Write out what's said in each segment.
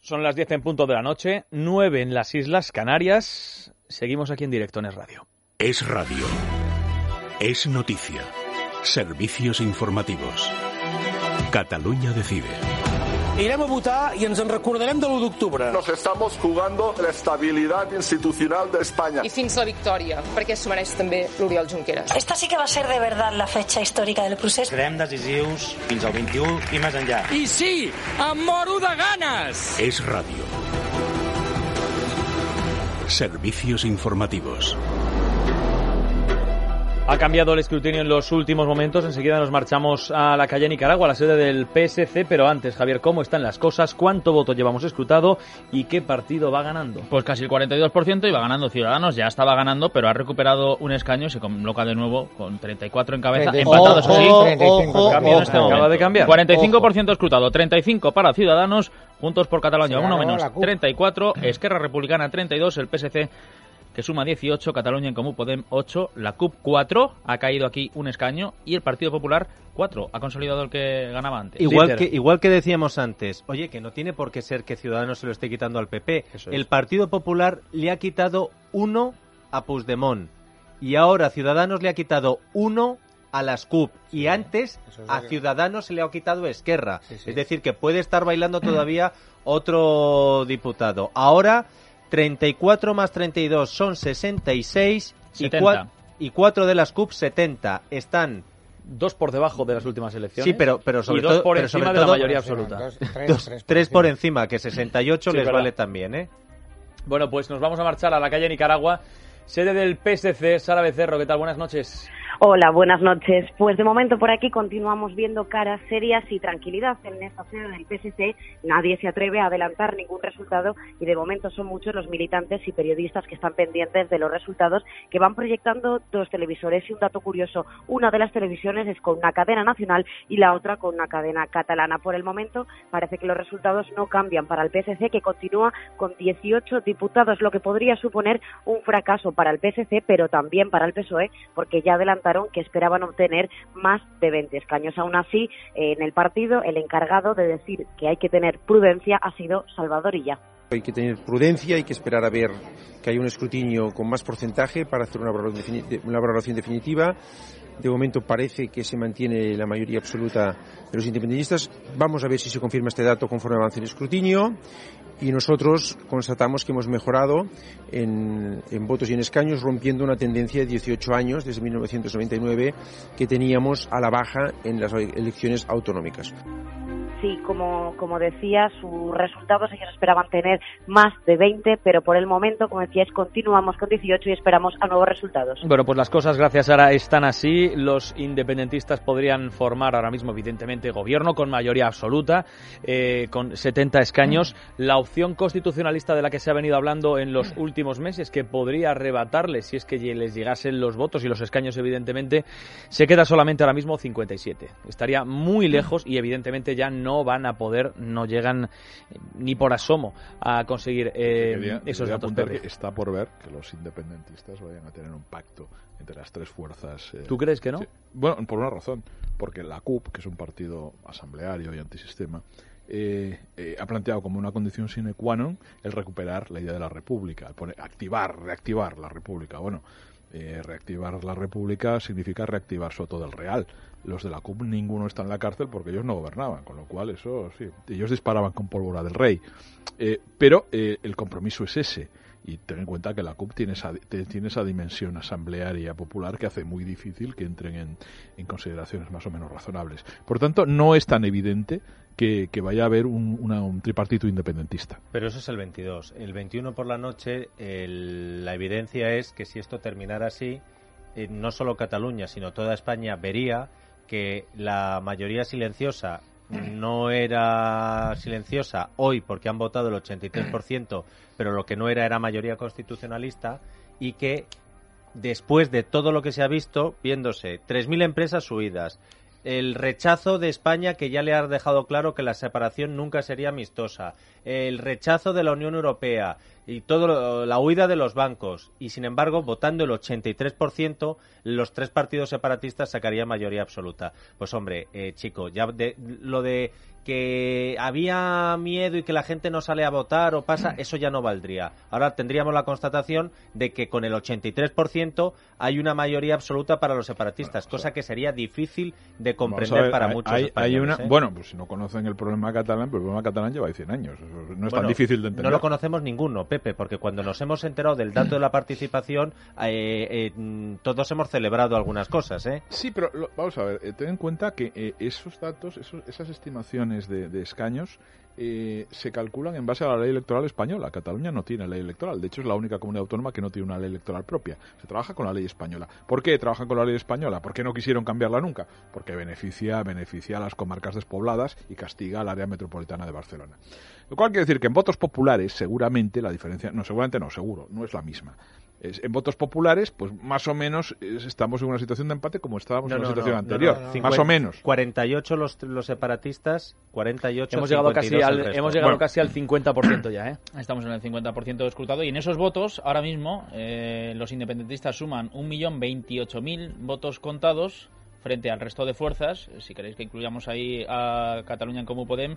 Son las 10 en punto de la noche, 9 en las Islas Canarias. Seguimos aquí en directo en Es Radio. Es Radio. Es noticia. Servicios informativos. Catalunya decide. Irem a votar i ens en recordarem de l'1 d'octubre. Nos estamos jugando la estabilidad institucional de España. I fins la victòria, perquè s'ho mereix també l'Oriol Junqueras. Esta sí que va ser de verdad la fecha histórica del procés. Serem decisius fins al 21 i més enllà. I sí, em moro de ganes! Es Radio. Servicios informativos. Ha cambiado el escrutinio en los últimos momentos. Enseguida nos marchamos a la calle Nicaragua, a la sede del PSC. Pero antes, Javier, ¿cómo están las cosas? ¿Cuánto voto llevamos escrutado? ¿Y qué partido va ganando? Pues casi el 42% y va ganando Ciudadanos. Ya estaba ganando, pero ha recuperado un escaño y se coloca de nuevo con 34 en cabeza. Empatado, eso sí. Acaba de cambiar. 45% escrutado, 35 para Ciudadanos, Juntos por Cataluña, uno menos, 34, Esquerra Republicana 32, el PSC que suma 18, Catalunya en Comú Podem 8, la CUP 4, ha caído aquí un escaño, y el Partido Popular 4, ha consolidado el que ganaba antes. Igual que decíamos antes, oye, que no tiene por qué ser que Ciudadanos se lo esté quitando al PP. El Partido Popular le ha quitado 1 a Puigdemont, y ahora Ciudadanos le ha quitado 1 a las CUP, y antes a Ciudadanos se le ha quitado Esquerra. Es decir, que puede estar bailando todavía otro diputado. Ahora 34 más 32 son 66 y 4 de las CUP 70. Están 2 por debajo de las últimas elecciones. Sí, pero sobre y 2 todo, por encima de la mayoría absoluta. 3 por encima, que 68 les vale también, ¿eh? Bueno, pues nos vamos a marchar a la calle Nicaragua, sede del PSC. Sara Becerro, ¿qué tal? Buenas noches. Hola, buenas noches. Pues de momento por aquí continuamos viendo caras serias y tranquilidad en esta sede del PSC. Nadie se atreve a adelantar ningún resultado y de momento son muchos los militantes y periodistas que están pendientes de los resultados que van proyectando 2 televisores. Y un dato curioso, una de las televisiones es con una cadena nacional y la otra con una cadena catalana. Por el momento parece que los resultados no cambian para el PSC, que continúa con 18 diputados, lo que podría suponer un fracaso para el PSC, pero también para el PSOE, porque ya adelantaron que esperaban obtener más de 20 escaños. Aún así, en el partido, el encargado de decir que hay que tener prudencia ha sido Salvador Illa. Hay que tener prudencia, hay que esperar a ver que haya un escrutinio con más porcentaje para hacer una valoración definitiva. De momento parece que se mantiene la mayoría absoluta de los independentistas. Vamos a ver si se confirma este dato conforme avance el escrutinio. Y nosotros constatamos que hemos mejorado en votos y en escaños, rompiendo una tendencia de 18 años, desde 1999, que teníamos a la baja en las elecciones autonómicas. Sí, como decía, sus resultados ellos esperaban tener más de 20, pero por el momento, como decíais, continuamos con 18 y esperamos a nuevos resultados. Bueno, pues las cosas, gracias Sara, están así. Los independentistas podrían formar ahora mismo, evidentemente, gobierno con mayoría absoluta, con 70 escaños. La opción constitucionalista de la que se ha venido hablando en los últimos meses, que podría arrebatarles, si es que les llegasen los votos y los escaños, evidentemente, se queda solamente ahora mismo 57. Estaría muy lejos y, evidentemente, ya no van a poder, no llegan ni por asomo a conseguir esos datos. Está por ver que los independentistas vayan a tener un pacto entre las 3 fuerzas. ¿Tú crees que no? Sí. Bueno, por una razón, porque la CUP, que es un partido asambleario y antisistema, ha planteado como una condición sine qua non el recuperar la idea de la República, reactivar la República. Bueno, reactivar la República significa reactivar Soto del Real. Los de la CUP ninguno está en la cárcel porque ellos no gobernaban, con lo cual eso sí, ellos disparaban con pólvora del rey, pero el compromiso es ese, y ten en cuenta que la CUP tiene esa dimensión asamblearia popular que hace muy difícil que entren en consideraciones más o menos razonables. Por tanto, no es tan evidente que vaya a haber un tripartito independentista. Pero eso es el 22. El 21 por la noche, la evidencia es que si esto terminara así, no solo Cataluña, sino toda España vería que la mayoría silenciosa no era silenciosa hoy porque han votado el 83%, pero lo que no era mayoría constitucionalista, y que después de todo lo que se ha visto, viéndose 3.000 empresas huidas, el rechazo de España, que ya le ha dejado claro que la separación nunca sería amistosa, el rechazo de la Unión Europea, y todo la huida de los bancos, y sin embargo, votando el 83%, los 3 partidos separatistas sacarían mayoría absoluta. Pues hombre, chico, ya lo de que había miedo y que la gente no sale a votar o pasa, eso ya no valdría. Ahora tendríamos la constatación de que con el 83% hay una mayoría absoluta para los separatistas, cosa que sería difícil de comprender para muchos españoles. Bueno, pues si no conocen el problema catalán, pues el problema catalán lleva 100 años. No es tan difícil de entender. No lo conocemos ninguno, Pepe, porque cuando nos hemos enterado del dato de la participación, todos hemos celebrado algunas cosas, ¿eh? Sí, pero vamos a ver, ten en cuenta que esos datos, esas estimaciones de escaños se calculan en base a la ley electoral española. Cataluña no tiene ley electoral. De hecho, es la única comunidad autónoma que no tiene una ley electoral propia. Se trabaja con la ley española. ¿Por qué trabajan con la ley española? ¿Por qué no quisieron cambiarla nunca? Porque beneficia a las comarcas despobladas y castiga al área metropolitana de Barcelona. Lo cual quiere decir que en votos populares, seguramente la diferencia... No, seguramente no, seguro, no es la misma. En votos populares, pues más o menos estamos en una situación de empate como estábamos en la situación anterior. Más o menos. 48 los separatistas, 48 hemos llegado casi al 50% ya, ¿eh? Estamos en el 50% escrutado y en esos votos, ahora mismo, los independentistas suman 1.028.000 votos contados frente al resto de fuerzas. Si queréis que incluyamos ahí a Catalunya en Comú Podem,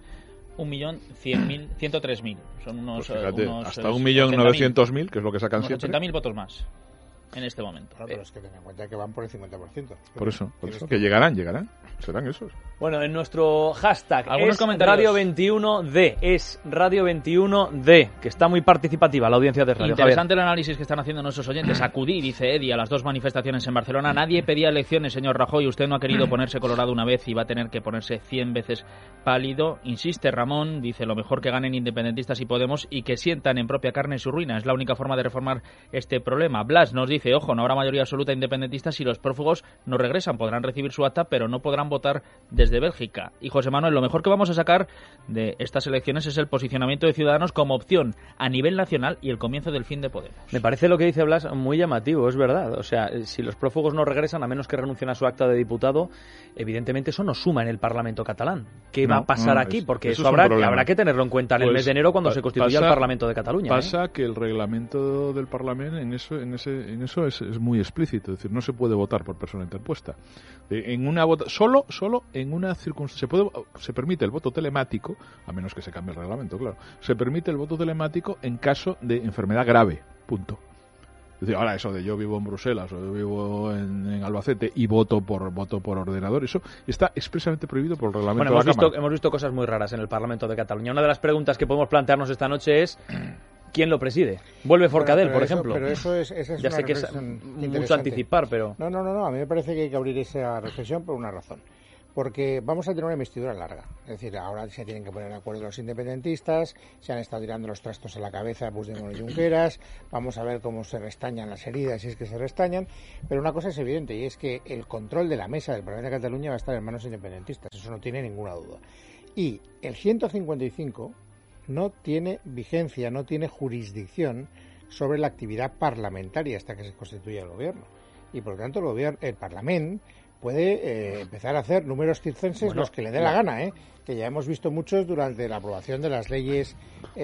1.103.000. Son unos, pues fíjate, unos hasta 1.900.000, que es lo que sacan siempre. 80.000 votos más en este momento. Claro, pero es que ten en cuenta que van por el 50%. Por eso. Que llegarán. Serán esos. Bueno, en nuestro hashtag ¿algunos es comentarios? Radio21D, es Radio21D, que está muy participativa la audiencia de Radio. Interesante el análisis que están haciendo nuestros oyentes. Acudí, dice Eddie, a las 2 manifestaciones en Barcelona. Nadie pedía elecciones, señor Rajoy. Usted no ha querido ponerse colorado una vez y va a tener que ponerse 100 veces pálido. Insiste Ramón, dice, lo mejor que ganen independentistas y Podemos y que sientan en propia carne su ruina. Es la única forma de reformar este problema. Blas nos dice, ojo, no habrá mayoría absoluta independentista si los prófugos no regresan. Podrán recibir su acta, pero no podrán votar desde Bélgica. Y José Manuel, lo mejor que vamos a sacar de estas elecciones es el posicionamiento de Ciudadanos como opción a nivel nacional y el comienzo del fin de Podemos. Me parece lo que dice Blas muy llamativo, es verdad. O sea, si los prófugos no regresan, a menos que renuncien a su acta de diputado, evidentemente eso no suma en el Parlamento catalán. ¿Qué va a pasar aquí? Porque eso habrá que tenerlo en cuenta en el mes de enero cuando se constituya el Parlamento de Cataluña. Pasa que el reglamento del Parlamento en eso es muy explícito. Es decir, no se puede votar por persona interpuesta. En una solo en una circunstancia se permite el voto telemático, a menos que se cambie el reglamento, claro. Se permite el voto telemático en caso de enfermedad grave, punto. Es decir, ahora eso de yo vivo en Bruselas o yo vivo en Albacete y voto por ordenador, eso está expresamente prohibido por el reglamento de la Cámara. Hemos visto cosas muy raras en el Parlamento de Cataluña. Una de las preguntas que podemos plantearnos esta noche es ¿quién lo preside? ¿Vuelve Forcadell, por ejemplo? Pero esa es ya una sé que es mucho anticipar, pero... No, a mí me parece que hay que abrir esa reflexión por una razón. Porque vamos a tener una investidura larga. Es decir, ahora se tienen que poner de acuerdo los independentistas, se han estado tirando los trastos a la cabeza a Puigdemont y Junqueras, vamos a ver cómo se restañan las heridas, si es que se restañan, pero una cosa es evidente, y es que el control de la mesa del Parlamento de Cataluña va a estar en manos independentistas, eso no tiene ninguna duda. Y el 155 no tiene vigencia, no tiene jurisdicción sobre la actividad parlamentaria hasta que se constituya el gobierno. Y por lo tanto el Parlamento puede empezar a hacer números circenses los que le dé la gana, que ya hemos visto muchos durante la aprobación de las leyes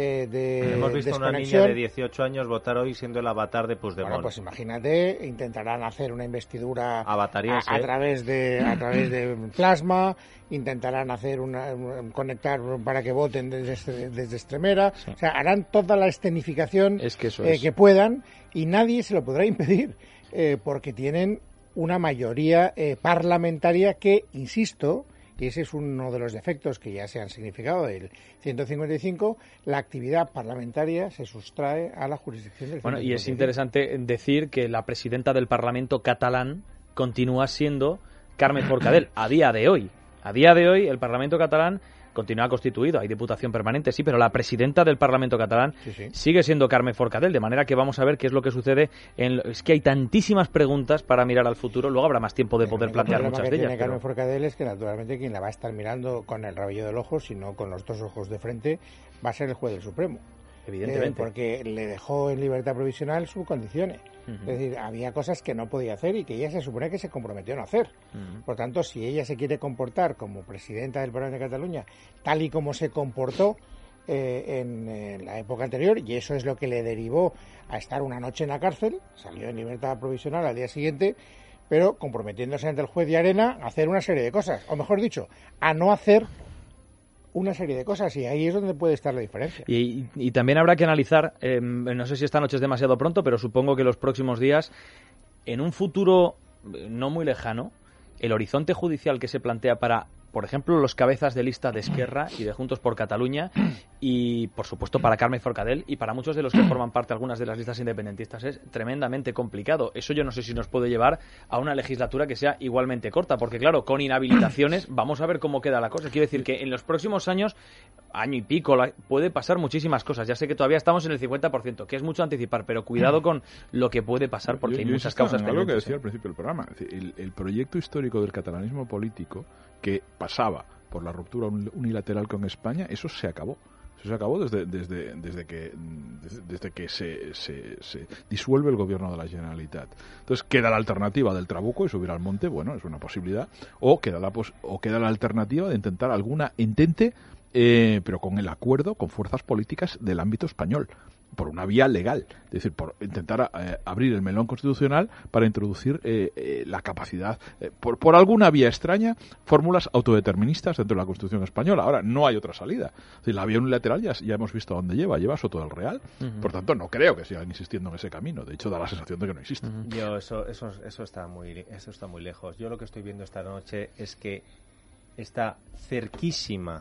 de hemos visto desconexión. Una niña de 18 años votar hoy siendo el avatar de Puigdemont. Bueno, pues imagínate, intentarán hacer una investidura a través de plasma, intentarán hacer conectar para que voten desde Extremera, sí. O sea, harán toda la escenificación que puedan y nadie se lo podrá impedir, porque tienen una mayoría parlamentaria que, insisto, y ese es uno de los defectos que ya se han significado del 155, la actividad parlamentaria se sustrae a la jurisdicción del 155. Bueno, y es interesante decir que la presidenta del Parlamento catalán continúa siendo Carme Forcadell a día de hoy. A día de hoy el Parlamento catalán continúa constituido, hay diputación permanente, sí, pero la presidenta del Parlamento catalán sigue siendo Carme Forcadell, de manera que vamos a ver qué es lo que sucede. Es que hay tantísimas preguntas para mirar al futuro, luego habrá más tiempo de poder plantear muchas de ellas. Lo que tiene Carme Forcadell es que naturalmente quien la va a estar mirando con el rabillo del ojo, sino con los dos ojos de frente, va a ser el juez del Supremo. Evidentemente. Porque le dejó en libertad provisional sus condiciones. Es decir, había cosas que no podía hacer y que ella se supone que se comprometió a no hacer. Por tanto, si ella se quiere comportar como presidenta del Parlamento de Cataluña, tal y como se comportó en la época anterior, y eso es lo que le derivó a estar una noche en la cárcel. Salió en libertad provisional al día siguiente, pero comprometiéndose ante el juez de Arena a hacer una serie de cosas, o mejor dicho, a no hacer una serie de cosas, y ahí es donde puede estar la diferencia. Y también habrá que analizar, no sé si esta noche es demasiado pronto, pero supongo que los próximos días, en un futuro no muy lejano, el horizonte judicial que se plantea para, por ejemplo, los cabezas de lista de Esquerra y de Juntos por Cataluña, y por supuesto para Carme Forcadell y para muchos de los que forman parte de algunas de las listas independentistas, es tremendamente complicado. Eso yo no sé si nos puede llevar a una legislatura que sea igualmente corta, porque claro, con inhabilitaciones vamos a ver cómo queda la cosa. Quiero decir que en los próximos años, año y pico, puede pasar muchísimas cosas. Ya sé que todavía estamos en el 50%, que es mucho anticipar, pero cuidado con lo que puede pasar, porque hay muchas causas pendientes. Algo que decía al principio del programa, es decir, el proyecto histórico del catalanismo político, que pasaba por la ruptura unilateral con España, eso se acabó. Eso se acabó desde que se disuelve el gobierno de la Generalitat. Entonces queda la alternativa del trabuco y subir al monte, bueno, es una posibilidad, o queda la alternativa de intentar alguna intente, pero con el acuerdo con fuerzas políticas del ámbito español, por una vía legal, es decir, por intentar abrir el melón constitucional para introducir la capacidad, por alguna vía extraña, fórmulas autodeterministas dentro de la Constitución española. Ahora, no hay otra salida. Es decir, la vía unilateral ya hemos visto a dónde lleva Soto del Real. Por tanto, no creo que sigan insistiendo en ese camino. De hecho, da la sensación de que no existe. Eso está muy lejos. Yo lo que estoy viendo esta noche es que está cerquísima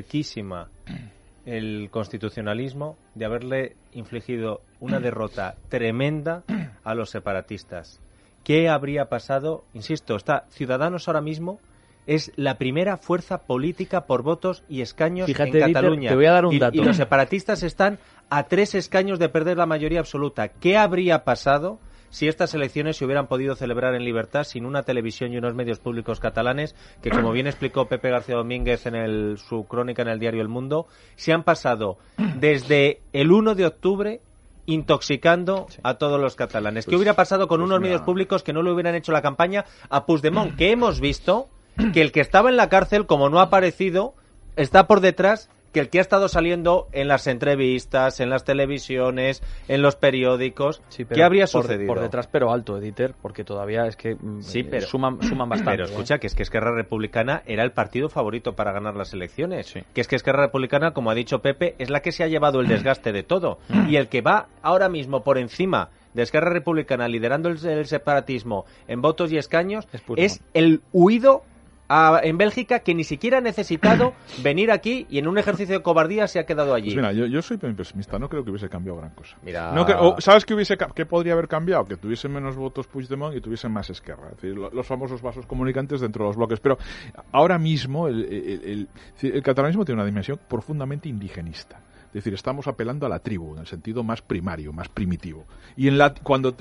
el constitucionalismo de haberle infligido una derrota tremenda a los separatistas. ¿Qué habría pasado? Insisto, Ciudadanos ahora mismo es la primera fuerza política por votos y escaños en Cataluña. Dieter, te voy a dar un dato. Y los separatistas están a 3 escaños de perder la mayoría absoluta. ¿Qué habría pasado si estas elecciones se hubieran podido celebrar en libertad sin una televisión y unos medios públicos catalanes que, como bien explicó Pepe García Domínguez en su crónica en el diario El Mundo, se han pasado desde el 1 de octubre intoxicando a todos los catalanes? ¿Qué hubiera pasado con unos medios públicos que no le hubieran hecho la campaña a Puigdemont? Que hemos visto que el que estaba en la cárcel, como no ha aparecido, está por detrás que el que ha estado saliendo en las entrevistas, en las televisiones, en los periódicos. Sí, ¿qué habría sucedido? Por detrás, pero alto, Dieter, porque todavía es que suman bastante. Pero escucha, que es que Esquerra Republicana era el partido favorito para ganar las elecciones. Sí. Que es que Esquerra Republicana, como ha dicho Pepe, es la que se ha llevado el desgaste de todo. Y el que va ahora mismo por encima de Esquerra Republicana liderando el separatismo en votos y escaños es el huido en Bélgica, que ni siquiera ha necesitado venir aquí y en un ejercicio de cobardía se ha quedado allí. Pues mira, yo soy pesimista, no creo que hubiese cambiado gran cosa. Mira... ¿Sabes qué podría haber cambiado? Que tuviesen menos votos Puigdemont y tuviesen más Esquerra. Es decir, los famosos vasos comunicantes dentro de los bloques. Pero ahora mismo el catalanismo tiene una dimensión profundamente indigenista. Es decir, estamos apelando a la tribu, en el sentido más primario, más primitivo. Y cuando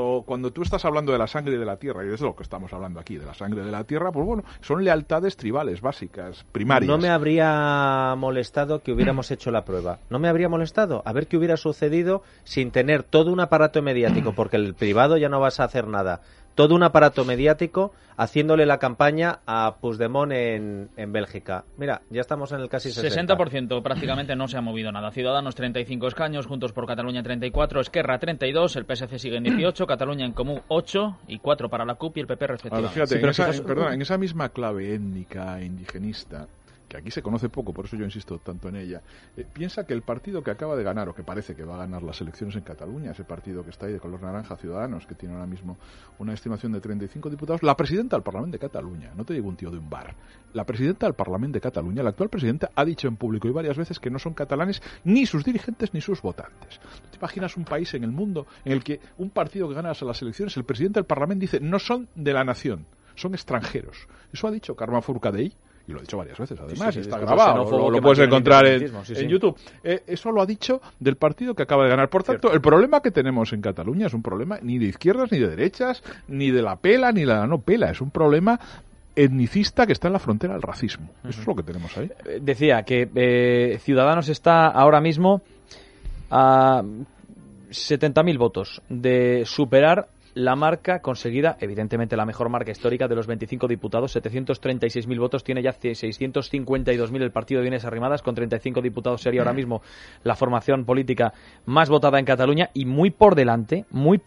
tú estás hablando de la sangre de la tierra, y es lo que estamos hablando aquí, de la sangre de la tierra, pues bueno, son lealtades tribales, básicas, primarias. No me habría molestado que hubiéramos hecho la prueba. No me habría molestado a ver qué hubiera sucedido sin tener todo un aparato mediático, porque el privado ya no vas a hacer nada. Todo un aparato mediático haciéndole la campaña a Puigdemont en Bélgica. Mira, ya estamos en el casi 60%. 60% prácticamente no se ha movido nada. Ciudadanos 35 escaños, Juntos por Cataluña 34, Esquerra 32, el PSC sigue en 18, Cataluña en Comú 8 y 4 para la CUP y el PP respectivamente. Ahora, fíjate, en esa misma clave étnica e indigenista, que aquí se conoce poco, por eso yo insisto tanto en ella, piensa que el partido que acaba de ganar, o que parece que va a ganar las elecciones en Cataluña, ese partido que está ahí de color naranja, Ciudadanos, que tiene ahora mismo una estimación de 35 diputados, la presidenta del Parlamento de Cataluña, no te digo un tío de un bar, la presidenta del Parlamento de Cataluña, la actual presidenta, ha dicho en público y varias veces que no son catalanes ni sus dirigentes ni sus votantes. ¿Tú te imaginas un país en el mundo en el que un partido que gana las elecciones, el presidente del Parlamento dice, no son de la nación, son extranjeros? Eso ha dicho Carme Forcadell, y lo ha dicho varias veces, además, sí, está grabado, lo puedes encontrar en YouTube. Eso lo ha dicho del partido que acaba de ganar. Por tanto, el problema que tenemos en Cataluña es un problema ni de izquierdas, ni de derechas, ni de la pela, ni de la no pela. Es un problema etnicista que está en la frontera del racismo. Eso es lo que tenemos ahí. Decía que Ciudadanos está ahora mismo a 70.000 votos de superar la marca conseguida, evidentemente la mejor marca histórica de los 25 diputados, 736.000 votos, tiene ya 652.000 el partido de Inés Arrimadas, con 35 diputados sería ahora mismo la formación política más votada en Cataluña y muy por delante,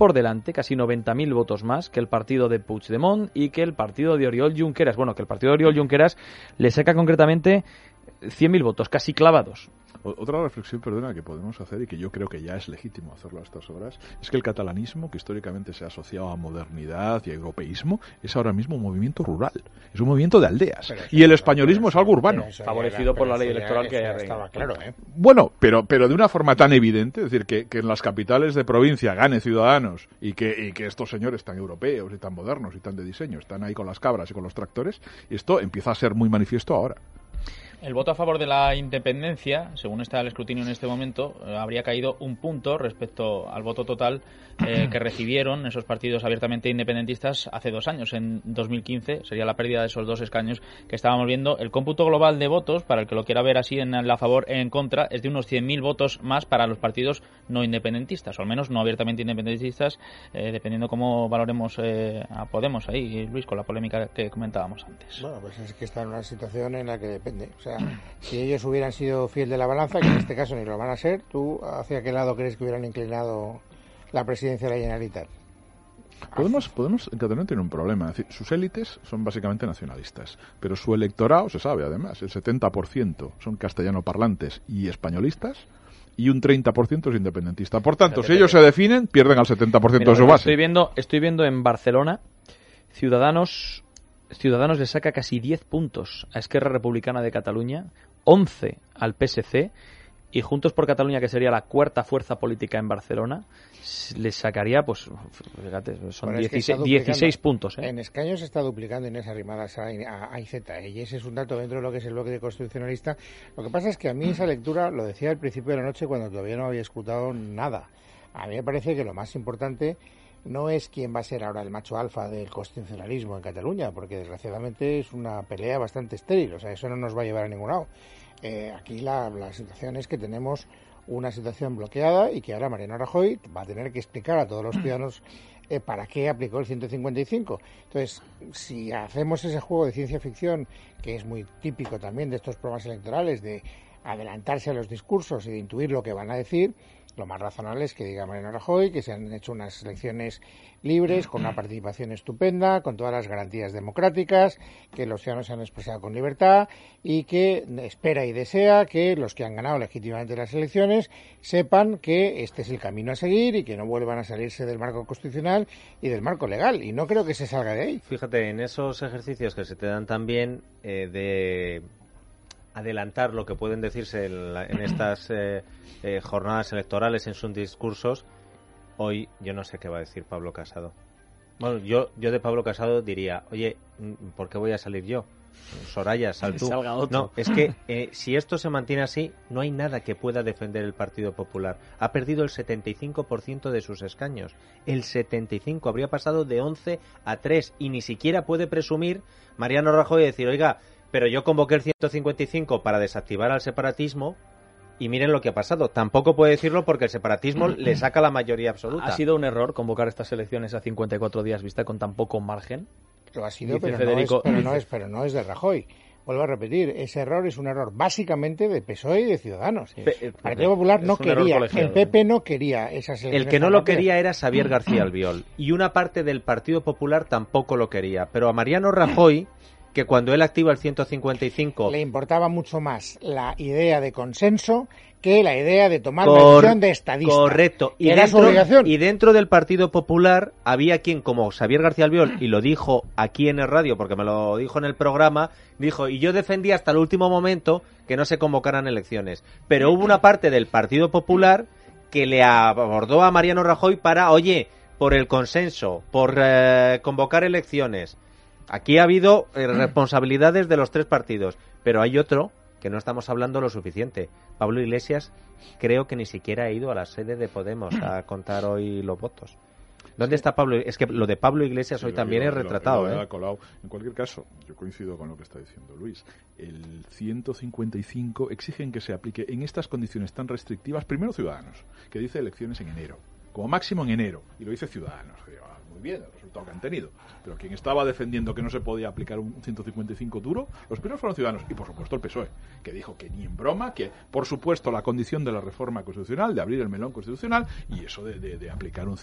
casi 90.000 votos más que el partido de Puigdemont y que el partido de Oriol Junqueras. Bueno, que el partido de Oriol Junqueras le saca concretamente 100.000 votos, casi clavados. Otra reflexión, perdona, que podemos hacer y que yo creo que ya es legítimo hacerlo a estas horas, es que el catalanismo, que históricamente se ha asociado a modernidad y a europeísmo, es ahora mismo un movimiento rural, es un movimiento de aldeas. Y el españolismo es algo urbano. Favorecido por la ley electoral que haya estaba claro, Bueno, pero de una forma tan evidente, es decir, que en las capitales de provincia gane Ciudadanos y que estos señores tan europeos y tan modernos y tan de diseño están ahí con las cabras y con los tractores, y esto empieza a ser muy manifiesto ahora. El voto a favor de la independencia, según está el escrutinio en este momento, habría caído un punto respecto al voto total que recibieron esos partidos abiertamente independentistas hace 2 años, en 2015. Sería la pérdida de esos 2 escaños que estábamos viendo. El cómputo global de votos, para el que lo quiera ver así en la favor e en contra, es de unos 100.000 votos más para los partidos no independentistas, o al menos no abiertamente independentistas, dependiendo cómo valoremos a Podemos ahí, Luis, con la polémica que comentábamos antes. Bueno, pues es que está en una situación en la que depende. O sea, si ellos hubieran sido fiel de la balanza, que en este caso ni lo van a ser, ¿tú hacia qué lado crees que hubieran inclinado la presidencia de la Generalitat? Podemos en Cataluña tiene un problema. Es decir, sus élites son básicamente nacionalistas, pero su electorado, se sabe además, el 70% son castellano parlantes y españolistas, y un 30% es independentista. Por tanto, si ellos se definen, pierden al 70% de su base. Estoy viendo en Barcelona, Ciudadanos le saca casi 10 puntos a Esquerra Republicana de Cataluña, 11 al PSC, y Juntos por Cataluña, que sería la 4ª fuerza política en Barcelona, le sacaría, pues, fíjate, son 16 puntos. En escaños se está duplicando Inés Arrimadas a IZ, y ese es un dato dentro de lo que es el bloque de constitucionalista. Lo que pasa es que a mí esa lectura, lo decía al principio de la noche cuando todavía no había escrutado nada, a mí me parece que lo más importante no es quién va a ser ahora el macho alfa del constitucionalismo en Cataluña, porque desgraciadamente es una pelea bastante estéril, o sea, eso no nos va a llevar a ningún lado. Aquí la situación es que tenemos una situación bloqueada y que ahora Mariano Rajoy va a tener que explicar a todos los ciudadanos para qué aplicó el 155. Entonces, si hacemos ese juego de ciencia ficción, que es muy típico también de estos programas electorales, de adelantarse a los discursos y de intuir lo que van a decir, lo más razonable es que diga Mariano Rajoy que se han hecho unas elecciones libres, con una participación estupenda, con todas las garantías democráticas, que los ciudadanos se han expresado con libertad y que espera y desea que los que han ganado legítimamente las elecciones sepan que este es el camino a seguir y que no vuelvan a salirse del marco constitucional y del marco legal. Y no creo que se salga de ahí. Fíjate, en esos ejercicios que se te dan también de adelantar lo que pueden decirse en estas jornadas electorales en sus discursos, hoy yo no sé qué va a decir Pablo Casado. Bueno, yo de Pablo Casado diría, oye, ¿por qué voy a salir yo? Soraya, sal tú. No, es que si esto se mantiene así, no hay nada que pueda defender el Partido Popular. Ha perdido el 75% de sus escaños. El 75%, habría pasado de 11 a 3 y ni siquiera puede presumir Mariano Rajoy y decir, oiga, pero yo convoqué el 155 para desactivar al separatismo y miren lo que ha pasado. Tampoco puede decirlo porque el separatismo le saca la mayoría absoluta. ¿Ha sido un error convocar estas elecciones a 54 días vista con tan poco margen? Lo ha sido, pero no es de Rajoy. Vuelvo a repetir, ese error es un error básicamente de PSOE y de Ciudadanos. El Partido Popular no quería, el PP no quería esas elecciones. El que no lo quería era Xavier García Albiol y una parte del Partido Popular tampoco lo quería. Pero a Mariano Rajoy, que cuando él activa el 155... le importaba mucho más la idea de consenso que la idea de tomar la decisión de estadista. Correcto. Y era su obligación. Y dentro del Partido Popular había quien, como Xavier García Albiol, y lo dijo aquí en el radio, porque me lo dijo en el programa, dijo, y yo defendí hasta el último momento que no se convocaran elecciones. Pero hubo una parte del Partido Popular que le abordó a Mariano Rajoy para, oye, por el consenso, por convocar elecciones. Aquí ha habido responsabilidades de los 3 partidos, pero hay otro que no estamos hablando lo suficiente. Pablo Iglesias creo que ni siquiera ha ido a la sede de Podemos a contar hoy los votos. ¿Dónde está Pablo? Es que lo de Pablo Iglesias hoy también es retratado. En cualquier caso, yo coincido con lo que está diciendo Luis. El 155 exigen que se aplique en estas condiciones tan restrictivas, primero Ciudadanos, que dice elecciones en enero, como máximo en enero, y lo dice Ciudadanos. muy bien el resultado que han tenido. Pero quien estaba defendiendo que no se podía aplicar un 155 duro, los primeros fueron Ciudadanos y, por supuesto, el PSOE, que dijo que ni en broma, que, por supuesto, la condición de la reforma constitucional, de abrir el melón constitucional, y eso de aplicar un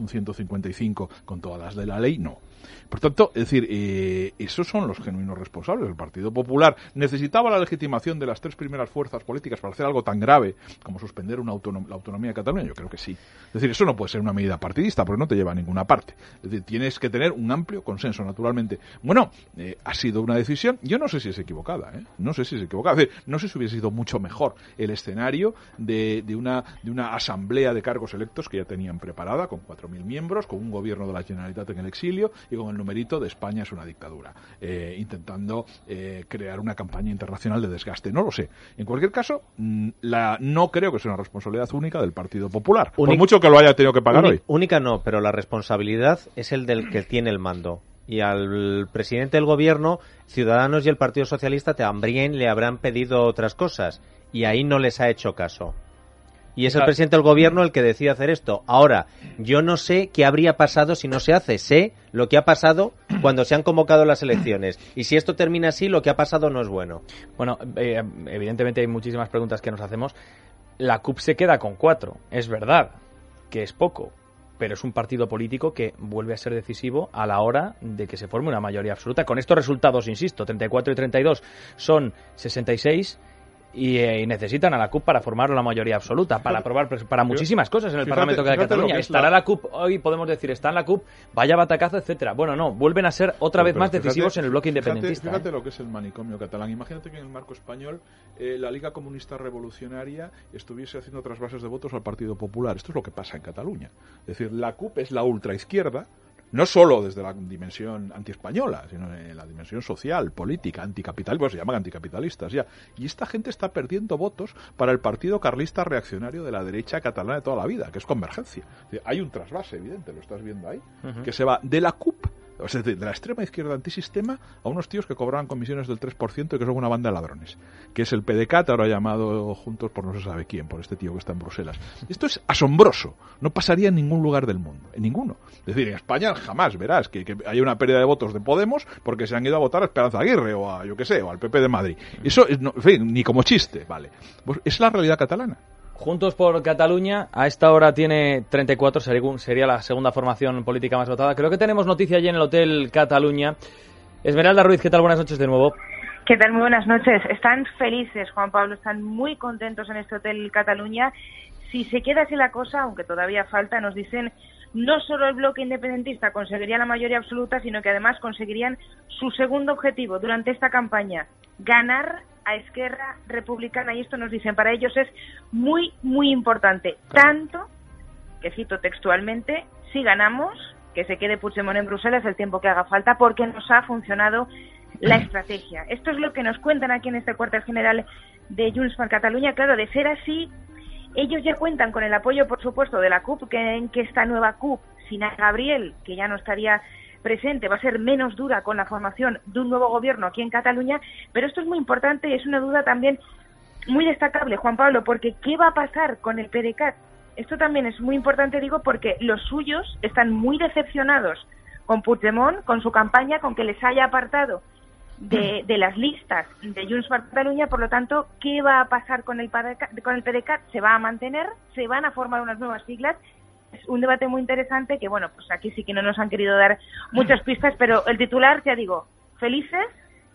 155 con todas las de la ley, no. Por tanto, es decir, esos son los genuinos responsables. El Partido Popular necesitaba la legitimación de las tres primeras fuerzas políticas para hacer algo tan grave como suspender la autonomía de Cataluña. Yo creo que sí. Es decir, eso no puede ser una medida partidista porque no te lleva a ninguna parte. Es decir, tienes que tener un amplio consenso, naturalmente. Bueno, ha sido una decisión, yo no sé si es equivocada, no sé si es equivocada. Es decir, no sé si hubiese sido mucho mejor el escenario de una asamblea de cargos electos que ya tenían preparada, con 4.000 miembros, con un gobierno de la Generalitat en el exilio y con el numerito de España es una dictadura, intentando crear una campaña internacional de desgaste. No lo sé. En cualquier caso, no creo que sea una responsabilidad única del Partido Popular, por mucho que lo haya tenido que pagar hoy. Única no, pero la responsabilidad es el del que tiene el mando. Y al presidente del gobierno, Ciudadanos y el Partido Socialista también le habrán pedido otras cosas, y ahí no les ha hecho caso. Y es el presidente del gobierno el que decide hacer esto. Ahora, yo no sé qué habría pasado si no se hace. Sé lo que ha pasado cuando se han convocado las elecciones. Y si esto termina así, lo que ha pasado no es bueno. Bueno, evidentemente hay muchísimas preguntas que nos hacemos. La CUP se queda con 4. Es verdad que es poco, pero es un partido político que vuelve a ser decisivo a la hora de que se forme una mayoría absoluta. Con estos resultados, insisto, 34 y 32 son 66... y necesitan a la CUP para formar la mayoría absoluta, para aprobar para muchísimas cosas en el Parlamento de Cataluña. Estará la CUP, hoy podemos decir, está en la CUP, vaya batacazo, etcétera. Bueno, no, vuelven a ser otra vez más decisivos en el bloque independentista. Fíjate lo que es el manicomio catalán. Imagínate que en el marco español la Liga Comunista Revolucionaria estuviese haciendo otras bases de votos al Partido Popular. Esto es lo que pasa en Cataluña. Es decir, la CUP es la ultraizquierda, no solo desde la dimensión antiespañola, sino en la dimensión social, política, anticapital, pues se llaman anticapitalistas ya. Y esta gente está perdiendo votos para el partido carlista reaccionario de la derecha catalana de toda la vida, que es Convergencia. Hay un trasvase evidente, lo estás viendo ahí, que se va de la CUP, o sea, de la extrema izquierda antisistema, a unos tíos que cobraban comisiones del 3% y que son una banda de ladrones, que es el PDeCAT, ahora llamado Juntos por no se sabe quién, por este tío que está en Bruselas. Esto es asombroso, no pasaría en ningún lugar del mundo, en ninguno. Es decir, en España jamás verás que haya una pérdida de votos de Podemos porque se han ido a votar a Esperanza Aguirre o a, yo qué sé, o al PP de Madrid. Eso, en fin, ni como chiste, vale. Pues es la realidad catalana. Juntos por Cataluña, a esta hora tiene 34, sería la segunda formación política más votada. Creo que tenemos noticia allí en el Hotel Cataluña. Esmeralda Ruiz, ¿qué tal? Buenas noches de nuevo. ¿Qué tal? Muy buenas noches. Están felices, Juan Pablo, están muy contentos en este Hotel Cataluña. Si se queda así la cosa, aunque todavía falta, nos dicen, no solo el bloque independentista conseguiría la mayoría absoluta, sino que además conseguirían su segundo objetivo durante esta campaña, ganar a Esquerra Republicana, y esto nos dicen, para ellos es muy, muy importante. Tanto, que cito textualmente, si ganamos, que se quede Puigdemont en Bruselas el tiempo que haga falta, porque nos ha funcionado la estrategia. Esto es lo que nos cuentan aquí en este cuartel general de Junts per Catalunya. Claro, de ser así, ellos ya cuentan con el apoyo, por supuesto, de la CUP, que esta nueva CUP, sin a Gabriel, que ya no estaría presente, va a ser menos dura con la formación de un nuevo gobierno aquí en Cataluña, pero esto es muy importante y es una duda también muy destacable, Juan Pablo, porque ¿qué va a pasar con el PDeCAT? Esto también es muy importante, digo, porque los suyos están muy decepcionados con Puigdemont, con su campaña, con que les haya apartado de las listas de Junts per Catalunya. Por lo tanto, ¿qué va a pasar con el PDeCAT? ¿Se va a mantener? ¿Se van a formar unas nuevas siglas? Es un debate muy interesante que, bueno, pues aquí sí que no nos han querido dar muchas pistas, pero el titular, ya digo, felices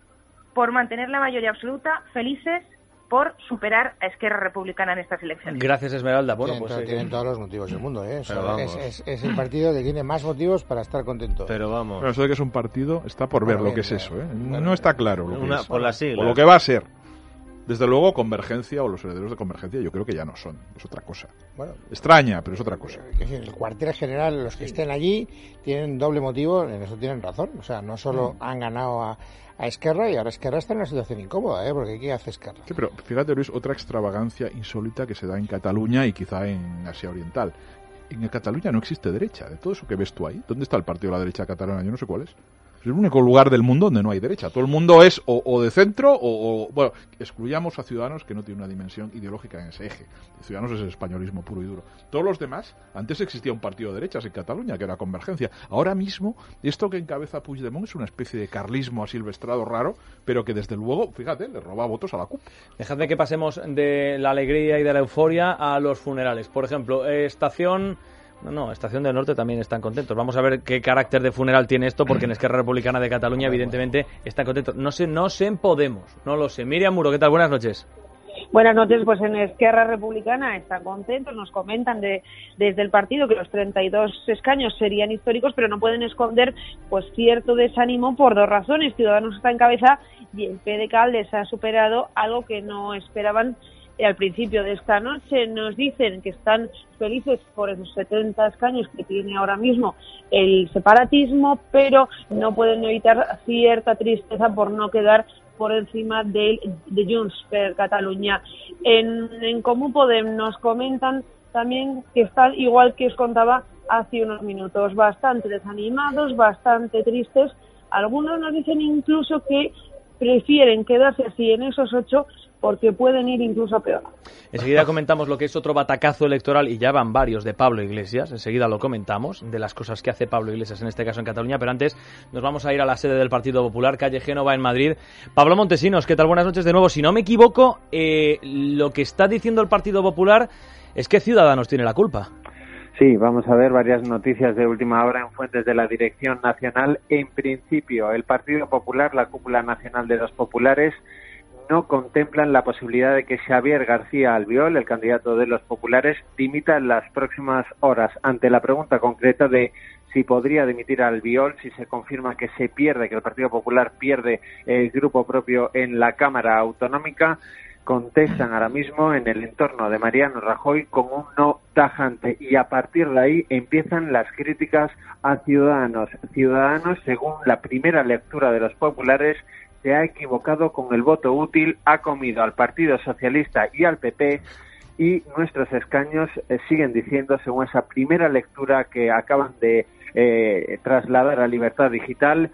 por mantener la mayoría absoluta, felices por superar a Esquerra Republicana en estas elecciones. Gracias, Esmeralda. Bueno, tienen todos los motivos del mundo, ¿eh? Es el partido que tiene más motivos para estar contento. Pero vamos. Bueno, eso de que es un partido está por ver lo que es eso, ¿eh? No está claro lo que es. Por las siglas. O lo que va a ser. Desde luego, Convergencia o los herederos de Convergencia yo creo que ya no son. Es otra cosa. Bueno, extraña, pero es otra cosa. El cuartel general, los que estén allí, tienen doble motivo, en eso tienen razón. O sea, no solo han ganado a Esquerra, y ahora Esquerra está en una situación incómoda, ¿eh? Porque ¿qué hace Esquerra? Sí, pero fíjate, Luis, otra extravagancia insólita que se da en Cataluña y quizá en Asia Oriental. En Cataluña no existe derecha. De todo eso que ves tú ahí, ¿dónde está el partido de la derecha catalana? Yo no sé cuál es. Es el único lugar del mundo donde no hay derecha. Todo el mundo es o de centro o... Bueno, excluyamos a Ciudadanos, que no tiene una dimensión ideológica en ese eje. Ciudadanos es el españolismo puro y duro. Todos los demás, antes existía un partido de derechas en Cataluña, que era Convergencia. Ahora mismo, esto que encabeza Puigdemont es una especie de carlismo asilvestrado raro, pero que desde luego, fíjate, le roba votos a la CUP. Dejadme que pasemos de la alegría y de la euforia a los funerales. Por ejemplo, Estación del Norte también están contentos. Vamos a ver qué carácter de funeral tiene esto, porque en Esquerra Republicana de Cataluña, evidentemente, están contentos. No sé en Podemos, no lo sé. Miriam Muro, ¿qué tal? Buenas noches. Buenas noches, pues en Esquerra Republicana están contentos, nos comentan desde el partido que los 32 escaños serían históricos, pero no pueden esconder pues cierto desánimo por dos razones. Ciudadanos está en cabeza y el PDeCAT les ha superado, algo que no esperaban al principio de esta noche. Nos dicen que están felices por esos 70 escaños que tiene ahora mismo el separatismo, pero no pueden evitar cierta tristeza por no quedar por encima de Junts per Catalunya. En Comú Podem nos comentan también que están, igual que os contaba hace unos minutos, bastante desanimados, bastante tristes. Algunos nos dicen incluso que prefieren quedarse así en esos 8 porque pueden ir incluso peor. Enseguida comentamos lo que es otro batacazo electoral, y ya van varios, de Pablo Iglesias. Enseguida lo comentamos, de las cosas que hace Pablo Iglesias, en este caso en Cataluña. Pero antes nos vamos a ir a la sede del Partido Popular, calle Génova, en Madrid. Pablo Montesinos, ¿qué tal? Buenas noches de nuevo. Si no me equivoco, lo que está diciendo el Partido Popular es que Ciudadanos tiene la culpa. Sí, vamos a ver varias noticias de última hora en fuentes de la Dirección Nacional. En principio, el Partido Popular, la cúpula nacional de los populares, no contemplan la posibilidad de que Xavier García Albiol, el candidato de los populares, dimita en las próximas horas. Ante la pregunta concreta de si podría dimitir a Albiol, si se confirma que se pierde, que el Partido Popular pierde el grupo propio en la Cámara Autonómica, contestan ahora mismo en el entorno de Mariano Rajoy con un no tajante, y a partir de ahí empiezan las críticas a Ciudadanos. Ciudadanos, según la primera lectura de los populares, se ha equivocado con el voto útil, ha comido al Partido Socialista y al PP, y nuestros escaños siguen diciendo, según esa primera lectura que acaban de trasladar a Libertad Digital,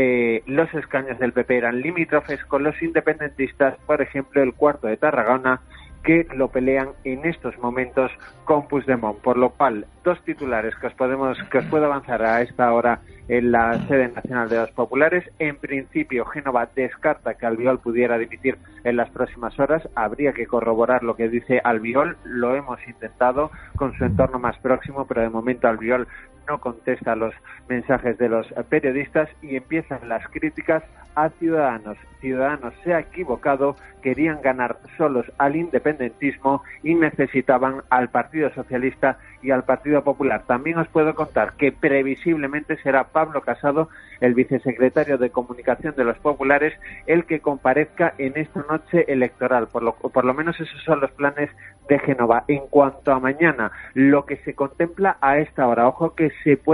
los escaños del PP eran limítrofes con los independentistas, por ejemplo el cuarto de Tarragona, que lo pelean en estos momentos con Puigdemont, por lo cual dos titulares que os puedo avanzar a esta hora en la sede nacional de los populares. En principio, Génova descarta que Albiol pudiera dimitir en las próximas horas. Habría que corroborar lo que dice Albiol, lo hemos intentado con su entorno más próximo, pero de momento Albiol no contesta a los mensajes de los periodistas, y empiezan las críticas a Ciudadanos. Ciudadanos se ha equivocado, querían ganar solos al independentismo y necesitaban al Partido Socialista y al Partido Popular. También os puedo contar que previsiblemente será Pablo Casado, el vicesecretario de Comunicación de los populares, el que comparezca en esta noche electoral. Por lo menos esos son los planes de Génova. En cuanto a mañana, lo que se contempla a esta hora, ojo que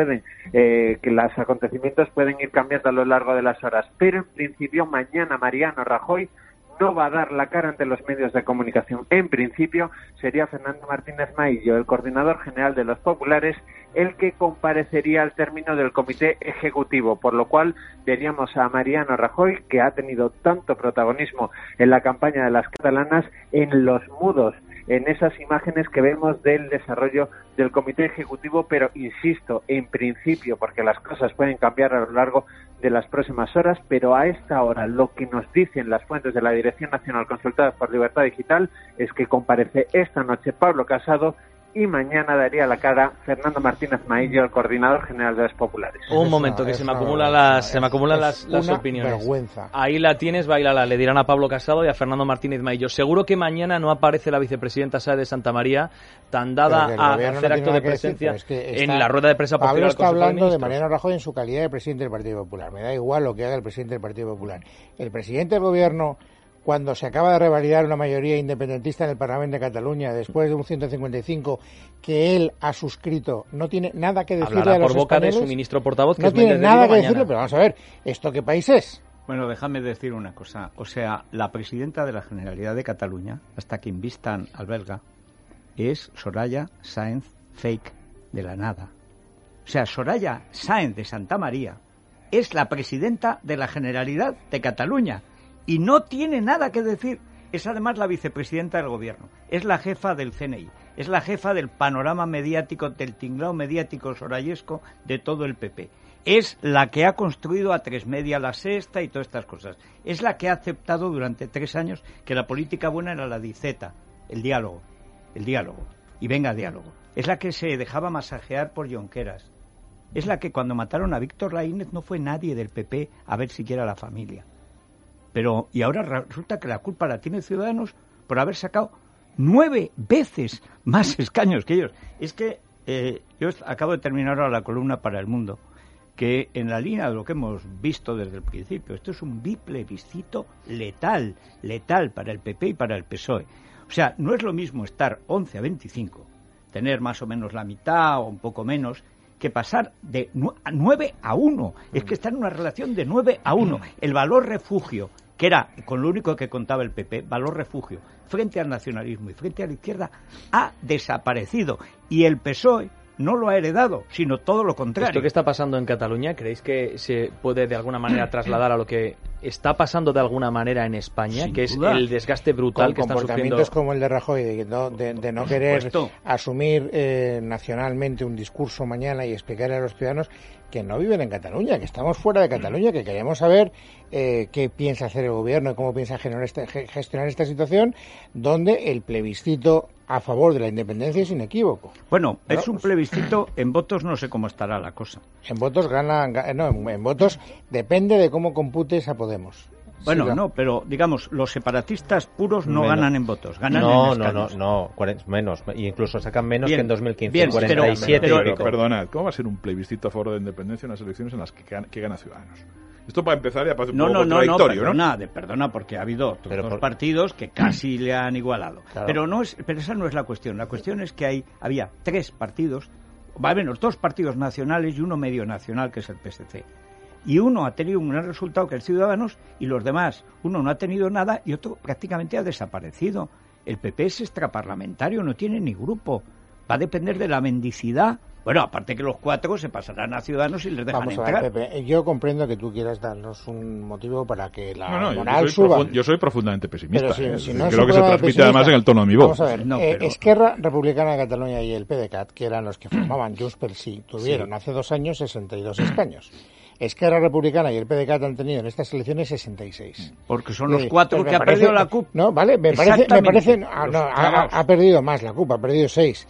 que los acontecimientos pueden ir cambiando a lo largo de las horas, pero en principio mañana Mariano Rajoy no va a dar la cara ante los medios de comunicación. En principio sería Fernando Martínez Maillo, el coordinador general de los populares, el que comparecería al término del comité ejecutivo, por lo cual veríamos a Mariano Rajoy, que ha tenido tanto protagonismo en la campaña de las catalanas, en los mudos, en esas imágenes que vemos del desarrollo del comité ejecutivo, pero insisto, en principio, porque las cosas pueden cambiar a lo largo de las próximas horas, pero a esta hora lo que nos dicen las fuentes de la Dirección Nacional consultadas por Libertad Digital es que comparece esta noche Pablo Casado, y mañana daría la cara Fernando Martínez Maillo, el coordinador general de los populares. Un momento, que se me acumulan las opiniones. Vergüenza. Ahí la tienes, bailala, le dirán a Pablo Casado y a Fernando Martínez Maillo. Seguro que mañana no aparece la vicepresidenta Sáenz de Santa María, tan dada a hacer acto de presencia en la rueda de prensa posterior. Pablo está hablando de Mariano Rajoy en su calidad de presidente del Partido Popular. Me da igual lo que haga el presidente del Partido Popular. El presidente del gobierno, cuando se acaba de revalidar una mayoría independentista en el Parlamento de Cataluña, después de un 155 que él ha suscrito, no tiene nada que decirle a los por boca españoles, de su ministro portavoz, que no es tiene Méndez de nada Vigo que mañana. decirle, pero vamos a ver, ¿esto qué país es? Bueno, déjame decir una cosa. O sea, la presidenta de la Generalidad de Cataluña, hasta que invistan al belga, es Soraya Sáenz Fake, de la nada. O sea, Soraya Sáenz de Santa María es la presidenta de la Generalidad de Cataluña y no tiene nada que decir. Es además la vicepresidenta del gobierno, es la jefa del CNI, es la jefa del panorama mediático, del tinglao mediático sorayesco de todo el PP. Es la que ha construido a A3 Media, La Sexta y todas estas cosas. Es la que ha aceptado durante 3 años que la política buena era la diceta, el diálogo, y venga diálogo. Es la que se dejaba masajear por Junqueras. Es la que cuando mataron a Víctor Laínez no fue nadie del PP a ver siquiera la familia. Pero, y ahora resulta que la culpa la tiene Ciudadanos por haber sacado 9 veces más escaños que ellos. Es que yo acabo de terminar ahora la columna para El Mundo, que en la línea de lo que hemos visto desde el principio, esto es un biplebiscito letal para el PP y para el PSOE. O sea, no es lo mismo estar 11 a 25, tener más o menos la mitad o un poco menos, que pasar de 9 a 1. Es que está en una relación de 9 a 1. El valor refugio, que era con lo único que contaba el PP, valor refugio, frente al nacionalismo y frente a la izquierda, ha desaparecido. Y el PSOE no lo ha heredado, sino todo lo contrario. ¿Esto que está pasando en Cataluña, creéis que se puede de alguna manera trasladar a lo que está pasando de alguna manera en España, Sin que duda. es el desgaste brutal que están sufriendo? Comportamientos como el de Rajoy, de no querer asumir nacionalmente un discurso mañana y explicarle a los ciudadanos que no viven en Cataluña, que estamos fuera de Cataluña, que queremos saber qué piensa hacer el gobierno y cómo piensa gestionar esta situación, donde el plebiscito a favor de la independencia es inequívoco. Bueno, ¿no? Es un plebiscito, en votos no sé cómo estará la cosa. En votos en votos depende de cómo computes a Podemos. Bueno, sí, no, pero digamos, los separatistas puros no ganan en votos, ganan en escaños. No, menos, incluso sacan menos bien, que en 2015, bien, 47. Pero perdonad, ¿cómo va a ser un plebiscito a favor de la independencia en unas elecciones en las que gana Ciudadanos? Esto para empezar ya parece un poco contradictorio, ¿no? Perdona, porque ha habido dos partidos que casi le han igualado. Claro. Pero esa no es la cuestión. La cuestión es que había 3 partidos, menos 2 partidos nacionales y uno medio nacional, que es el PSC. Y uno ha tenido un gran resultado, que es Ciudadanos, y los demás, uno no ha tenido nada y otro prácticamente ha desaparecido. El PP es extraparlamentario, no tiene ni grupo. Va a depender de la mendicidad. Bueno, aparte que los 4 se pasarán a Ciudadanos y les dejan entrar. Vamos a ver, Pepe, yo comprendo que tú quieras darnos un motivo para que la moral suba. Yo soy profundamente pesimista. Si no creo que se transmite además en el tono de mi voz. Vamos a ver, Esquerra Republicana de Cataluña y el PDeCAT, que eran los que formaban Junts pel Sí, tuvieron hace 2 años 62 escaños. Esquerra Republicana y el PDeCAT han tenido en estas elecciones 66. Porque son los 4 que ha perdido la CUP. No, vale, me parece ha perdido más la CUP, ha perdido 6.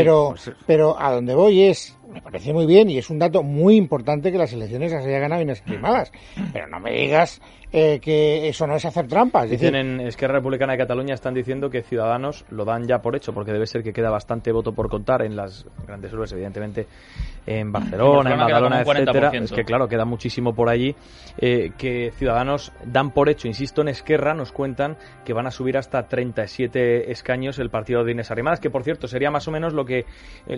Pero a donde voy me parece muy bien y es un dato muy importante que las elecciones las haya ganado Inés Arrimadas. Pero no me digas que eso no es hacer trampas. Dicen en Esquerra Republicana de Cataluña, están diciendo que Ciudadanos lo dan ya por hecho, porque debe ser que queda bastante voto por contar en las grandes urbes, evidentemente en Barcelona, en Badalona, etcétera. Es que claro, queda muchísimo por allí, que Ciudadanos dan por hecho, insisto, en Esquerra nos cuentan que van a subir hasta 37 escaños el partido de Inés Arrimadas, que por cierto sería más o menos lo que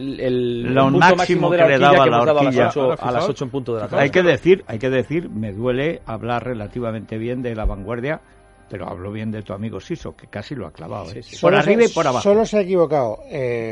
el punto máximo de la horquilla que hemos dado a las 8 en punto de la tarde. Hay que decir, me duele hablar relativamente bien de La Vanguardia, pero hablo bien de tu amigo Siso, que casi lo ha clavado. Por arriba y por abajo. Solo se ha equivocado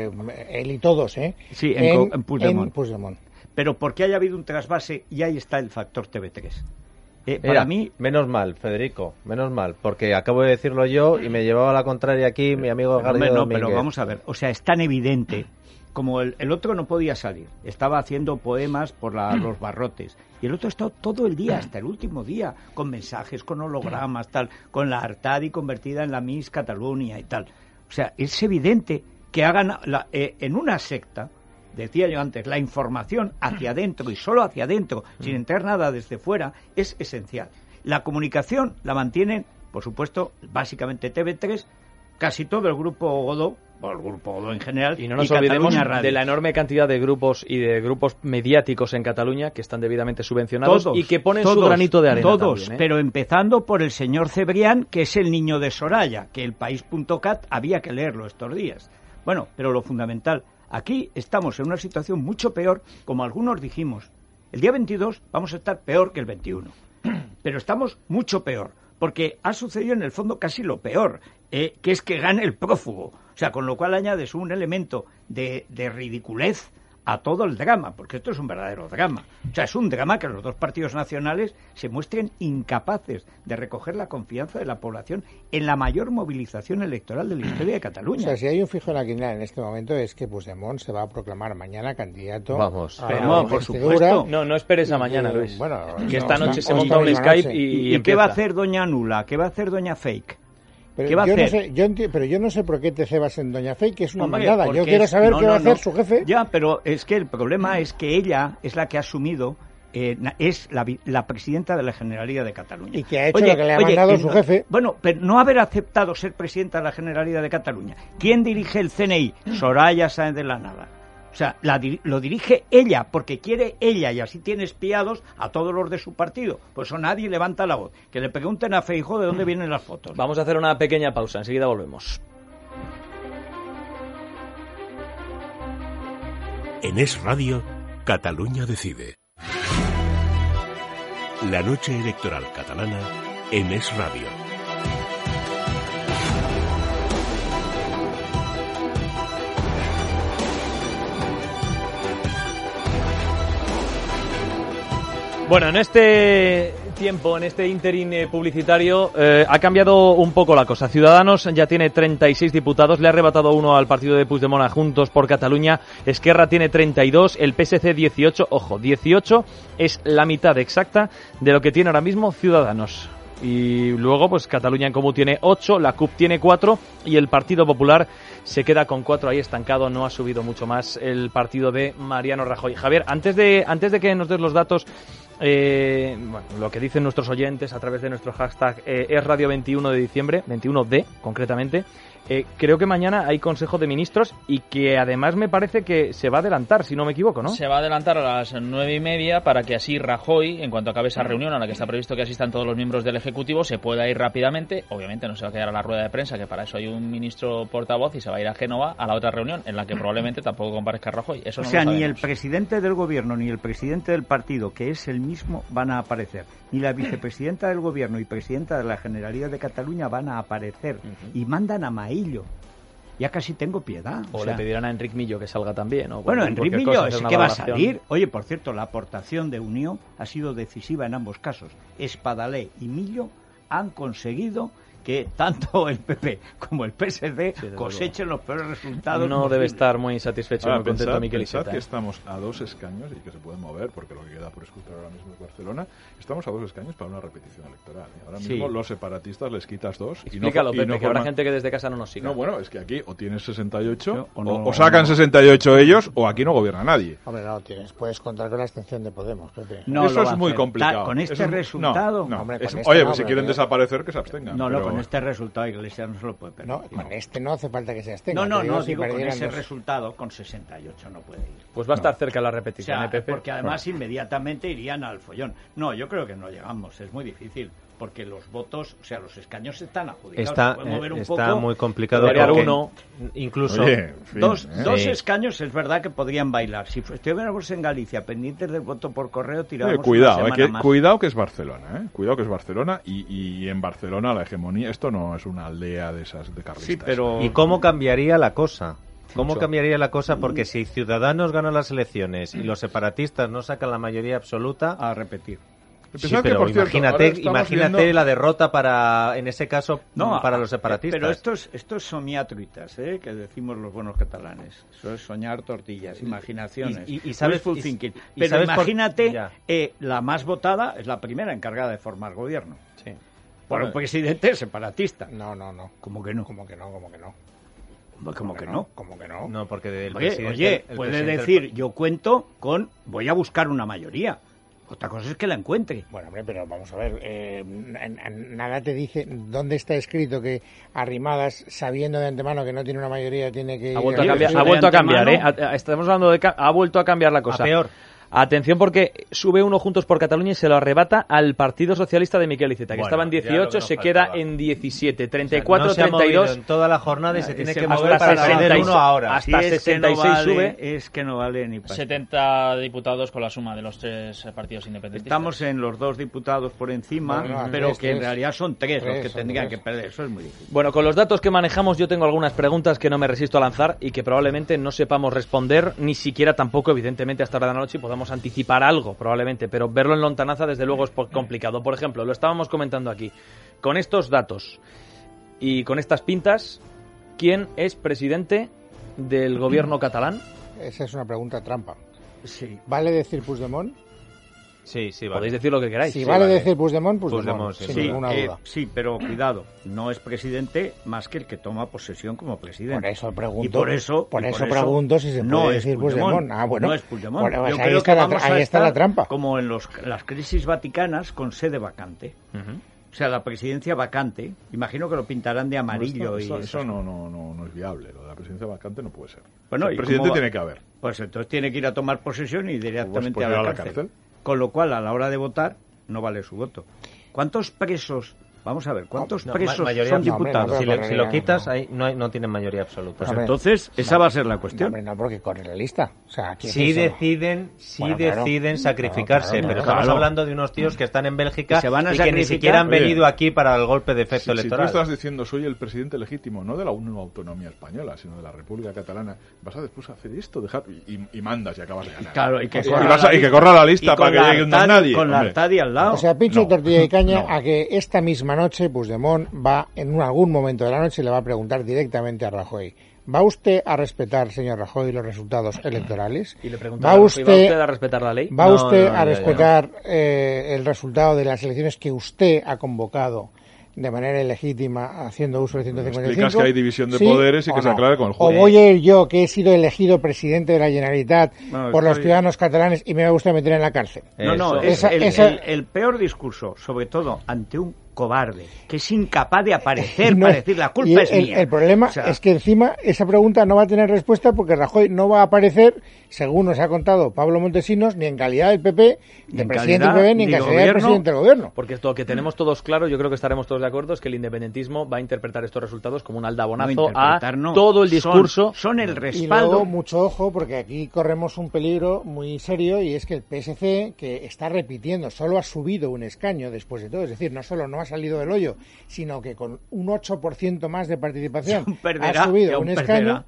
él y todos, Sí, en Puigdemont. Pero porque haya habido un trasvase y ahí está el factor TV3. Para mí, menos mal, Federico, menos mal, porque acabo de decirlo yo y me llevaba a la contraria aquí mi amigo García Domínguez. Pero vamos a ver, o sea, es tan evidente como el otro no podía salir, estaba haciendo poemas por los barrotes, y el otro ha estado todo el día, hasta el último día, con mensajes, con hologramas, tal, con la Artadi convertida en la Miss Catalunya y tal. O sea, es evidente que hagan en una secta, decía yo antes, la información hacia adentro y solo hacia adentro, sin entrar nada desde fuera, es esencial. La comunicación la mantienen, por supuesto, básicamente TV3, casi todo el grupo Godó, o el grupo Godó en general, y no nos olvidemos de la enorme cantidad de grupos y de grupos mediáticos en Cataluña que están debidamente subvencionados y que ponen su granito de arena. Todos, también, pero empezando por el señor Cebrián, que es el niño de Soraya, que el país.cat había que leerlo estos días. Bueno, pero lo fundamental, aquí estamos en una situación mucho peor, como algunos dijimos. El día 22 vamos a estar peor que el 21, pero estamos mucho peor, porque ha sucedido en el fondo casi lo peor, que es que gane el prófugo. O sea, con lo cual añades un elemento de ridiculez a todo el drama, porque esto es un verdadero drama. O sea, es un drama que los dos partidos nacionales se muestren incapaces de recoger la confianza de la población en la mayor movilización electoral de la historia de Cataluña. O sea, si hay un fijo en la quiniela en este momento es que Puigdemont se va a proclamar mañana candidato. Vamos. Pero, por supuesto. No esperes a mañana, Luis. Bueno, que esta noche se monta un Skype ¿Y qué va a hacer doña Nula? ¿Qué va a hacer doña Fake? Pero ¿Qué va a hacer? No sé, pero yo no sé por qué te cebas en doña Fake, que es una Hombre, mandada. Yo quiero saber qué va a hacer su jefe. Ya, pero es que el problema es que ella es la que ha asumido, es la presidenta de la Generalidad de Cataluña. Y que ha hecho lo que le ha mandado su jefe. Bueno, pero no haber aceptado ser presidenta de la Generalidad de Cataluña. ¿Quién dirige el CNI? Soraya Sáenz de la Nava. O sea, lo dirige ella, porque quiere ella, y así tiene espiados a todos los de su partido. Por eso nadie levanta la voz. Que le pregunten a Feijóo de dónde vienen las fotos. Vamos a hacer una pequeña pausa, enseguida volvemos. En Es Radio, Cataluña decide. La noche electoral catalana en Es Radio. Bueno, en este tiempo, en este ínterin publicitario, ha cambiado un poco la cosa. Ciudadanos ya tiene 36 diputados, le ha arrebatado uno al partido de Puigdemont a Juntos por Cataluña. Esquerra tiene 32, el PSC 18. Ojo, 18 es la mitad exacta de lo que tiene ahora mismo Ciudadanos. Y luego, pues Cataluña en Comú tiene 8, la CUP tiene 4 y el Partido Popular se queda con 4 ahí estancado. No ha subido mucho más el partido de Mariano Rajoy. Javier, antes de que nos des los datos, bueno, lo que dicen nuestros oyentes a través de nuestro hashtag es Radio 21 de diciembre, 21D concretamente, creo que mañana hay Consejo de Ministros y que además me parece que se va a adelantar, si no me equivoco, ¿no? Se va a adelantar a las 9:30 para que así Rajoy, en cuanto acabe esa reunión a la que está previsto que asistan todos los miembros del Ejecutivo, se pueda ir rápidamente. Obviamente no se va a quedar a la rueda de prensa, que para eso hay un ministro portavoz, y se va a ir a Génova a la otra reunión, en la que probablemente tampoco comparezca Rajoy. Eso no lo sabemos. Ni el presidente del gobierno ni el presidente del partido, que es el mismo, van a aparecer. Ni la vicepresidenta del gobierno y presidenta de la Generalidad de Cataluña van a aparecer. Y mandan a Maillo. Ya casi tengo piedad. O le pedirán a Enric Millo que salga también. ¿no? Bueno, Enric Millo es que va a salir. Oye, por cierto, la aportación de Unió ha sido decisiva en ambos casos. Espadaler y Millo han conseguido que tanto el PP como el PSD cosechen los peores resultados. No debe estar muy satisfecho, muy contento Miquel Iceta. Pensad que estamos a 2 escaños y que se pueden mover, porque lo que queda por escuchar ahora mismo es Barcelona. Estamos a 2 escaños para una repetición electoral. Ahora mismo los separatistas les quitas 2. Explícalo, Pepe, que habrá gente que desde casa no nos siga. No, bueno, es que aquí o tienes 68 o sacan 68 ellos, o aquí no gobierna nadie. Hombre, no, puedes contar con la abstención de Podemos, Pepe. No, eso es muy complicado. Con este resultado... No. Hombre, oye, pues si quieren desaparecer, que se abstengan. No, con este resultado Iglesias no se lo puede permitir. No, con este no hace falta que se abstenga. Digo con ese resultado, con 68 no puede ir. Pues va a estar cerca la repetición, Pepe. Porque además inmediatamente irían al follón. No, yo creo que no llegamos, es muy difícil. Porque los votos, o sea, los escaños están adjudicados. Está muy complicado. Uno, incluso dos escaños es verdad que podrían bailar. Si estuviéramos en Galicia pendientes del voto por correo, tirábamos cuidado, una semana más. Cuidado que es Barcelona, Cuidado que es Barcelona y en Barcelona la hegemonía, esto no es una aldea de esas de carlistas. Sí, pero... ¿Y cómo cambiaría la cosa? Cambiaría la cosa? Porque si Ciudadanos gana las elecciones y los separatistas no sacan la mayoría absoluta, a repetir. Sí, pero imagínate la derrota en ese caso, para los separatistas. Pero esto es somiatruitas, que decimos los buenos catalanes. Eso es soñar tortillas, imaginaciones. Y sabes, pero imagínate, la más votada es la primera encargada de formar gobierno. Sí. Por un presidente separatista. No. ¿Cómo que no? ¿Cómo que no? ¿Cómo que no? ¿Cómo que no? No, porque puede decir, yo cuento con, voy a buscar una mayoría. Otra cosa es que la encuentre. Bueno, hombre, pero vamos a ver, nada te dice dónde está escrito que Arrimadas, sabiendo de antemano que no tiene una mayoría, tiene que... Ha vuelto a cambiar, Estamos hablando de... Ha vuelto a cambiar la cosa. A peor. Atención porque sube uno Juntos por Cataluña y se lo arrebata al Partido Socialista de Miquel Iceta, que estaba en 18, se queda en 17, 34, no se 32. en toda la jornada y se tiene que hasta mover para perder uno ahora. Hasta 66 sube. Es que no vale ni para 70 diputados con la suma de los 3 partidos independentistas. Estamos en los 2 diputados por encima, pero que en realidad son 3 los que tendrían que perder. Eso es muy difícil. Bueno, con los datos que manejamos yo tengo algunas preguntas que no me resisto a lanzar y que probablemente no sepamos responder, ni siquiera tampoco, evidentemente, hasta ahora de la noche y podamos anticipar algo, probablemente, pero verlo en lontananza desde luego es complicado. Por ejemplo, lo estábamos comentando aquí, con estos datos y con estas pintas, ¿quién es presidente del gobierno catalán? Esa es una pregunta trampa. Sí. ¿Vale decir Puigdemont? Sí, vale. Podéis decir lo que queráis. Si vale decir Puigdemont, sin sí, ninguna duda. Sí, pero cuidado, no es presidente más que el que toma posesión como presidente. Por eso pregunto. Y por eso pregunto si se puede decir Puigdemont. Ah, bueno. No es Puigdemont. Bueno, pues Yo ahí creo está, que ahí está la trampa. Como en las crisis vaticanas con sede vacante. O sea, la presidencia vacante. Imagino que lo pintarán de amarillo. Eso no es viable. Lo de la presidencia vacante no puede ser. Bueno, el presidente tiene que haber. Pues entonces tiene que ir a tomar posesión y directamente pues a la cárcel. Con lo cual, a la hora de votar, no vale su voto. ¿Cuántos presos? Vamos a ver, ¿cuántos presos son diputados? Si lo quitas, ahí no tienen mayoría absoluta. Pues entonces, esa va a ser la cuestión. No, porque corre la lista. O sea, sí deciden sacrificarse, pero estamos hablando de unos tíos que están en Bélgica y que ni siquiera han venido aquí para el golpe de efecto electoral. Si tú estás diciendo, soy el presidente legítimo, no de la nueva autonomía española, sino de la República Catalana, vas a después hacer esto, dejar y mandas y acabas de ganar. Claro, y que corra la lista para que llegue nadie. Con la Artadi al lado. O sea, pincho tortilla y caña a que esta misma noche Puigdemont va, en algún momento de la noche, le va a preguntar directamente a Rajoy: ¿va usted a respetar, señor Rajoy, los resultados electorales? Y le pregunta ¿Va usted a respetar la ley? ¿Va usted a respetar el resultado de las elecciones que usted ha convocado de manera ilegítima haciendo uso del 155? Explicas que hay división de poderes y que se aclare con el juez. ¿O voy a ir yo, que he sido elegido presidente de la Generalitat por los ciudadanos catalanes y me va usted a meter en la cárcel? No, es el peor discurso, sobre todo ante un cobarde, que es incapaz de aparecer para decir la culpa es mía. El problema es que encima esa pregunta no va a tener respuesta porque Rajoy no va a aparecer, según nos ha contado Pablo Montesinos, ni en calidad del PP, de presidente del PP, ni en calidad de presidente del gobierno. Porque esto que tenemos todos claro, yo creo que estaremos todos de acuerdo, es que el independentismo va a interpretar estos resultados como un aldabonazo todo el discurso. Son el respaldo. Y luego, mucho ojo, porque aquí corremos un peligro muy serio, y es que el PSC, que está repitiendo, solo ha subido un escaño después de todo, es decir, no solo no ha salido del hoyo, sino que con un 8% más de participación ha subido un escaño,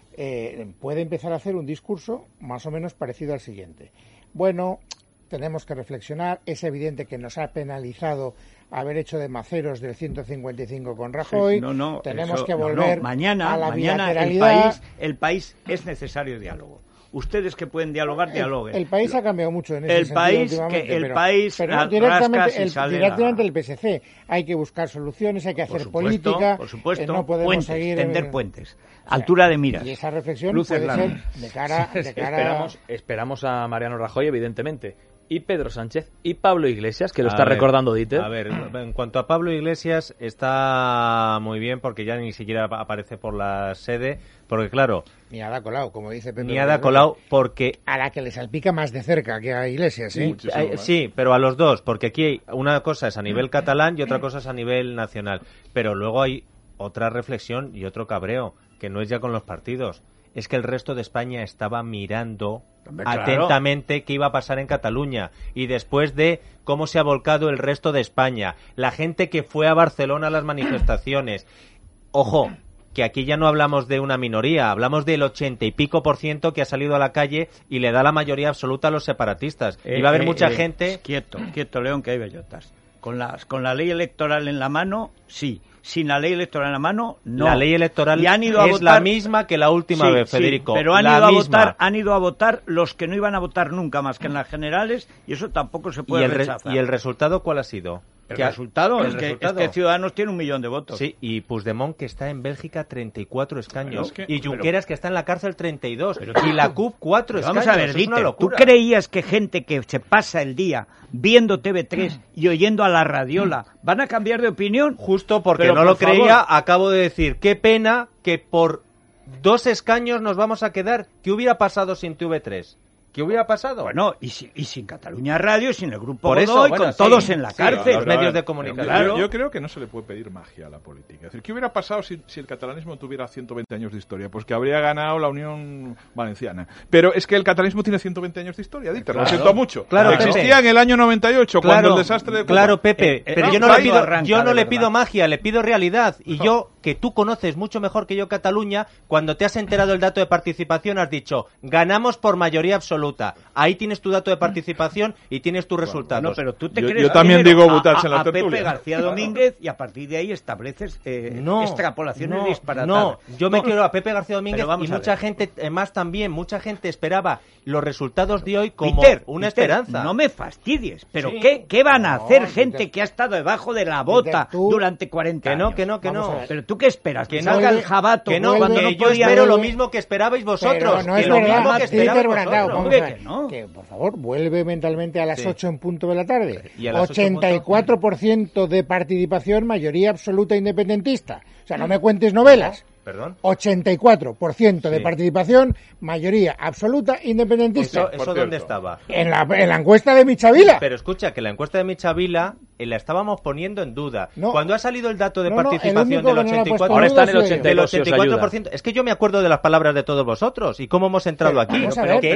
puede empezar a hacer un discurso más o menos parecido al siguiente. Bueno, tenemos que reflexionar, es evidente que nos ha penalizado haber hecho de maceros del 155 con Rajoy, tenemos que volver mañana, a la bilateralidad. El país es necesario diálogo. Ustedes que pueden dialogar, dialoguen. El país ha cambiado mucho en ese sentido últimamente. Pero directamente el PSC. Hay que buscar soluciones, hay que hacer política. Por supuesto, no podemos seguir tender puentes. Altura de miras. Y esa reflexión puede ser de cara... Esperamos a Mariano Rajoy, evidentemente. Y Pedro Sánchez y Pablo Iglesias, que lo está recordando Dieter. A ver, en cuanto a Pablo Iglesias, está muy bien porque ya ni siquiera aparece por la sede, porque claro... Ni a Ada Colau, como dice Pedro. Ni a Ada Colau, porque... A la que le salpica más de cerca que a Iglesias, ¿sí? Sí, pero a los dos, porque aquí una cosa es a nivel catalán y otra cosa es a nivel nacional. Pero luego hay otra reflexión y otro cabreo, que no es ya con los partidos. Es que el resto de España estaba mirando atentamente qué iba a pasar en Cataluña y después de cómo se ha volcado el resto de España, la gente que fue a Barcelona a las manifestaciones. Ojo, que aquí ya no hablamos de una minoría, hablamos del 80 y pico % que ha salido a la calle y le da la mayoría absoluta a los separatistas. Y va a haber mucha gente... Quieto, León, que hay bellotas. Con la ley electoral en la mano, sí. Sin la ley electoral en la mano, no. La ley electoral es la misma que la última vez, Federico. Sí, pero han ido a votar los que no iban a votar nunca más que en las generales, y eso tampoco se puede rechazar. ¿Y el resultado cuál ha sido? El resultado es que Ciudadanos tiene 1 millón de votos. Sí, y Puigdemont, que está en Bélgica, 34 escaños. Y Junqueras, que está en la cárcel, 32. Y la CUP, 4 escaños. Vamos a ver, Dieter, ¿tú creías que gente que se pasa el día viendo TV3 y oyendo a la radiola van a cambiar de opinión? Justo porque no lo creía, acabo de decir, qué pena que por 2 escaños nos vamos a quedar. ¿Qué hubiera pasado sin TV3? ¿Qué hubiera pasado? Bueno, y sin Cataluña Radio, sin el Grupo Por eso, Godoy, bueno, con todos en la cárcel. Los medios de comunicación. Claro. Yo creo que no se le puede pedir magia a la política. Es decir, ¿qué hubiera pasado si el catalanismo tuviera 120 años de historia? Pues que habría ganado la Unión Valenciana. Pero es que el catalanismo tiene 120 años de historia, Dieter, lo siento mucho. Claro, existía en el año 98, cuando el desastre de Cuba. Claro, Pepe, pero yo no le pido magia, le pido realidad. Y yo, que tú conoces mucho mejor que yo Cataluña, cuando te has enterado el dato de participación, has dicho, ganamos por mayoría absoluta. Ahí tienes tu dato de participación y tienes tus resultados. No, pero tú te crees yo también digo Butats en la tertulia. A Pepe García Domínguez y a partir de ahí estableces extrapolaciones disparatadas. No, yo me quiero a Pepe García Domínguez y mucha gente más también, mucha gente esperaba los resultados de hoy como una esperanza. No me fastidies, pero sí. ¿Qué van a hacer gente que ha estado debajo de la bota durante 40 años? Que no. Pero tú qué esperas, que salga el jabato cuando no yo espero lo mismo que esperabais vosotros. No es lo verdad, mismo que esperabais vosotros. Que por favor, vuelve mentalmente a las 8 en punto de la tarde. 84% de participación, mayoría absoluta independentista. O sea, no me cuentes novelas. ¿Perdón? 84% de participación, mayoría absoluta independentista. ¿Eso dónde estaba? En la encuesta de Michavila. Pero escucha, que la encuesta de Michavila la estábamos poniendo en duda. Cuando ha salido el dato de participación del 84%, ahora está en el 84%. Es que yo me acuerdo de las palabras de todos vosotros y cómo hemos entrado aquí.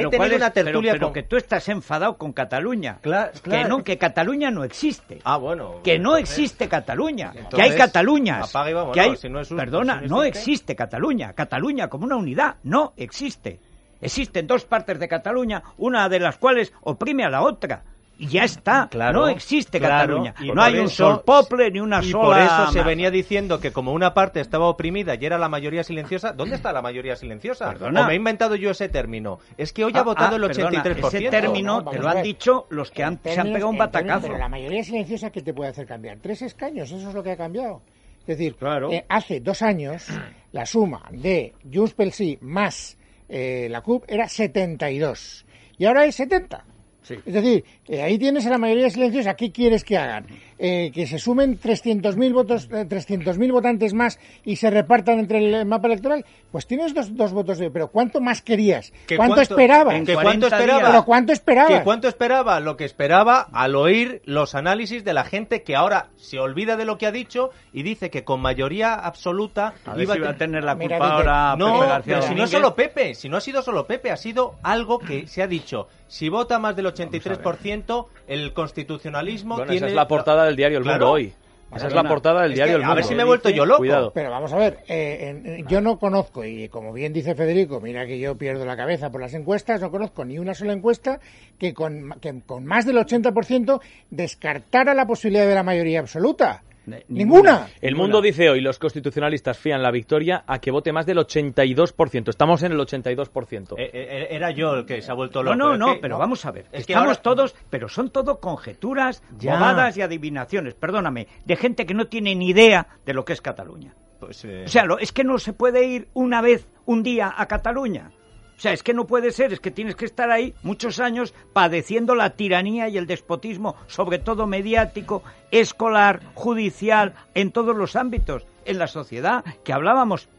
Pero que tú estás enfadado con Cataluña. Claro. Que Cataluña no existe. Bueno. Que no existe Cataluña. Que hay Cataluñas. Apaga y vámonos, que hay, si no es no existe Cataluña. Cataluña como una unidad no existe. Existen dos partes de Cataluña, una de las cuales oprime a la otra. Y ya está, no existe Cataluña. No hay un sol poble ni una sola... Por eso se venía diciendo que como una parte estaba oprimida y era la mayoría silenciosa, ¿dónde está la mayoría silenciosa? Perdona. ¿O me he inventado yo ese término? Es que hoy ha votado el 83%. Ese término te lo han dicho los que se han pegado un batacazo. Pero la mayoría silenciosa, ¿qué te puede hacer cambiar? 3 escaños, eso es lo que ha cambiado. Es decir, hace 2 años la suma de Junts pel Sí más la CUP era 72 y ahora es 70. Sí. Es decir, ahí tienes a la mayoría silenciosa. ¿Qué quieres que hagan? Que se sumen 300.000 votos, 300.000 votantes más y se repartan entre el mapa electoral. Pues tienes dos votos de... Pero ¿cuánto más querías? ¿Cuánto esperabas? ¿Cuánto esperaba? ¿Pero cuánto esperabas? ¿Cuánto esperaba? Lo que esperaba al oír los análisis de la gente que ahora se olvida de lo que ha dicho y dice que con mayoría absoluta iba a tener la culpa ahora Pepe García pero si no es solo Pepe, si no ha sido solo Pepe, ha sido algo que se ha dicho. Si vota más del 83%, el constitucionalismo tiene... Esa es la portada del diario El Mundo hoy. Esa es la portada del diario El Mundo. A ver si me he vuelto yo loco. Cuidado. Pero vamos a ver, yo no conozco, y como bien dice Federico, mira que yo pierdo la cabeza por las encuestas, no conozco ni una sola encuesta que con más del 80% descartara la posibilidad de la mayoría absoluta. Ninguna. El Mundo dice hoy, los constitucionalistas fían la victoria a que vote más del 82%. Estamos en el 82%. Era yo el que se ha vuelto loco. No, pero vamos a ver. Estamos todos, pero son todo conjeturas, bobadas y adivinaciones, perdóname, de gente que no tiene ni idea de lo que es Cataluña. O sea, es que no se puede ir un día a Cataluña. O sea, es que no puede ser, es que tienes que estar ahí muchos años padeciendo la tiranía y el despotismo, sobre todo mediático, escolar, judicial, en todos los ámbitos, en la sociedad, que hablábamos,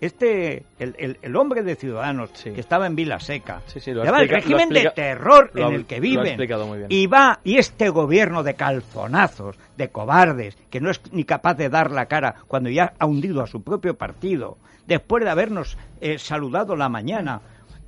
el hombre de Ciudadanos, que estaba en Vilaseca, el régimen de terror en el que viven, y este gobierno de calzonazos, de cobardes, que no es ni capaz de dar la cara cuando ya ha hundido a su propio partido, después de habernos saludado la mañana.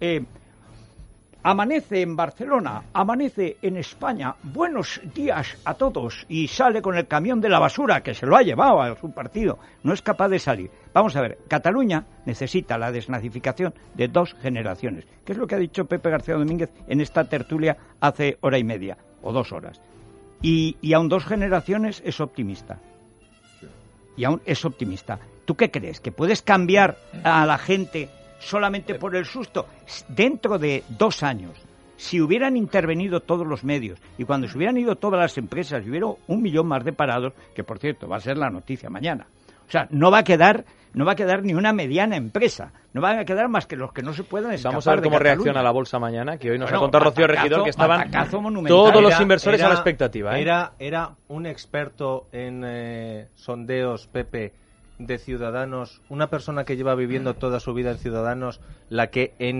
Amanece en Barcelona, amanece en España, buenos días a todos, y sale con el camión de la basura que se lo ha llevado a su partido, no es capaz de salir. Vamos a ver, Cataluña necesita la desnazificación de 2 generaciones, que es lo que ha dicho Pepe García Domínguez en esta tertulia hace hora y media, o 2 horas. Y aún 2 generaciones es optimista. Y aún es optimista. ¿Tú qué crees? ¿Que puedes cambiar a la gente solamente por el susto? Dentro de 2 años, si hubieran intervenido todos los medios y cuando se hubieran ido todas las empresas y hubiera 1 millón más de parados, que por cierto va a ser la noticia mañana, o sea, no va a quedar ni una mediana empresa, no van a quedar más que los que no se puedan escapar. Vamos a ver cómo reacciona la bolsa mañana, que hoy nos ha contado Rocío Regidor que estaban monumental. todos los inversores a la expectativa. Era un experto en sondeos, Pepe, de Ciudadanos, una persona que lleva viviendo toda su vida en Ciudadanos, la que en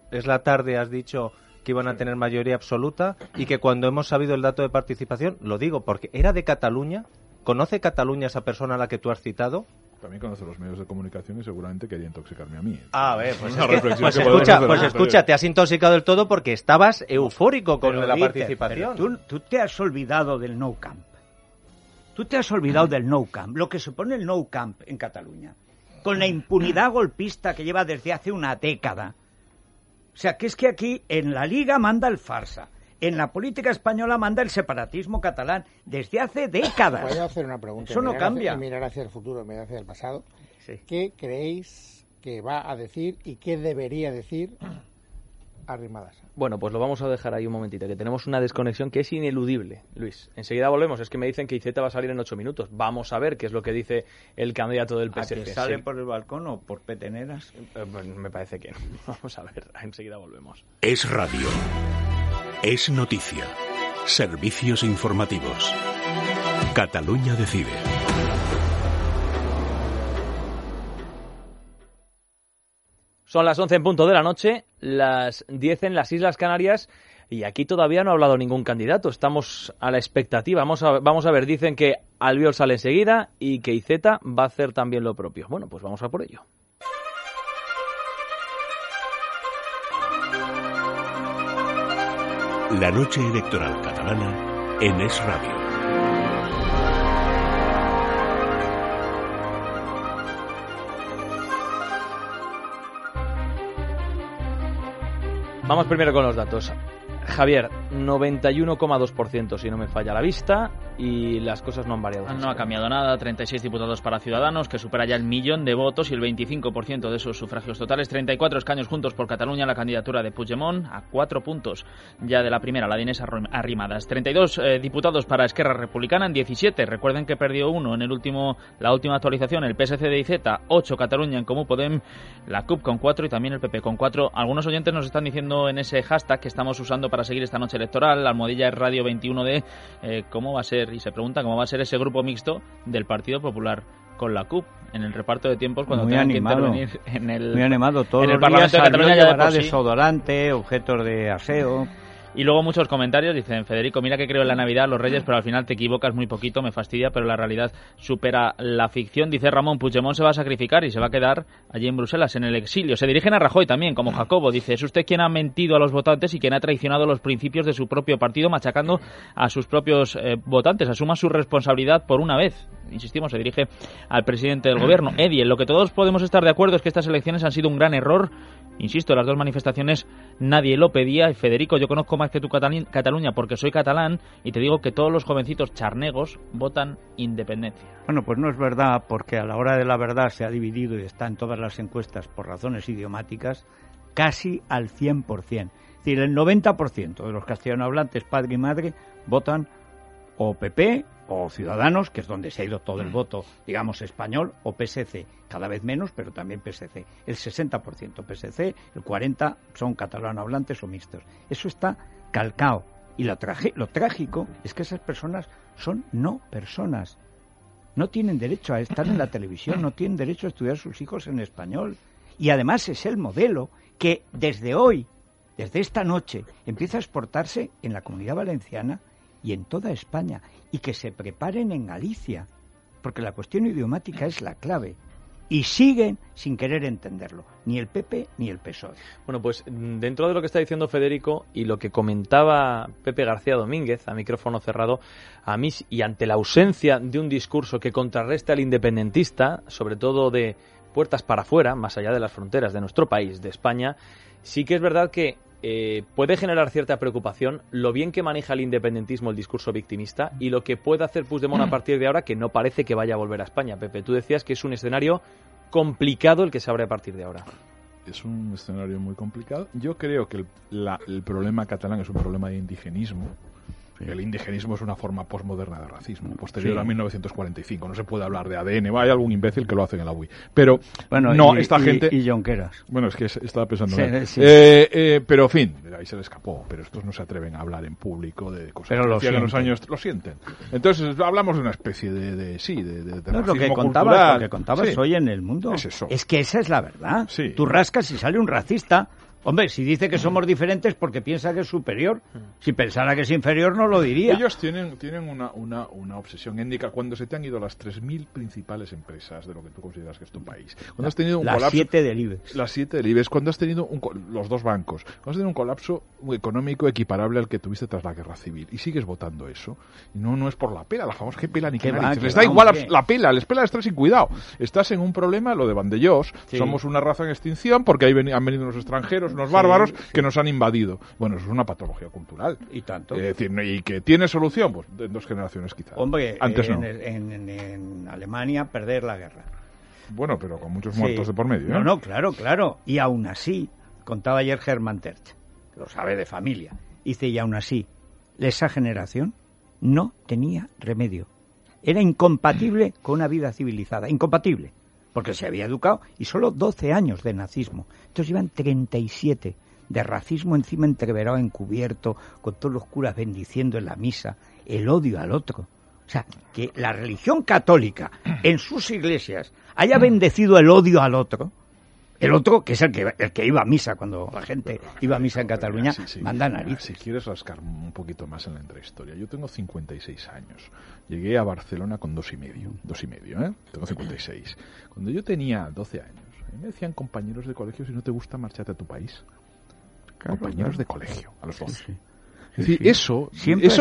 es la tarde, has dicho que iban a tener mayoría absoluta y que cuando hemos sabido el dato de participación, lo digo porque era de Cataluña. ¿Conoce Cataluña esa persona a la que tú has citado? También conoce los medios de comunicación y seguramente quería intoxicarme a mí. Pues escucha, te has intoxicado del todo porque estabas eufórico con la participación. Tú te has olvidado del Nou Camp. Tú te has olvidado del Nou Camp, lo que supone el Nou Camp en Cataluña, con la impunidad golpista que lleva desde hace una década. O sea, que es que aquí en la Liga manda el farsa. En la política española manda el separatismo catalán desde hace décadas. Voy a hacer una pregunta. Eso no cambia. Mirar hacia el futuro, mirar hacia el pasado. Sí. ¿Qué creéis que va a decir y qué debería decir Arrimadas? Bueno, pues lo vamos a dejar ahí un momentito, que tenemos una desconexión que es ineludible, Luis. Enseguida volvemos. Es que me dicen que Iceta va a salir en 8 minutos. Vamos a ver qué es lo que dice el candidato del PSC. ¿A que sale por el balcón o por peteneras? Pues me parece que no. Vamos a ver. Enseguida volvemos. Es radio. Es noticia. Servicios informativos. Cataluña decide. Son las 11 en punto de la noche, las 10 en las Islas Canarias, y aquí todavía no ha hablado ningún candidato. Estamos a la expectativa. Vamos a ver, dicen que Albiol sale enseguida y que Iceta va a hacer también lo propio. Bueno, pues vamos a por ello. La noche electoral catalana en Es Radio. Vamos primero con los datos. Javier, 91,2% si no me falla la vista, y las cosas no han variado. No ha cambiado nada, 36 diputados para Ciudadanos, que supera ya el 1.000.000 de votos y el 25% de esos sufragios totales, 34 escaños Juntos por Cataluña, la candidatura de Puigdemont, a 4 puntos ya de la primera, la de Inés Arrimadas. 32 diputados para Esquerra Republicana, en 17, recuerden que perdió uno en la última actualización, el PSC de Iceta, 8 Cataluña en Comú Podem, la CUP con 4 y también el PP con 4. Algunos oyentes nos están diciendo en ese hashtag que estamos usando para seguir esta noche electoral, la almohadilla es Radio 21D, cómo va a ser, y se pregunta cómo va a ser ese grupo mixto del Partido Popular con la CUP en el reparto de tiempos cuando tengan que intervenir en el muy animado, todos en el los Parlamento días de Cataluña. Ya llevará de por sí. desodorante, objetos de aseo. Y luego muchos comentarios, dicen: Federico, mira que creo en la Navidad, los Reyes, pero al final te equivocas muy poquito, me fastidia, pero la realidad supera la ficción. Dice Ramón, Puigdemont se va a sacrificar y se va a quedar allí en Bruselas, en el exilio. Se dirigen a Rajoy también, como Jacobo, dice: es usted quien ha mentido a los votantes y quien ha traicionado los principios de su propio partido, machacando a sus propios votantes. Asuma su responsabilidad por una vez. Insistimos, se dirige al presidente del gobierno. Eddie, en lo que todos podemos estar de acuerdo es que estas elecciones han sido un gran error. Insisto, las dos manifestaciones nadie lo pedía. Y Federico, yo conozco más que tú Cataluña porque soy catalán y te digo que todos los jovencitos charnegos votan independencia. Bueno, pues no es verdad, porque a la hora de la verdad se ha dividido y está en todas las encuestas por razones idiomáticas casi al 100%. Es decir, el 90% de los castellanohablantes, padre y madre, votan o PP o Ciudadanos, que es donde se ha ido todo el voto, digamos, español, o PSC, cada vez menos, pero también PSC. El 60% PSC, el 40% son catalanohablantes o mixtos. Eso está calcao. Y lo trágico es que esas personas son no personas. No tienen derecho a estar en la televisión, no tienen derecho a estudiar sus hijos en español. Y además es el modelo que desde hoy, desde esta noche, empieza a exportarse en la Comunidad Valenciana y en toda España, y que se preparen en Galicia, porque la cuestión idiomática es la clave, y siguen sin querer entenderlo, ni el PP ni el PSOE. Bueno, pues dentro de lo que está diciendo Federico y lo que comentaba Pepe García Domínguez a micrófono cerrado, a mí, y ante la ausencia de un discurso que contrarreste al independentista, sobre todo de puertas para afuera, más allá de las fronteras de nuestro país, de España, sí que es verdad que puede generar cierta preocupación lo bien que maneja el independentismo el discurso victimista y lo que puede hacer Puigdemont a partir de ahora, que no parece que vaya a volver a España. Pepe, tú decías que es un escenario complicado el que se abre a partir de ahora. Es un escenario muy complicado. Yo creo que el problema catalán es un problema de indigenismo. El indigenismo es una forma posmoderna de racismo, posterior a 1945. No se puede hablar de ADN. Hay algún imbécil que lo hace en la UI. Pero bueno, no, esta gente... Y Junqueras. Bueno, es que estaba pensando en él. Sí. Pero, en fin, ahí se le escapó. Pero estos no se atreven a hablar en público de cosas pero que hacían en los años... Lo sienten. Entonces, hablamos de una especie de no, racismo lo que contabas hoy en El Mundo. Es eso. Es que esa es la verdad. Sí. Tú rascas y sale un racista. Hombre, si dice que somos diferentes porque piensa que es superior. Si pensara que es inferior no lo diría. Ellos tienen una obsesión étnica cuando se te han ido las 3.000 principales empresas de lo que tú consideras que es tu país. Cuando has tenido un las colapso, 7 del IBEX. Las 7 del IBEX. Cuando has tenido los dos bancos. Cuando has tenido un colapso económico equiparable al que tuviste tras la guerra civil. Y sigues votando eso. Y no es por la pela, la famosa que pela ni que narices. Les da igual la pela, les pela estar sin cuidado. Estás en un problema, lo de Vandellós. Sí. Somos una raza en extinción porque ahí han venido unos extranjeros, unos bárbaros que nos han invadido. Bueno, eso es una patología cultural. Y tanto. Es decir, ¿y que tiene solución? Pues en 2 generaciones quizás. Hombre, antes no. En Alemania perder la guerra. Bueno, pero con muchos muertos de por medio. No, claro. Y aún así, contaba ayer Hermann Tertsch, lo sabe de familia, dice, y aún así, esa generación no tenía remedio. Era incompatible con una vida civilizada, incompatible, porque se había educado, y solo 12 años de nazismo. Entonces llevan 37 de racismo encima entreverado, encubierto, con todos los curas bendiciendo en la misa, el odio al otro. O sea, que la religión católica en sus iglesias haya bendecido el odio al otro, el otro que es el que iba a misa cuando la gente iba a misa en Cataluña, manda nariz. Si quieres rascar un poquito más en la intrahistoria, yo tengo 56 años. Llegué a Barcelona con 2,5, tengo 56. Cuando yo tenía 12 años, me decían compañeros de colegio, si no te gusta, márchate a tu país. Compañeros de colegio, a los 12. Sí. Es decir, eso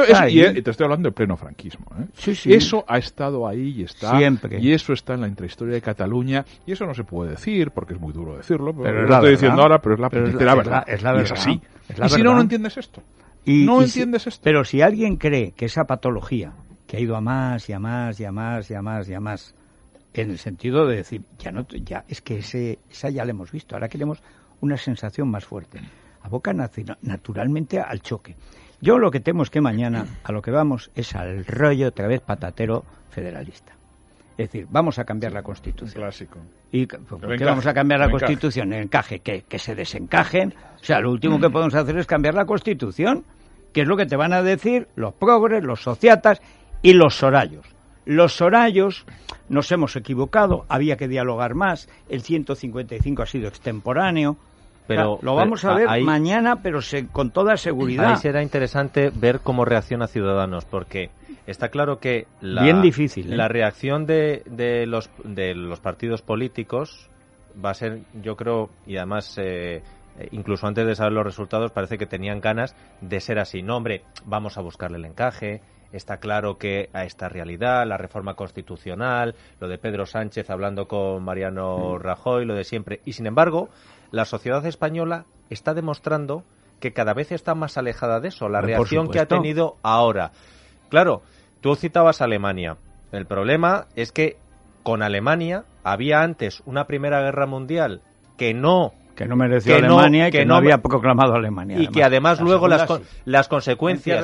y te estoy hablando de pleno franquismo. Eso ha estado ahí y está. Siempre. Y eso está en la intrahistoria de Cataluña. Y eso no se puede decir, porque es muy duro decirlo. Pero lo estoy diciendo ahora, pero es la verdad. Es la verdad. Y es así. Y si no entiendes esto. Entiendes esto. Pero si alguien cree que esa patología, que ha ido a más y a más y a más y a más y a más, en el sentido de decir, ya es que esa ya la hemos visto, ahora queremos una sensación más fuerte. Aboca naturalmente al choque. Yo lo que temo es que mañana a lo que vamos es al rollo otra vez patatero federalista. Es decir, vamos a cambiar la Constitución. Clásico. ¿Y por qué vamos a cambiar la Constitución? El encaje, que se desencajen. O sea, lo último que podemos hacer es cambiar la Constitución, que es lo que te van a decir los progres, los sociatas y los sorayos. Los sorayos nos hemos equivocado, había que dialogar más, el 155 ha sido extemporáneo. Pero lo vamos a ver mañana, pero con toda seguridad. Ahí será interesante ver cómo reacciona Ciudadanos, porque está claro que bien difícil, la reacción de los partidos políticos va a ser, yo creo, y además incluso antes de saber los resultados parece que tenían ganas de ser así. No, hombre, vamos a buscarle el encaje. Está claro que a esta realidad, la reforma constitucional, lo de Pedro Sánchez hablando con Mariano Rajoy, lo de siempre. Y sin embargo, la sociedad española está demostrando que cada vez está más alejada de eso, la reacción que ha tenido ahora. Claro, tú citabas a Alemania. El problema es que con Alemania había antes una Primera Guerra Mundial que no mereció Alemania y que no había proclamado Alemania. Y además, que además luego las consecuencias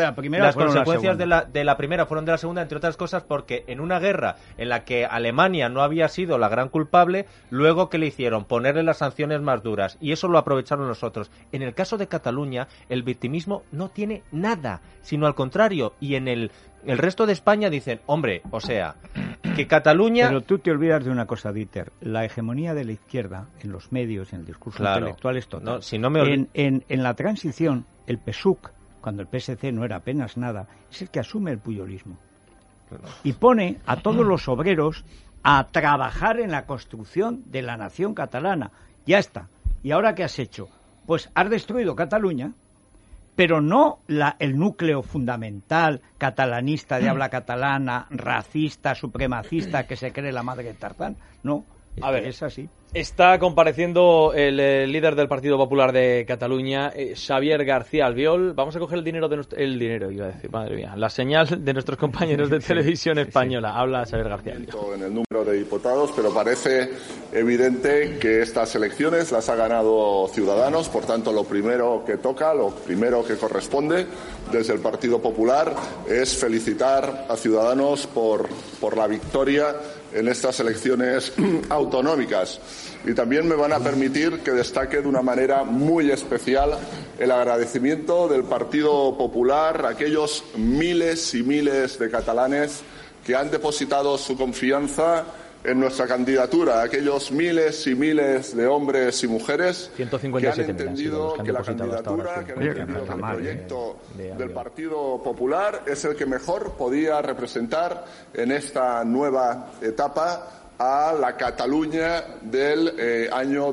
de la primera fueron de la segunda, entre otras cosas porque en una guerra en la que Alemania no había sido la gran culpable, luego que le hicieron ponerle las sanciones más duras y eso lo aprovecharon los otros. En el caso de Cataluña, el victimismo no tiene nada, sino al contrario, y en el resto de España dicen, hombre, o sea, que Cataluña... Pero tú te olvidas de una cosa, Dieter, la hegemonía de la izquierda en los medios, en el discurso intelectual es total. En la transición, el PSUC, cuando el PSC no era apenas nada, es el que asume el puyolismo. Y pone a todos los obreros a trabajar en la construcción de la nación catalana. Ya está. ¿Y ahora qué has hecho? Pues has destruido Cataluña, pero no el núcleo fundamental catalanista de habla catalana, racista, supremacista, que se cree la madre de Tarzán. No, es así. Está compareciendo el líder del Partido Popular de Cataluña, Xavier García Albiol. Vamos a coger el dinero iba a decir, madre mía, la señal de nuestros compañeros de televisión española. Habla Xavier García Albiol. En el número de diputados, pero parece evidente que estas elecciones las ha ganado Ciudadanos. Por tanto, lo primero que toca, lo primero que corresponde desde el Partido Popular es felicitar a Ciudadanos por la victoria en estas elecciones autonómicas. Y también me van a permitir que destaque de una manera muy especial el agradecimiento del Partido Popular a aquellos miles y miles de catalanes que han depositado su confianza en nuestra candidatura, aquellos miles y miles de hombres y mujeres que han entendido que la candidatura, que han entendido que el proyecto del Partido Popular es el que mejor podía representar en esta nueva etapa a la Cataluña del año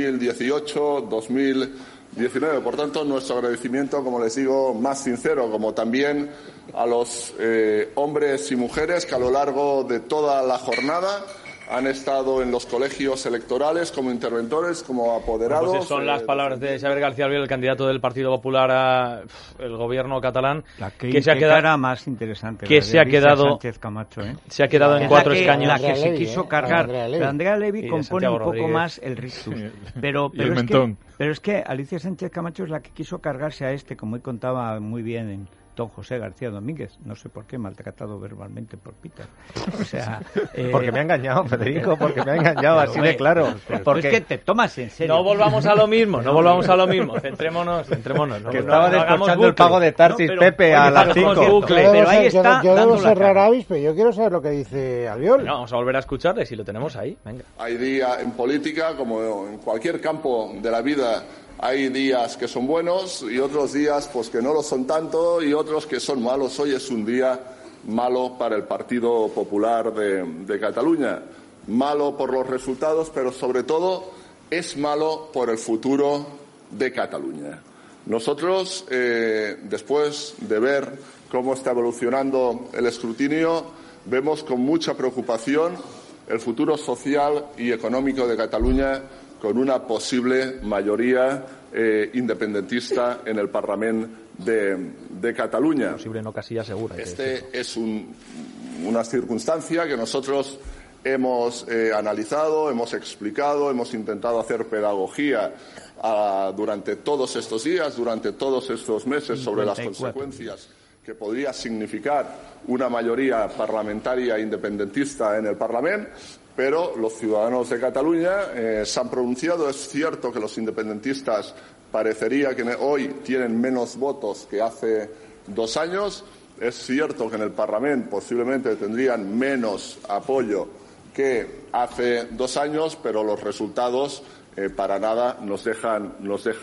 2018-2019. Por tanto, nuestro agradecimiento, como les digo, más sincero, como también a los hombres y mujeres que a lo largo de toda la jornada han estado en los colegios electorales como interventores, como apoderados. Pues son las palabras de Xavier García Albiol, el candidato del Partido Popular al gobierno catalán, que se ha quedado más interesante. Que se ha quedado Sánchez Camacho, se ha quedado en 4 escaños. La que se quiso cargar. Andrea Levy compone un poco más el rictus. Pero es que Alicia Sánchez Camacho es la que quiso cargarse a como hoy contaba muy bien en don José García Domínguez, no sé por qué, maltratado verbalmente por Peter. O sea, porque me ha engañado, Federico, porque me ha engañado, así de claro. Porque es que te tomas en serio. No volvamos a lo mismo. Centrémonos. Que estaba descorchando el pago de Tarsis, Pepe, a las 5. Pero ahí está. Yo debo cerrar Avis, pero yo quiero saber lo que dice Albiol. No, vamos a volver a escucharle si lo tenemos ahí. Venga. Hay día en política, como en cualquier campo de la vida, hay días que son buenos y otros días pues que no lo son tanto y otros que son malos. Hoy es un día malo para el Partido Popular de Cataluña. Malo por los resultados, pero sobre todo es malo por el futuro de Cataluña. Nosotros, después de ver cómo está evolucionando el escrutinio, vemos con mucha preocupación el futuro social y económico de Cataluña, con una posible mayoría independentista en el Parlamento de Cataluña. Posible no casilla segura. Es una circunstancia que nosotros hemos analizado, hemos explicado, hemos intentado hacer pedagogía durante todos estos días, durante todos estos meses, sobre las consecuencias que podría significar una mayoría parlamentaria independentista en el Parlamento. Pero los ciudadanos de Cataluña se han pronunciado. Es cierto que los independentistas parecería que hoy tienen menos votos que hace 2 años. Es cierto que en el Parlamento posiblemente tendrían menos apoyo que hace 2 años, pero los resultados para nada nos dejan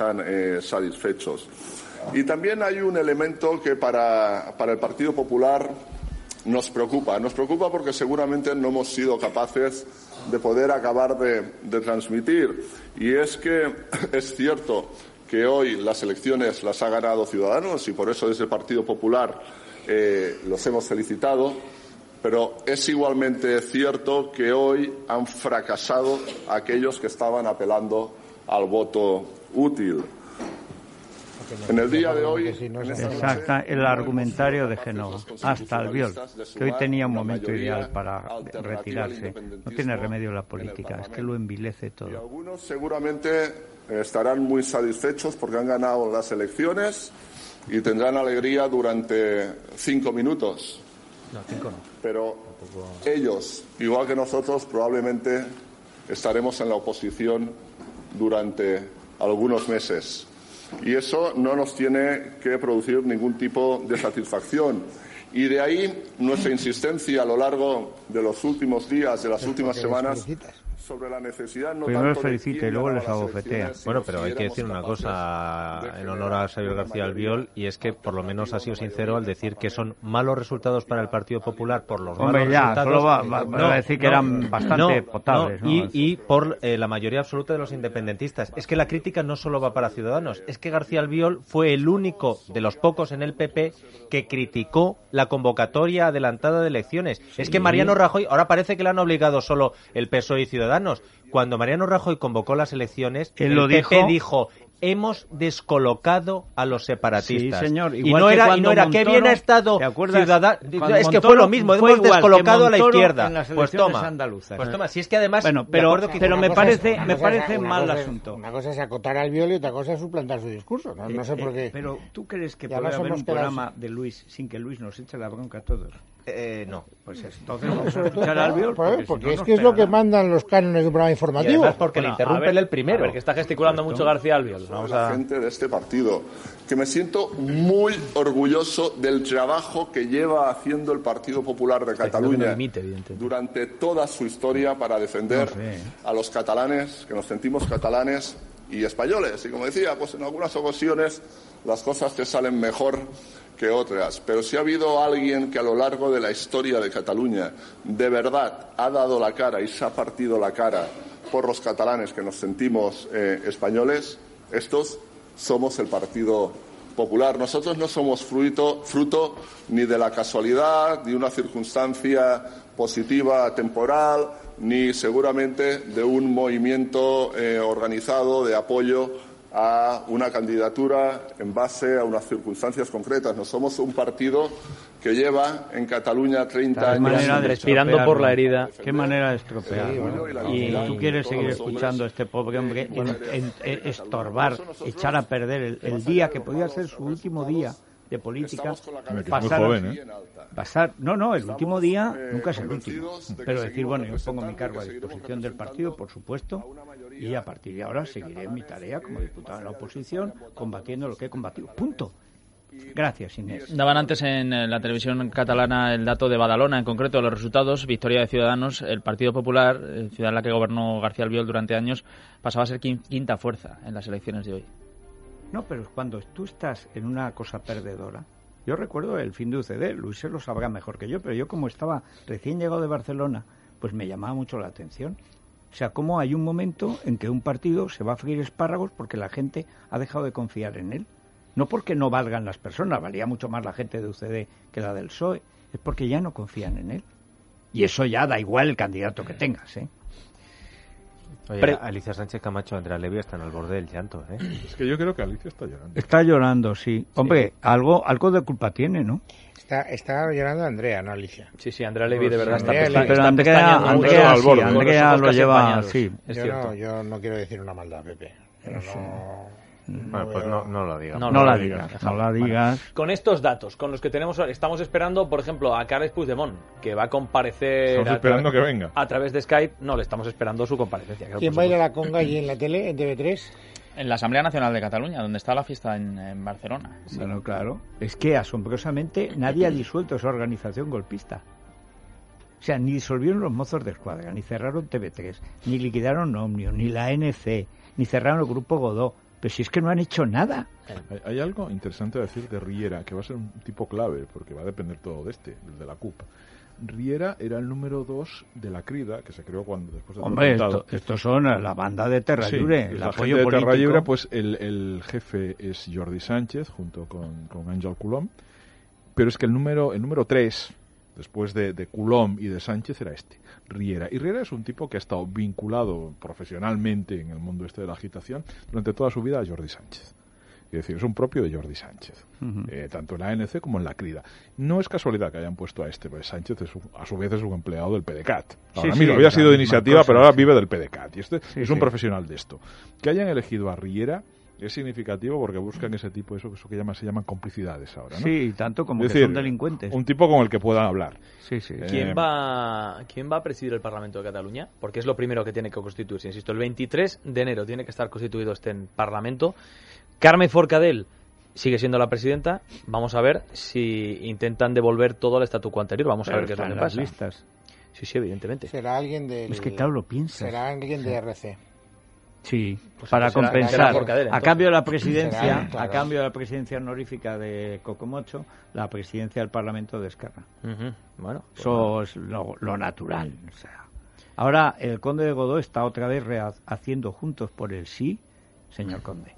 satisfechos. Y también hay un elemento que para el Partido Popular nos preocupa porque seguramente no hemos sido capaces de poder acabar de transmitir, y es que es cierto que hoy las elecciones las ha ganado Ciudadanos y por eso desde el Partido Popular los hemos felicitado, pero es igualmente cierto que hoy han fracasado aquellos que estaban apelando al voto útil. En el día de hoy, exacta, el argumentario de Génova, hasta Albiol, que hoy tenía un momento ideal para retirarse. No tiene remedio la política, es que lo envilece todo. Y algunos seguramente estarán muy satisfechos porque han ganado las elecciones y tendrán alegría durante 5 minutos. No, 5 no. Pero ellos, igual que nosotros, probablemente estaremos en la oposición durante algunos meses. Y eso no nos tiene que producir ningún tipo de satisfacción. Y de ahí nuestra insistencia a lo largo de los últimos días, de las últimas semanas, sobre la necesidad no primero tanto felicita y luego les abofetea. Bueno, pero hay que decir una cosa en honor a Xavier García Albiol, y es que por lo menos ha sido sincero al decir que son malos resultados para el Partido Popular por los malos resultados. Solo va a decir que eran bastante potables. Y por la mayoría absoluta de los independentistas. Es que la crítica no solo va para Ciudadanos, es que García Albiol fue el único de los pocos en el PP que criticó la convocatoria adelantada de elecciones. Sí. Es que Mariano Rajoy, ahora parece que le han obligado solo el PSOE y Ciudadanos. Cuando Mariano Rajoy convocó las elecciones, el PP dijo: hemos descolocado a los separatistas. Sí, señor. Igual y no era que bien ha estado Ciudadanos. Es que fue lo mismo, hemos descolocado a la izquierda. Pues toma, si es que además... Bueno, pero me parece mal el asunto. Una cosa es acotar al Albiol y otra cosa es suplantar su discurso. No sé por qué. Pero ¿tú crees que puede haber un programa de Luis sin que Luis nos eche la bronca a todos? No. Pues entonces vamos a escuchar a Albiol. Porque es que es lo que mandan los cánones de un programa informativo. Y además porque le interrumpen el primero. A ver, que está gesticulando mucho García Albiol. Vamos a la gente de este partido, que me siento muy orgulloso del trabajo que lleva haciendo el Partido Popular de Cataluña durante toda su historia para defender a los catalanes, que nos sentimos catalanes y españoles. Y como decía, pues en algunas ocasiones las cosas te salen mejor que otras, pero si ha habido alguien que a lo largo de la historia de Cataluña de verdad ha dado la cara y se ha partido la cara por los catalanes que nos sentimos españoles, estos somos el Partido Popular. Nosotros no somos fruto ni de la casualidad, de una circunstancia positiva temporal, ni seguramente de un movimiento organizado de apoyo a una candidatura en base a unas circunstancias concretas. No somos un partido que lleva en Cataluña 30 años respirando por la herida. Qué manera de estropearlo. Y tú quieres seguir escuchando a este pobre hombre estorbar, echar a perder el día que podía ser su último día de política, pasar, el último día nunca es el último, pero decir, bueno, yo pongo mi cargo a disposición del partido, por supuesto, y a partir de ahora seguiré mi tarea como diputado en la oposición, combatiendo lo que he combatido, punto. Gracias, Inés. Daban antes en la televisión catalana el dato de Badalona, en concreto los resultados, victoria de Ciudadanos, el Partido Popular, ciudad en la que gobernó García Albiol durante años, pasaba a ser quinta fuerza en las elecciones de hoy. No, pero cuando tú estás en una cosa perdedora, yo recuerdo el fin de UCD, Luis se lo sabrá mejor que yo, pero yo como estaba recién llegado de Barcelona, pues me llamaba mucho la atención. O sea, cómo hay un momento en que un partido se va a freír espárragos porque la gente ha dejado de confiar en él. No porque no valgan las personas, valía mucho más la gente de UCD que la del PSOE, es porque ya no confían en él. Y eso ya da igual el candidato que tengas, ¿eh? Oye, Alicia Sánchez Camacho, Andrea Levy están al borde del llanto, ¿eh? Es que yo creo que Alicia está llorando. Está llorando, sí. Hombre, algo de culpa tiene, ¿no? Está llorando Andrea, no Alicia. Sí, Andrea Levy de verdad está pero Andrea lo lleva así. Yo no quiero decir una maldad, Pepe, pero Bueno, pues no lo digas. No la digas. Con estos datos, con los que tenemos, estamos esperando, por ejemplo, a Carles Puigdemont, que va a comparecer. Estamos esperando que venga. A través de Skype. No, le estamos esperando su comparecencia. ¿Quién va a ir a la conga allí en la tele, en TV3? En la Asamblea Nacional de Cataluña, donde está la fiesta en Barcelona. Sí. Bueno, claro. Es que, asombrosamente, nadie ha disuelto esa organización golpista. O sea, ni disolvieron los Mozos de Escuadra, ni cerraron TV3, ni liquidaron Omnium, ni la ANC, ni cerraron el Grupo Godó. Pero si es que no han hecho nada. Hay algo interesante a decir de Riera, que va a ser un tipo clave, porque va a depender todo de la CUP. Riera era el número 2 de la Crida, que se creó después del atentado. Estos son la banda de Terra Lliure, el apoyo gente político. De Terra Lliure, pues el jefe es Jordi Sánchez, junto con Àngel Colom, pero es que el número 3, después de Colom y de Sánchez, era Riera. Y Riera es un tipo que ha estado vinculado profesionalmente en el mundo de la agitación durante toda su vida a Jordi Sánchez. Es decir, es un propio de Jordi Sánchez, tanto en la ANC como en la Crida. No es casualidad que hayan puesto a pues Sánchez a su vez es un empleado del PDeCAT. Ahora mismo había sido de iniciativa, pero ahora vive del PDeCAT. Y es un profesional de esto. Que hayan elegido a Riera es significativo porque buscan ese tipo, eso que se llaman complicidades ahora, ¿no? Sí, tanto como que son delincuentes. Un tipo con el que puedan hablar. Sí. ¿Quién va a presidir el Parlamento de Cataluña? Porque es lo primero que tiene que constituirse. Insisto, el 23 de enero tiene que estar constituido este Parlamento. Carme Forcadell sigue siendo la presidenta. Vamos a ver si intentan devolver todo el statu quo anterior. Vamos a ver qué es lo que pasa. Listas. Sí, evidentemente. Será alguien del... Es que claro, lo piensas. Será alguien de RC. Sí, pues para compensar. A cambio de la presidencia, a cambio de la presidencia honorífica de Cocomocho, la presidencia del Parlamento de Esquerra. Bueno, pues eso es lo natural. O sea, ahora el conde de Godó está otra vez haciendo Juntos por el Sí, señor conde.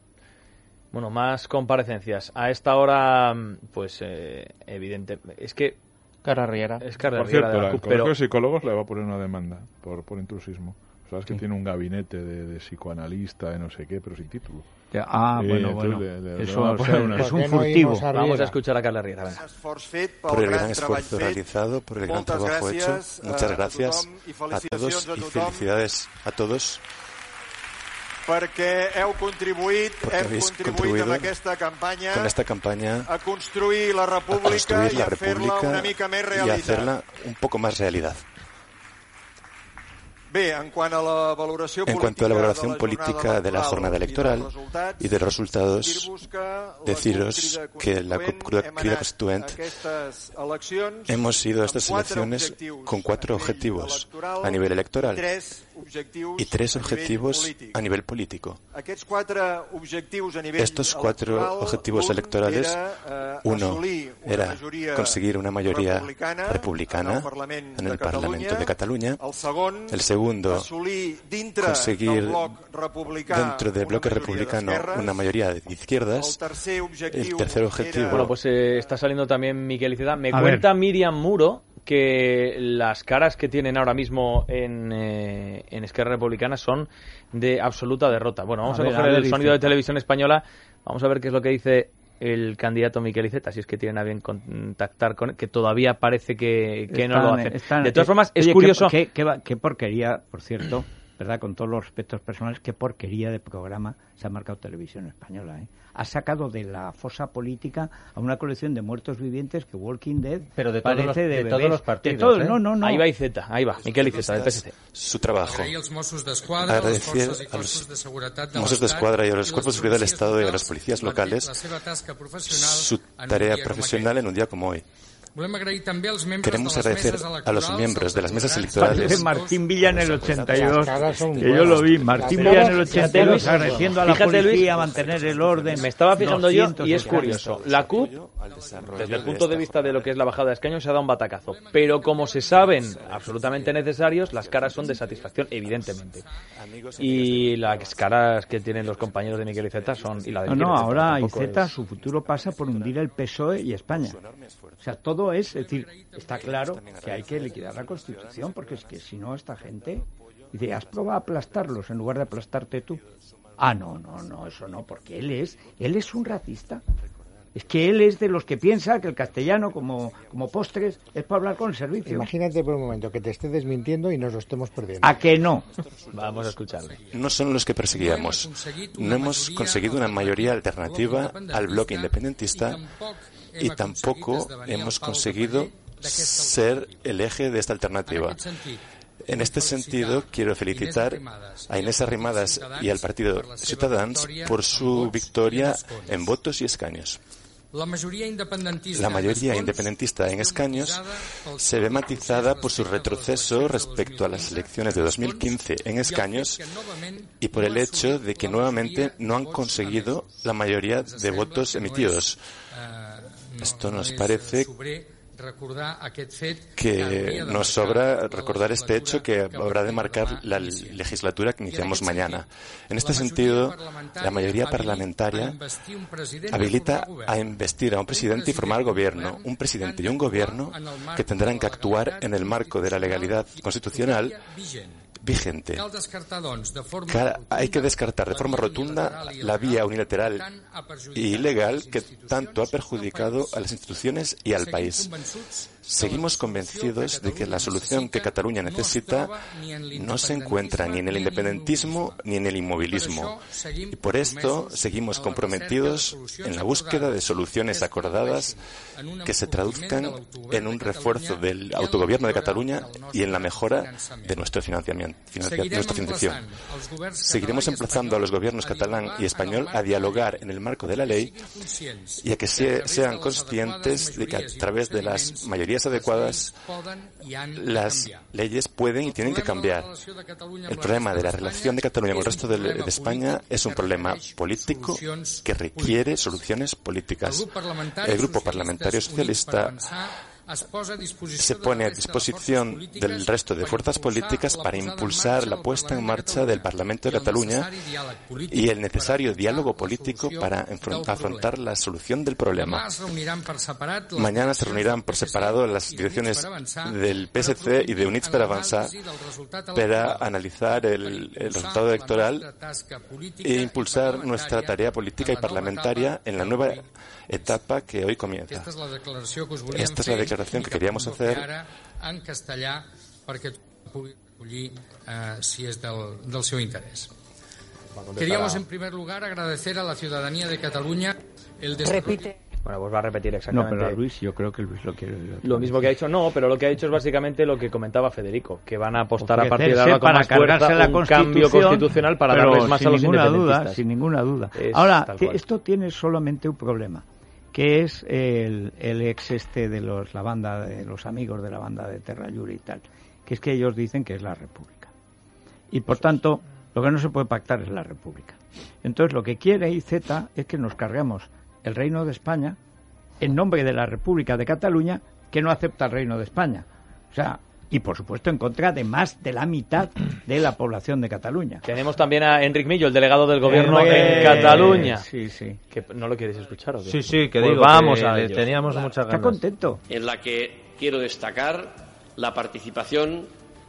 Bueno, más comparecencias. A esta hora, pues evidente. Es que Carla Riera. Es Carla por Riera cierto, de la el Colegio de Psicólogos le va a poner una demanda por intrusismo. Sabes que tiene un gabinete de psicoanalista, de no sé qué, pero sin título. Bueno. Eso es un furtivo. Vamos a escuchar a Carla Riera. Por el gran esfuerzo realizado, por el gran trabajo hecho. Muchas gracias a todos y felicidades a todos. Perquè hem contribuït amb aquesta campanya con esta campaña a construir la República y a fer-la una mica més y a realitat. hacerla un poco más realidad. Bé, en cuanto a la valoración política de la jornada electoral y de los resultados, deciros que la Crida Constituent hemos ido a estas elecciones con 4 objetivos a nivel electoral y 3 objetivos a nivel político. Estos 4 objetivos electorales, uno era conseguir una mayoría republicana en el Parlamento de Cataluña, el segundo, conseguir dentro del bloque republicano una mayoría de izquierdas, el tercer objetivo... Bueno, pues está saliendo también Miquel Iceta. Me cuenta Míriam Muro que las caras que tienen ahora mismo en Esquerra Republicana son de absoluta derrota. Bueno, vamos a coger el sonido de Televisión Española, vamos a ver qué es lo que dice el candidato Miquel Iceta, si es que tienen a bien contactar con él, que todavía parece que no lo hace. De todas formas, es curioso... Qué porquería, por cierto, ¿verdad? Con todos los respetos personales, qué porquería de programa se ha marcado Televisión Española, ¿eh? Ha sacado de la fosa política a una colección de muertos vivientes que Walking Dead pero de parece todos los partidos. No. Ahí va Iceta, ahí va, Miquel Iceta, del PSC. Su trabajo. Agradecer a los Mossos d'Esquadra y a los cuerpos de seguridad del Estado y a las policías locales su tarea profesional en un día como hoy. Queremos agradecer a los miembros de las mesas electorales. Parece Martín Villa en el 82, que yo lo vi. Martín Villa en el 82 agradeciendo a la policía a mantener el orden. Me estaba fijando yo y es curioso. La CUP, desde el punto de vista de lo que es la bajada de escaños, se ha dado un batacazo. Pero como se saben absolutamente necesarios, las caras son de satisfacción, evidentemente. Y las caras que tienen los compañeros de Miquel Iceta son... Y la de ahora Iceta, su futuro pasa por hundir el PSOE y España. O sea, todo es decir, está claro que hay que liquidar la Constitución, porque es que si no, esta gente dice, has probado a aplastarlos en lugar de aplastarte tú. No, eso no, porque él es un racista. Es que él es de los que piensa que el castellano como postres es para hablar con el servicio. Imagínate por un momento que te esté desmintiendo y nos lo estemos perdiendo. ¿A que no? Vamos a escucharle. No son los que perseguíamos. No hemos conseguido una mayoría alternativa al bloque independentista y tampoco hemos conseguido ser el eje de esta alternativa. En este sentido, quiero felicitar a Inés Arrimadas y al partido Ciutadans por su victoria en votos y escaños. La mayoría independentista en escaños se ve matizada por su retroceso respecto a las elecciones de 2015 en escaños y por el hecho de que nuevamente no han conseguido la mayoría de votos emitidos. Esto nos parece que nos sobra recordar este hecho que habrá de marcar la legislatura que iniciamos mañana. En este sentido, la mayoría parlamentaria habilita a investir a un presidente y formar gobierno, un presidente y un gobierno que tendrán que actuar en el marco de la legalidad constitucional vigente. Hay que descartar de forma rotunda la vía unilateral e ilegal que tanto ha perjudicado a las instituciones y al país. Seguimos convencidos de que la solución que Cataluña necesita no se encuentra ni en el independentismo ni en el inmovilismo. Y por esto seguimos comprometidos en la búsqueda de soluciones acordadas que se traduzcan en un refuerzo del autogobierno de Cataluña y en la mejora de nuestra financiación. Seguiremos emplazando a los gobiernos catalán y español a dialogar en el marco de la ley y a que sean conscientes de que a través de las mayorías adecuadas las leyes pueden y tienen que cambiar. El problema de la relación de Cataluña con el resto de España es un problema político que requiere soluciones políticas. El Grupo Parlamentario Socialista se pone a disposición del resto de fuerzas políticas para impulsar la puesta en marcha del Parlamento de Cataluña y el necesario diálogo político para afrontar la solución del problema. Mañana se reunirán por separado las direcciones del PSC y de Units per Avançar para analizar el resultado electoral e impulsar nuestra tarea política y parlamentaria en la nueva etapa que hoy comienza. Esta es la declaración que queríamos hacer en castellà perquè pugui acollir si és del seu interès. Queríamos en primer lugar agradecer a la ciudadanía de Cataluña el Repite. Bueno, pues va a repetir exactamente. No, pero Luis, yo creo que Luis lo quiere. Lo mismo que ha dicho, no, pero lo que ha dicho es básicamente lo que comentaba Federico, que van a apostar a partir de ahora con más fuerza un cambio constitucional para darles más a los independentistas. Sin ninguna duda. Es ahora, esto tiene solamente un problema, que es el ex de la banda de los amigos de la banda de Terralluri y tal, que es que ellos dicen que es la República. Y por tanto, lo que no se puede pactar es la República. Entonces, lo que quiere IZ es que nos carguemos el Reino de España en nombre de la República de Cataluña, que no acepta el Reino de España. O sea, y por supuesto en contra de más de la mitad de la población de Cataluña. Tenemos también a Enric Millo, el delegado del gobierno en Cataluña. Sí. Que ¿no lo queréis escuchar o qué? Sí, que pues digo, vamos que a ello. Teníamos muchas ganas. Está contento. En la que quiero destacar la participación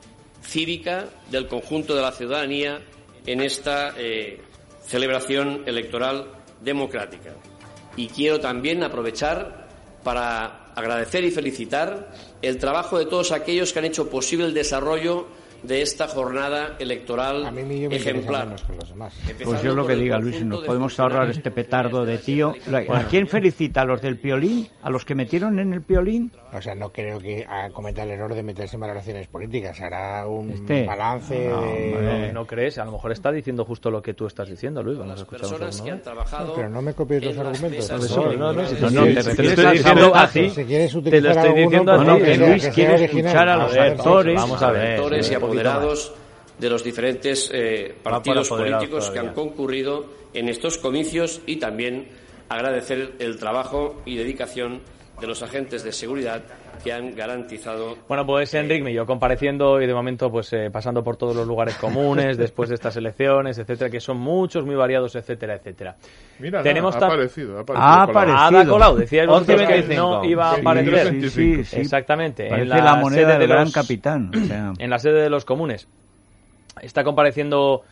cívica del conjunto de la ciudadanía en esta celebración electoral democrática. Y quiero también aprovechar para agradecer y felicitar el trabajo de todos aquellos que han hecho posible el desarrollo de esta jornada electoral ejemplar. Pues yo lo que diga, Luis, nos podemos ahorrar este petardo de tío. ¿A quién felicita? ¿A los del Piolín? ¿A los que metieron en el Piolín? O sea, no creo que cometa el error de meterse en valoraciones políticas. Hará un balance ¿No crees? A lo mejor está diciendo justo lo que tú estás diciendo, Luis. Vamos a escuchar personas que han trabajado. Pero no me copies los argumentos. Te lo estoy diciendo a ti. Si quieres Te lo estoy diciendo a ti. Que Luis quiere escuchar a los actores. Vamos a ver. Actores y apoderados de los diferentes partidos políticos que han concurrido en estos comicios y también agradecer el trabajo y dedicación de los agentes de seguridad que han garantizado. Bueno, pues Enric Millo compareciendo y de momento pues pasando por todos los lugares comunes después de estas elecciones, etcétera, que son muchos, muy variados, etcétera, etcétera. Mira, tenemos ha aparecido. Ha Colau, decía que no iba a aparecer. Sí. Exactamente. Parece la moneda del gran capitán. O sea. En la sede de los comunes. Está compareciendo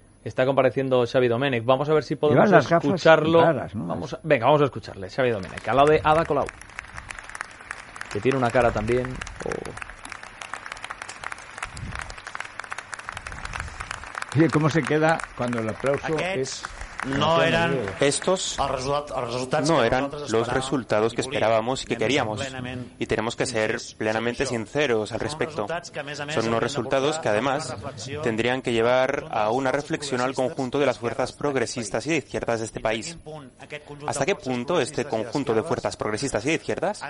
Xavi Domènech. Vamos a ver si podemos escucharlo. Raras, ¿no? Venga, vamos a escucharle. Xavi Domènech, al lado de Ada Colau, que tiene una cara también. ¿Cómo se queda cuando el aplauso es? No eran estos, no eran los resultados que esperábamos y que queríamos, y tenemos que ser plenamente sinceros al respecto. Son unos resultados que además tendrían que llevar a una reflexión al conjunto de las fuerzas progresistas y de izquierdas de este país. ¿Hasta qué punto este conjunto de fuerzas progresistas y de izquierdas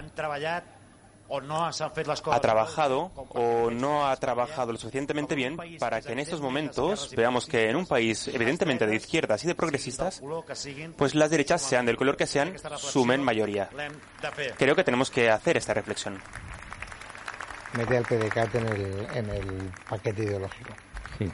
ha trabajado o no ha trabajado lo suficientemente bien para que en estos momentos veamos que en un país evidentemente de izquierdas y de progresistas, pues las derechas, sean del color que sean, sumen mayoría? Creo que tenemos que hacer esta reflexión. Mete al PDeCAT en el paquete ideológico. Sí.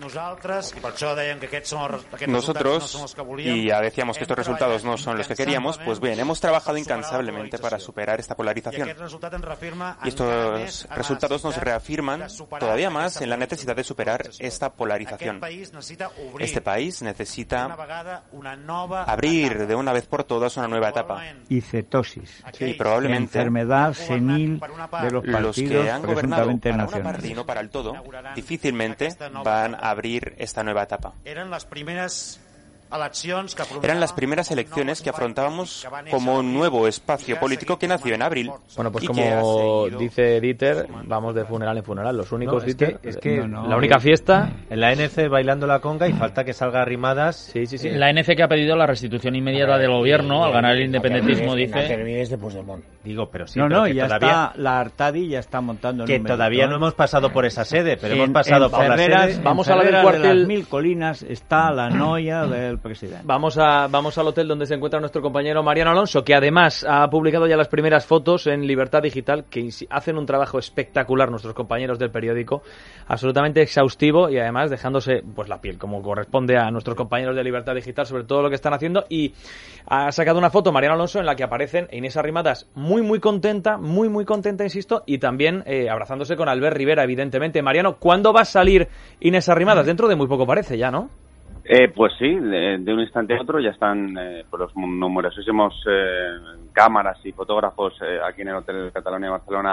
Nosotros, y ya decíamos que estos resultados no son los que queríamos, pues bien, hemos trabajado incansablemente para superar esta polarización. Y estos resultados nos reafirman todavía más en la necesidad de superar esta polarización. Este país necesita abrir de una vez por todas una nueva etapa. Y cetosis. Y probablemente enfermedad senil de los partidos que han gobernado para nacionales. una parte y no para el todo, difícilmente van a abrir esta nueva etapa. Eran las primeras elecciones que afrontábamos como un nuevo espacio político que nació en abril. Bueno, pues como dice Dieter, vamos de funeral en funeral. Los únicos, Dieter, la única fiesta... En la ANC bailando la conga y falta que salga Arrimadas. Sí. La ANC que ha pedido la restitución inmediata del gobierno al ganar el independentismo, dice... Digo, pero sí. Y ya todavía está la Artadi ya está montando el que número, todavía no hemos pasado por esa sede, pero hemos pasado por la sede. Vamos a la del cuartel de las 1000 colinas, está la noia del presidente. Vamos al hotel donde se encuentra nuestro compañero Mariano Alonso, que además ha publicado ya las primeras fotos en Libertad Digital, que hacen un trabajo espectacular nuestros compañeros del periódico, absolutamente exhaustivo y además dejándose pues la piel, como corresponde a nuestros compañeros de Libertad Digital, sobre todo lo que están haciendo. Y ha sacado una foto Mariano Alonso en la que aparecen Inés Arrimadas muy contenta, insisto, y también abrazándose con Albert Rivera, evidentemente. Mariano, ¿cuándo va a salir Inés Arrimadas? Dentro de muy poco parece ya, ¿no? Pues sí, de un instante a otro ya están los numerosísimos cámaras y fotógrafos aquí en el Hotel Catalonia de Barcelona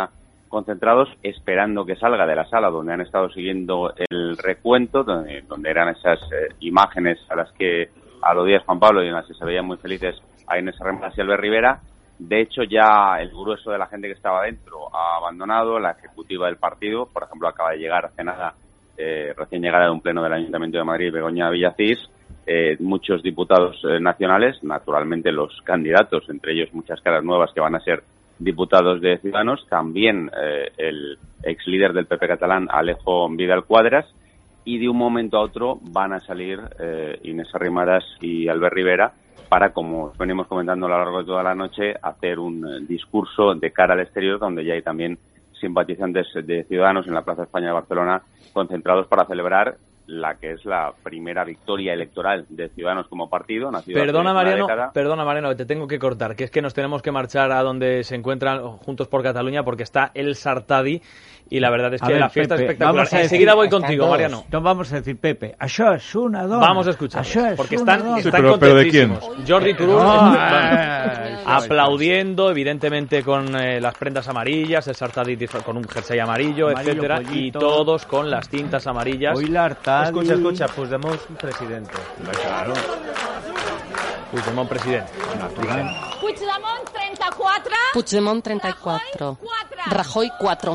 concentrados esperando que salga de la sala donde han estado siguiendo el recuento, donde eran esas imágenes a las que aludías, Juan Pablo, y en las que se veían muy felices a Inés Arrimadas y Albert Rivera. De hecho, ya el grueso de la gente que estaba dentro ha abandonado la ejecutiva del partido. Por ejemplo, acaba de llegar hace nada, recién llegada de un pleno del Ayuntamiento de Madrid, Begoña Villacís, muchos diputados nacionales, naturalmente los candidatos, entre ellos muchas caras nuevas que van a ser diputados de Ciudadanos, también el ex líder del PP catalán, Alejo Vidal Quadras, y de un momento a otro van a salir Inés Arrimadas y Albert Rivera para, como venimos comentando a lo largo de toda la noche, hacer un discurso de cara al exterior, donde ya hay también simpatizantes de Ciudadanos en la Plaza España de Barcelona concentrados para celebrar la que es la primera victoria electoral de Ciudadanos como partido. Perdona, Mariano, te tengo que cortar, que es que nos tenemos que marchar a donde se encuentran Juntos por Cataluña, porque está el Sartadi, y la verdad es que la fiesta es espectacular. Enseguida voy contigo, Mariano. No vamos a decir, Pepe, això és una dona. Vamos a escuchar, porque están contentísimos. Jordi Turull aplaudiendo, evidentemente con las prendas amarillas, el Sartadi con un jersey amarillo, etcétera, pollito, y todos con las cintas amarillas. Hoy la Escucha, Puigdemont presidente. Claro. Puigdemont presidente. Puigdemont 34. Puigdemont 34. Rajoy 4.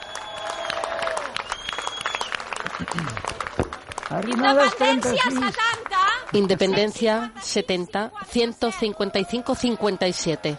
Independencia 70. Independencia 70. 155-57.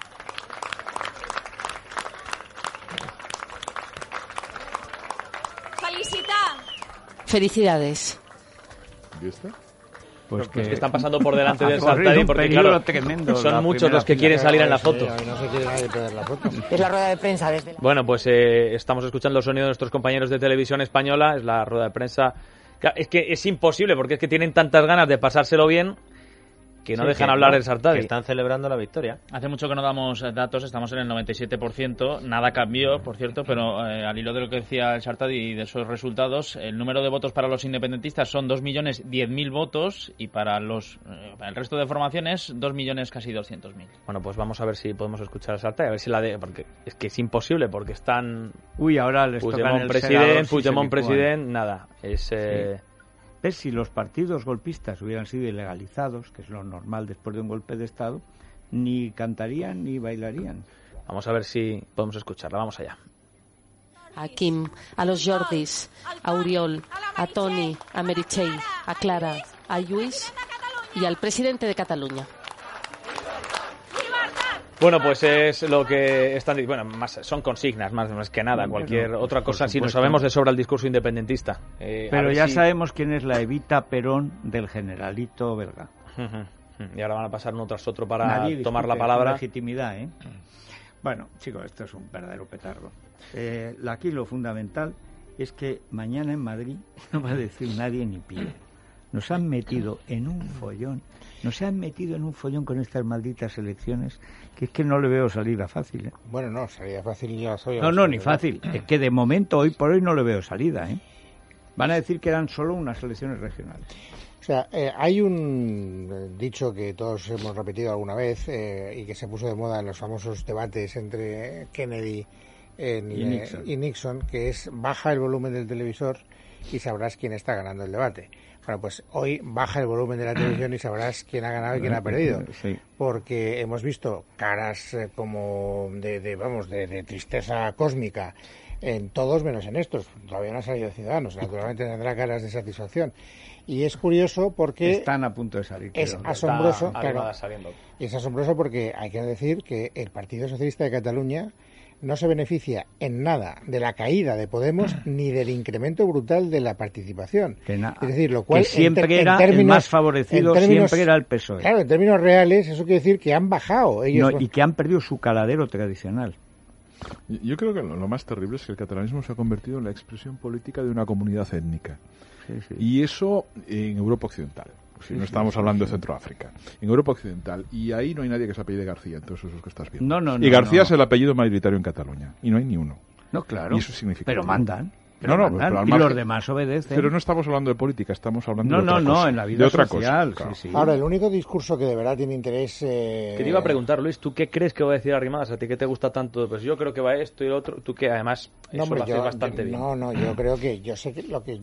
Felicidades. ¿Y esta? Pues que están pasando por delante del Sartadi, porque claro, tremendo, son muchos los que quieren salir en la foto. No se quiere nadie perder la foto. Es la rueda de prensa desde Bueno, pues estamos escuchando el sonido de nuestros compañeros de Televisión Española, es la rueda de prensa. Es que es imposible, porque es que tienen tantas ganas de pasárselo bien que no dejan hablar el Sartadi. Que están celebrando la victoria. Hace mucho que no damos datos, estamos en el 97%, nada cambió, por cierto, pero al hilo de lo que decía el Sartadi y de esos resultados, el número de votos para los independentistas son 2.010.000 votos y para el resto de formaciones 2.000.000 Bueno, pues vamos a ver si podemos escuchar al Sartadi, a ver si porque es que es imposible, porque están... ahora les tocan el Puigdemont presidente, nada, es... ¿Ves? Si los partidos golpistas hubieran sido ilegalizados, que es lo normal después de un golpe de Estado, ni cantarían ni bailarían. Vamos a ver si podemos escucharla. Vamos allá. A Quim, a los Jordis, a Oriol, a Toni, a Meritxell, a Clara, a Lluís y al presidente de Cataluña. Bueno, pues es lo que están diciendo. Bueno, son consignas, más que nada. Cualquier otra cosa, si no sabemos de sobra el discurso independentista. Pero ya sabemos quién es la Evita Perón del generalito belga. Y ahora van a pasar uno tras otro para tomar la palabra. Legitimidad, ¿eh? Bueno, chicos, esto es un verdadero petardo. Aquí lo fundamental es que mañana en Madrid no va a decir nadie ni pío. Nos han metido en un follón. Nos han metido en un follón con estas malditas elecciones, que es que no le veo salida fácil, ¿eh? Bueno, no, salida fácil ya soy. No, ni fácil. Es que de momento, hoy por hoy, no le veo salida, ¿eh? Van a decir que eran solo unas elecciones regionales. O sea, hay un dicho que todos hemos repetido alguna vez y que se puso de moda en los famosos debates entre Kennedy y Nixon, que es: baja el volumen del televisor y sabrás quién está ganando el debate. Bueno, pues hoy baja el volumen de la televisión y sabrás quién ha ganado y quién ha perdido. Sí. Porque hemos visto caras como de tristeza cósmica en todos menos en estos. Todavía no ha salido Ciudadanos. Naturalmente tendrá caras de satisfacción. Y es curioso porque... Están a punto de salir. Es asombroso. Saliendo. Es asombroso porque hay que decir que el Partido Socialista de Cataluña no se beneficia en nada de la caída de Podemos ni del incremento brutal de la participación. Es decir, lo cual que siempre era el más favorecido, siempre era el PSOE. Claro, en términos reales, eso quiere decir que han bajado ellos. Y que han perdido su caladero tradicional. Yo creo que lo más terrible es que el catalanismo se ha convertido en la expresión política de una comunidad étnica. Sí. Y eso en Europa Occidental. Si no estamos hablando de Centroáfrica, en Europa Occidental, y ahí no hay nadie que se apellide García, entonces esos que estás viendo. No, y García es el apellido mayoritario en Cataluña, y no hay ni uno. No, claro. Y eso significa. Pero mandan. pero mandan, y los demás obedecen. Pero no estamos hablando de política, estamos hablando de otra cosa. No, en la vida otra social. Cosa, sí. Ahora, el único discurso que de verdad tiene interés... Que te iba a preguntar, Luis, ¿tú qué crees que va a decir Arrimadas? ¿A ti qué te gusta tanto? Pues yo creo que va esto y lo otro. Tú que además eso lo haces bastante bien. No, yo creo que yo sé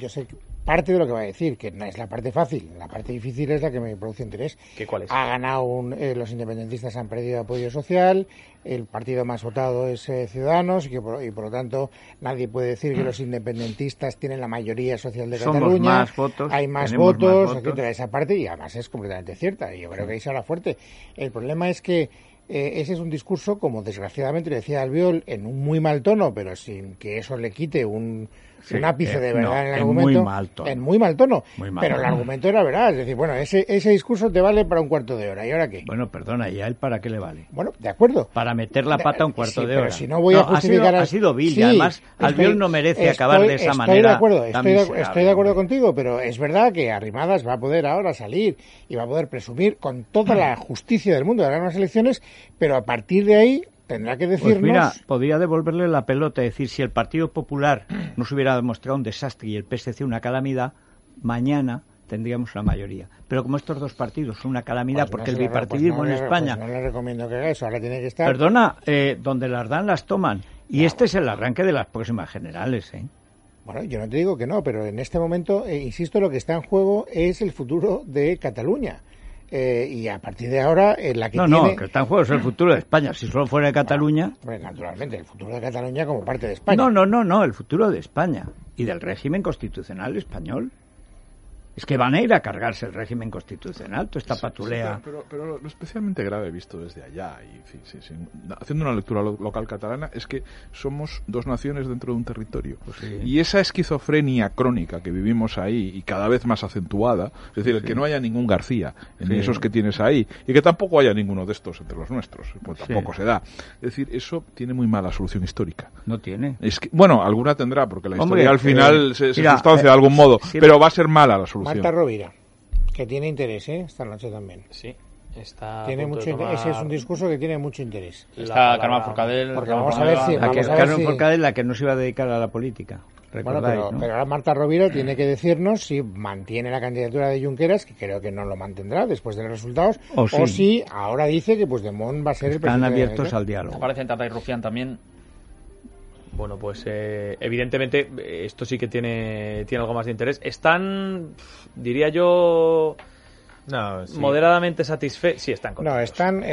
parte de lo que va a decir, que no es la parte fácil. La parte difícil es la que me produce interés. ¿Cuál es? Ha ganado los independentistas han perdido apoyo social, el partido más votado es Ciudadanos y por lo tanto nadie puede decir que los independentistas tienen la mayoría social de Cataluña. Más votos, hay más votos, etcétera. Esa parte, y además es completamente cierta, y yo creo que ahí se habla fuerte. El problema es que ese es un discurso, como desgraciadamente le decía Albiol, en un muy mal tono, pero sin que eso le quite un ápice de verdad en el argumento. En muy mal tono. Pero el argumento era verdad. Es decir, bueno, ese discurso te vale para un cuarto de hora. ¿Y ahora qué? Bueno, perdona, ¿y a él para qué le vale? Bueno, de acuerdo. Para meter la pata un cuarto de hora. Pero si no voy a justificar... Ha sido vil, y además Albiol no merece acabar de esa manera. Estoy de acuerdo contigo, pero es verdad que Arrimadas va a poder ahora salir y va a poder presumir con toda la justicia del mundo de ganar unas elecciones, pero a partir de ahí tendrá que decirnos... Pues mira, podría devolverle la pelota, es decir, si el Partido Popular no se hubiera demostrado un desastre y el PSC una calamidad, mañana tendríamos la mayoría. Pero como estos dos partidos son una calamidad, pues porque el bipartidismo en España... no le recomiendo que haga eso, ahora tiene que estar... Perdona, donde las dan las toman. Y este es el arranque de las próximas generales, ¿eh? Bueno, yo no te digo que no, pero en este momento, insisto, lo que está en juego es el futuro de Cataluña. Y a partir de ahora, la que que está en juego es el futuro de España. Si solo fuera de Cataluña... Bueno, naturalmente, el futuro de Cataluña como parte de España. No, el futuro de España y del régimen constitucional español. Es que van a ir a cargarse el régimen constitucional, toda esta patulea. Pero lo especialmente grave visto desde allá, y haciendo una lectura local catalana, es que somos dos naciones dentro de un territorio. Pues sí. Y esa esquizofrenia crónica que vivimos ahí, y cada vez más acentuada, es decir, el que no haya ningún García en esos que tienes ahí, y que tampoco haya ninguno de estos entre los nuestros, pues tampoco se da. Es decir, eso tiene muy mala solución histórica. No tiene. Es que, bueno, alguna tendrá, porque la historia al final se sustancia de algún modo, pero va a ser mala la solución. Marta Rovira, que tiene interés, esta noche también. Sí, está. Tiene mucho ese es un discurso que tiene mucho interés. Está Carmen Forcadell. Porque vamos a ver si Carmen Forcadell, la que no se iba a dedicar a la política. Bueno, pero ahora Marta Rovira tiene que decirnos si mantiene la candidatura de Junqueras, que creo que no lo mantendrá después de los resultados, o si ahora dice que Puigdemont va a ser el presidente. Están abiertos al diálogo. Aparece en Tata y Rufián también. Bueno, pues evidentemente esto sí que tiene algo más de interés. Están, diría yo, moderadamente satisfechos. Sí, están contentos.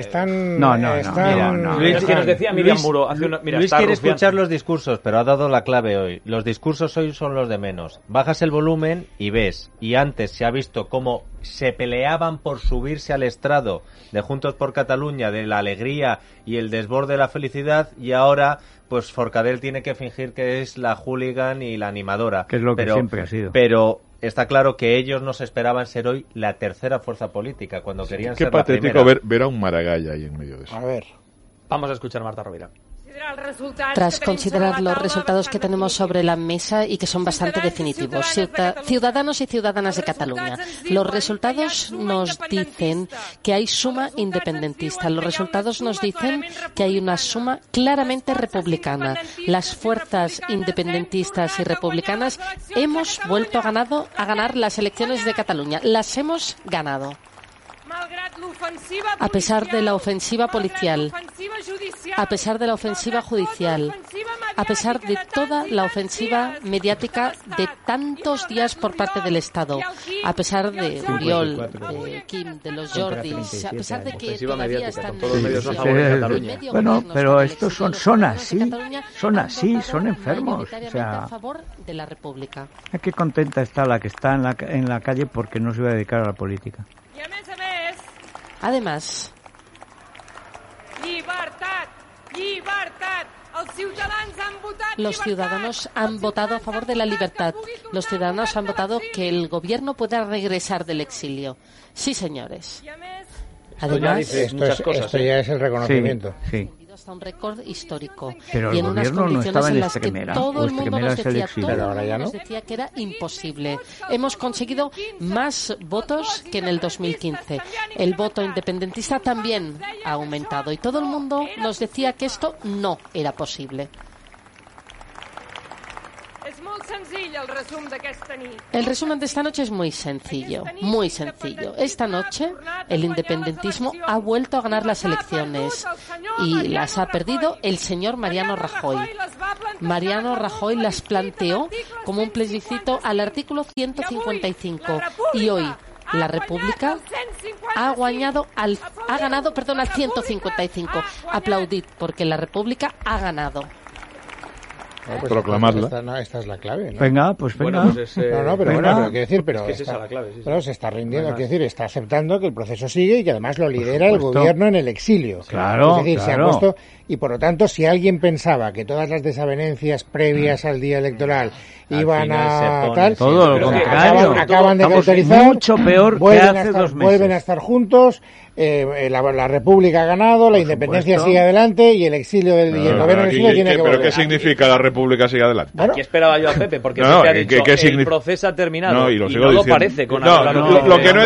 No. Luis, que nos decía Miriam Muro hace Luis quiere escuchar los discursos, pero ha dado la clave hoy. Los discursos hoy son los de menos. Bajas el volumen y ves. Y antes se ha visto cómo se peleaban por subirse al estrado de Juntos por Cataluña, de la alegría y el desborde de la felicidad, y ahora pues Forcadell tiene que fingir que es la hooligan y la animadora. Que es lo que siempre ha sido. Pero está claro que ellos no se esperaban ser hoy la tercera fuerza política, cuando querían ser la primera. Qué patético ver a un Maragall ahí en medio de eso. A ver. Vamos a escuchar a Marta Rovira. Tras considerar los resultados que tenemos sobre la mesa y que son bastante definitivos, ciudadanos y ciudadanas de Cataluña, los resultados nos dicen que hay suma independentista. Los resultados nos dicen que hay una suma claramente republicana. Las fuerzas independentistas y republicanas hemos vuelto a ganar las elecciones de Cataluña. Las hemos ganado. A pesar de la ofensiva policial, a pesar de la ofensiva judicial, a pesar de toda la ofensiva mediática de tantos días por parte del Estado, a pesar de Oriol, de Kim, de los Jordis, a pesar de que todavía están todos los medios a favor de Cataluña. Bueno, pero estos son así, son enfermos. O sea, a favor de la República. Qué contenta está la que está en la calle porque no se va a dedicar a la política. Además, los ciudadanos han votado a favor de la libertad. Los ciudadanos han votado que el gobierno pueda regresar del exilio. Sí, señores. Además, esto ya es el reconocimiento. Sí. Hasta un récord histórico. Pero y el en unas gobierno no estaba en las que extremera. todo el mundo nos decía, nos decía que era imposible. Hemos conseguido más votos que en el 2015. El voto independentista también ha aumentado y todo el mundo nos decía que esto no era posible. El resumen de esta noche es muy sencillo, muy sencillo. Esta noche el independentismo ha vuelto a ganar las elecciones y las ha perdido el señor Mariano Rajoy. Mariano Rajoy las planteó como un plebiscito al artículo 155 y hoy la República ha ganado al 155. Aplaudid porque la República ha ganado. No, pues proclamarla. Esta es la clave, ¿no? Venga, pues venga. Bueno, pues pero quiero decir, es que es esa la clave. Sí. Pero se está rindiendo, quiero decir, está aceptando que el proceso sigue y que además lo lidera el gobierno en el exilio. Claro, es decir, se ha puesto, y por lo tanto, si alguien pensaba que todas las desavenencias previas al día electoral iban a tal, todo lo contrario, acaban de cauterizar, mucho peor que hace 2 meses. Vuelven a estar juntos, la República ha ganado, la independencia sigue adelante y el exilio y el gobierno del exilio tiene que volver. ¿Pero qué significa la República sigue adelante? Bueno, aquí esperaba yo a Pepe, porque Pepe ha dicho el proceso ha terminado y no lo parece con lo que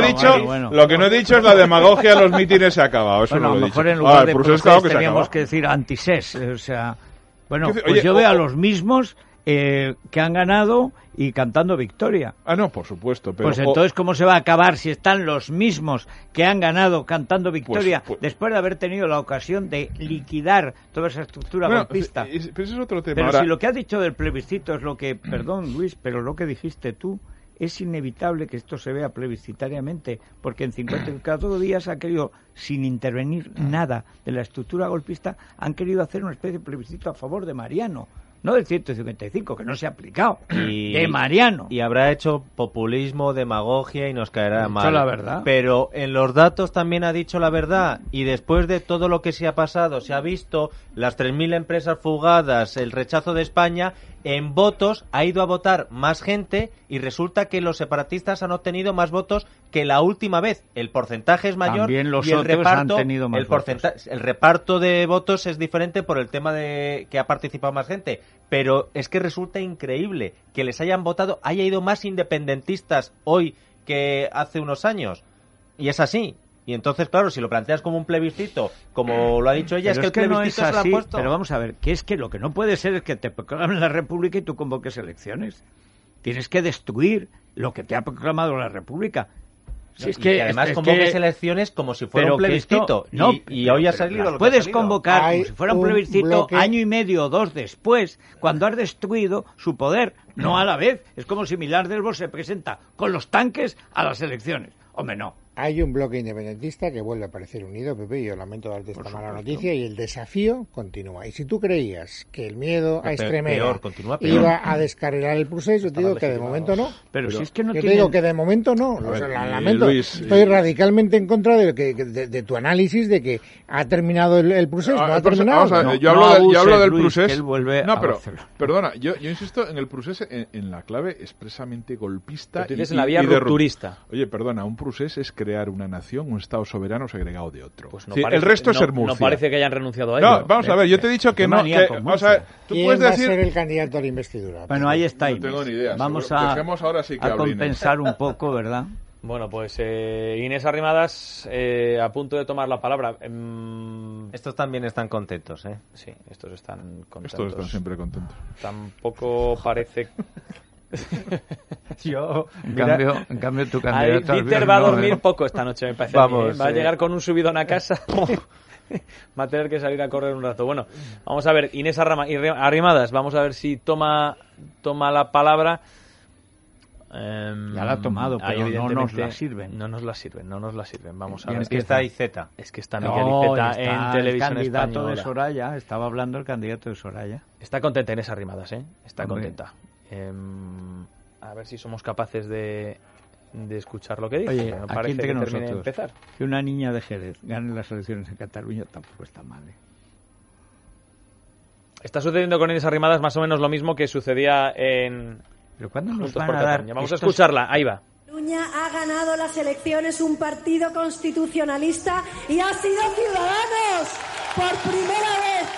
no he dicho es la demagogia de los mítines se ha acabado. Eso bueno, no a lo lo he mejor dicho. en lugar de proceso proceso teníamos que decir antisés, o sea, bueno, pues yo veo a los mismos que han ganado y cantando victoria. Ah, no, por supuesto. Pero, pues entonces, ¿cómo se va a acabar si están los mismos que han ganado cantando victoria después de haber tenido la ocasión de liquidar toda esa estructura golpista? Pero eso es otro tema. Pero ahora, si lo que ha dicho del plebiscito es lo que, perdón Luis, pero lo que dijiste tú, es inevitable que esto se vea plebiscitariamente, porque en 54 días ha querido, sin intervenir nada de la estructura golpista, han querido hacer una especie de plebiscito a favor de Mariano. No del 155, que no se ha aplicado, de Mariano. Y habrá hecho populismo, demagogia y nos caerá mal. La verdad. Pero en los datos también ha dicho la verdad. Y después de todo lo que se ha pasado, se ha visto las 3.000 empresas fugadas, el rechazo de España, en votos ha ido a votar más gente y resulta que los separatistas han obtenido más votos que la última vez. El porcentaje es mayor. También los y el reparto, han tenido más votos. El reparto de votos es diferente por el tema de que ha participado más gente. Pero es que resulta increíble que les hayan votado, haya ido más independentistas hoy que hace unos años. Y es así. Y entonces, claro, si lo planteas como un plebiscito, como lo ha dicho ella, pero es que el plebiscito no es se lo así, han puesto. Pero vamos a ver, que es que lo que no puede ser es que te proclamen la República y tú convoques elecciones. Tienes que destruir lo que te ha proclamado la República. Si es que, y además convoques elecciones como si fuera un plebiscito. Y hoy ha salido lo que puedes ha salido. Convocar como si fuera un plebiscito año y medio o 2 después, cuando has destruido su poder, no a la vez. Es como si Milán del Bosch se presenta con los tanques a las elecciones. Hombre, no. Hay un bloque independentista que vuelve a parecer unido, Pepe, y yo lamento darte esta mala noticia, y el desafío continúa. Y si tú creías que el miedo a Extremadura iba a descarrilar el procés, yo te digo que de momento no. Pero si es que no yo te digo que de momento no. O sea, lamento. Luis, estoy radicalmente en contra de tu análisis de que ha terminado el procés. No ha terminado. Yo hablo del procés. No, pero perdona, yo insisto en el procés en la clave expresamente golpista y en la vía rupturista. Oye, perdona, un procés es crear una nación, un Estado soberano segregado de otro. Pues el resto es ser Murcia. No parece que hayan renunciado a ello. No, vamos a ver, yo te he dicho que no. Vamos a ver, tú ¿quién puedes va decir... a ser el candidato a la investidura? Bueno, ahí está. No tengo ni idea. Vamos ahora sí que a compensar un poco, ¿verdad? Bueno, pues Inés Arrimadas, a punto de tomar la palabra. Estos también están contentos, ¿eh? Sí, estos están contentos. Estos están siempre contentos. Tampoco parece... Yo, en cambio tu candidato... Dieter va a dormir poco esta noche, me parece. Vamos, va a llegar con un subidón a casa. Va a tener que salir a correr un rato. Bueno, vamos a ver, Inés Arrimadas, vamos a ver si toma la palabra. Ya la ha tomado, pero no nos la sirven. No nos la sirven. Vamos a ver. Es que está Iceta. Es que está Miquel Iceta en televisión el candidato española. de Soraya, estaba hablando el candidato de Soraya. Está contenta Inés Arrimadas, ¿eh? Está contenta. A ver si somos capaces de escuchar lo que dice. Oye, me aquí parece entre que nosotros, termine de empezar. Que una niña de Jerez gane las elecciones en Cataluña tampoco está mal, ¿eh? Está sucediendo con Inés Arrimadas más o menos lo mismo que sucedía en... ¿Pero cuándo nos Juntos van por a dar Cataluña? Vamos a escucharla, ahí va. Cataluña ha ganado las elecciones un partido constitucionalista y ha sido Ciudadanos por primera vez.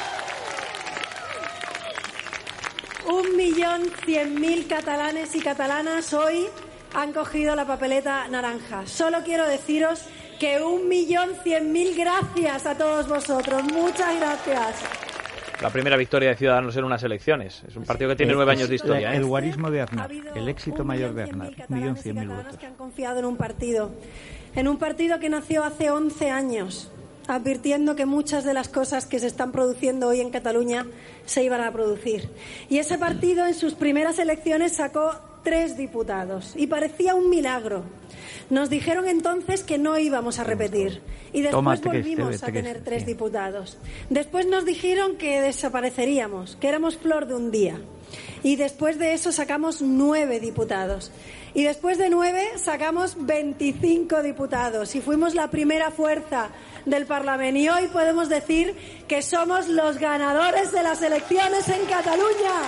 1.100.000 catalanes y catalanas hoy han cogido la papeleta naranja. Solo quiero deciros que 1.100.000 gracias a todos vosotros. Muchas gracias. La primera victoria de Ciudadanos en unas elecciones. Es un partido que tiene 9 años de historia. El guarismo de Aznar, el éxito mayor de Aznar, 1.100.000 votos. Que han confiado en un partido que nació hace 11 años, advirtiendo que muchas de las cosas que se están produciendo hoy en Cataluña se iban a producir. Y ese partido en sus primeras elecciones sacó 3 diputados y parecía un milagro. Nos dijeron entonces que no íbamos a repetir y después volvimos a tener 3 diputados. Después nos dijeron que desapareceríamos, que éramos flor de un día. Y después de eso sacamos 9 diputados. Y después de 9 sacamos 25 diputados y fuimos la primera fuerza del Parlamento. Y hoy podemos decir que somos los ganadores de las elecciones en Cataluña.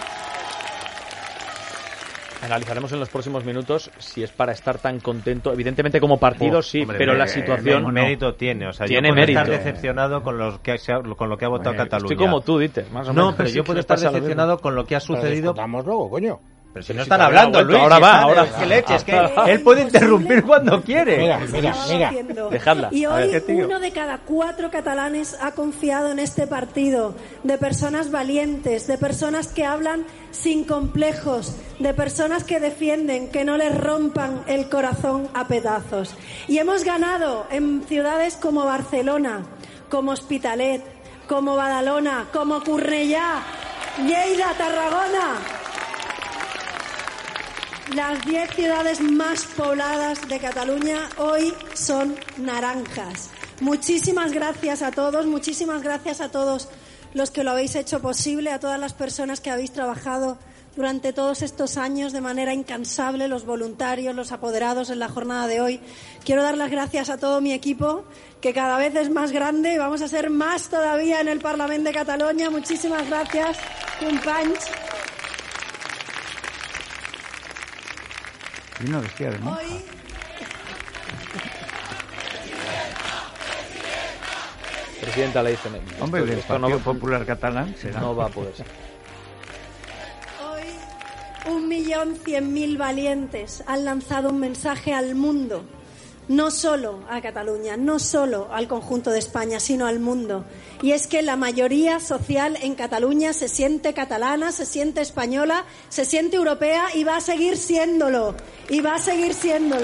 Analizaremos en los próximos minutos si es para estar tan contento. Evidentemente como partido sí, hombre, pero la situación... Mérito tiene, o sea, tiene yo puedo mérito. estar decepcionado con lo que ha votado Cataluña. Estoy como tú, Dieter, más o menos. No, pero yo puedo estar decepcionado con lo que ha sucedido... Vamos luego, coño. Pero si no están hablando, Luis. Ahora ¿Qué leche? Es que él puede interrumpir cuando quiere. Mira. Dejadla. Y hoy 1 de cada 4 catalanes ha confiado en este partido, de personas valientes, de personas que hablan sin complejos, de personas que defienden que no les rompan el corazón a pedazos. Y hemos ganado en ciudades como Barcelona, como Hospitalet, como Badalona, como Cornellà, Lleida, Tarragona. Las 10 ciudades más pobladas de Cataluña hoy son naranjas. Muchísimas gracias a todos, muchísimas gracias a todos los que lo habéis hecho posible, a todas las personas que habéis trabajado durante todos estos años de manera incansable, los voluntarios, los apoderados en la jornada de hoy. Quiero dar las gracias a todo mi equipo, que cada vez es más grande y vamos a ser más todavía en el Parlamento de Cataluña. Muchísimas gracias, companys. Y una vestida de monja. Presidenta le dice... Hombre, del Partido Popular Catalán será. No va a poder ser. Hoy 1.100.000 valientes han lanzado un mensaje al mundo. No solo a Cataluña, no solo al conjunto de España, sino al mundo. Y es que la mayoría social en Cataluña se siente catalana, se siente española, se siente europea y va a seguir siéndolo. Y va a seguir siéndolo.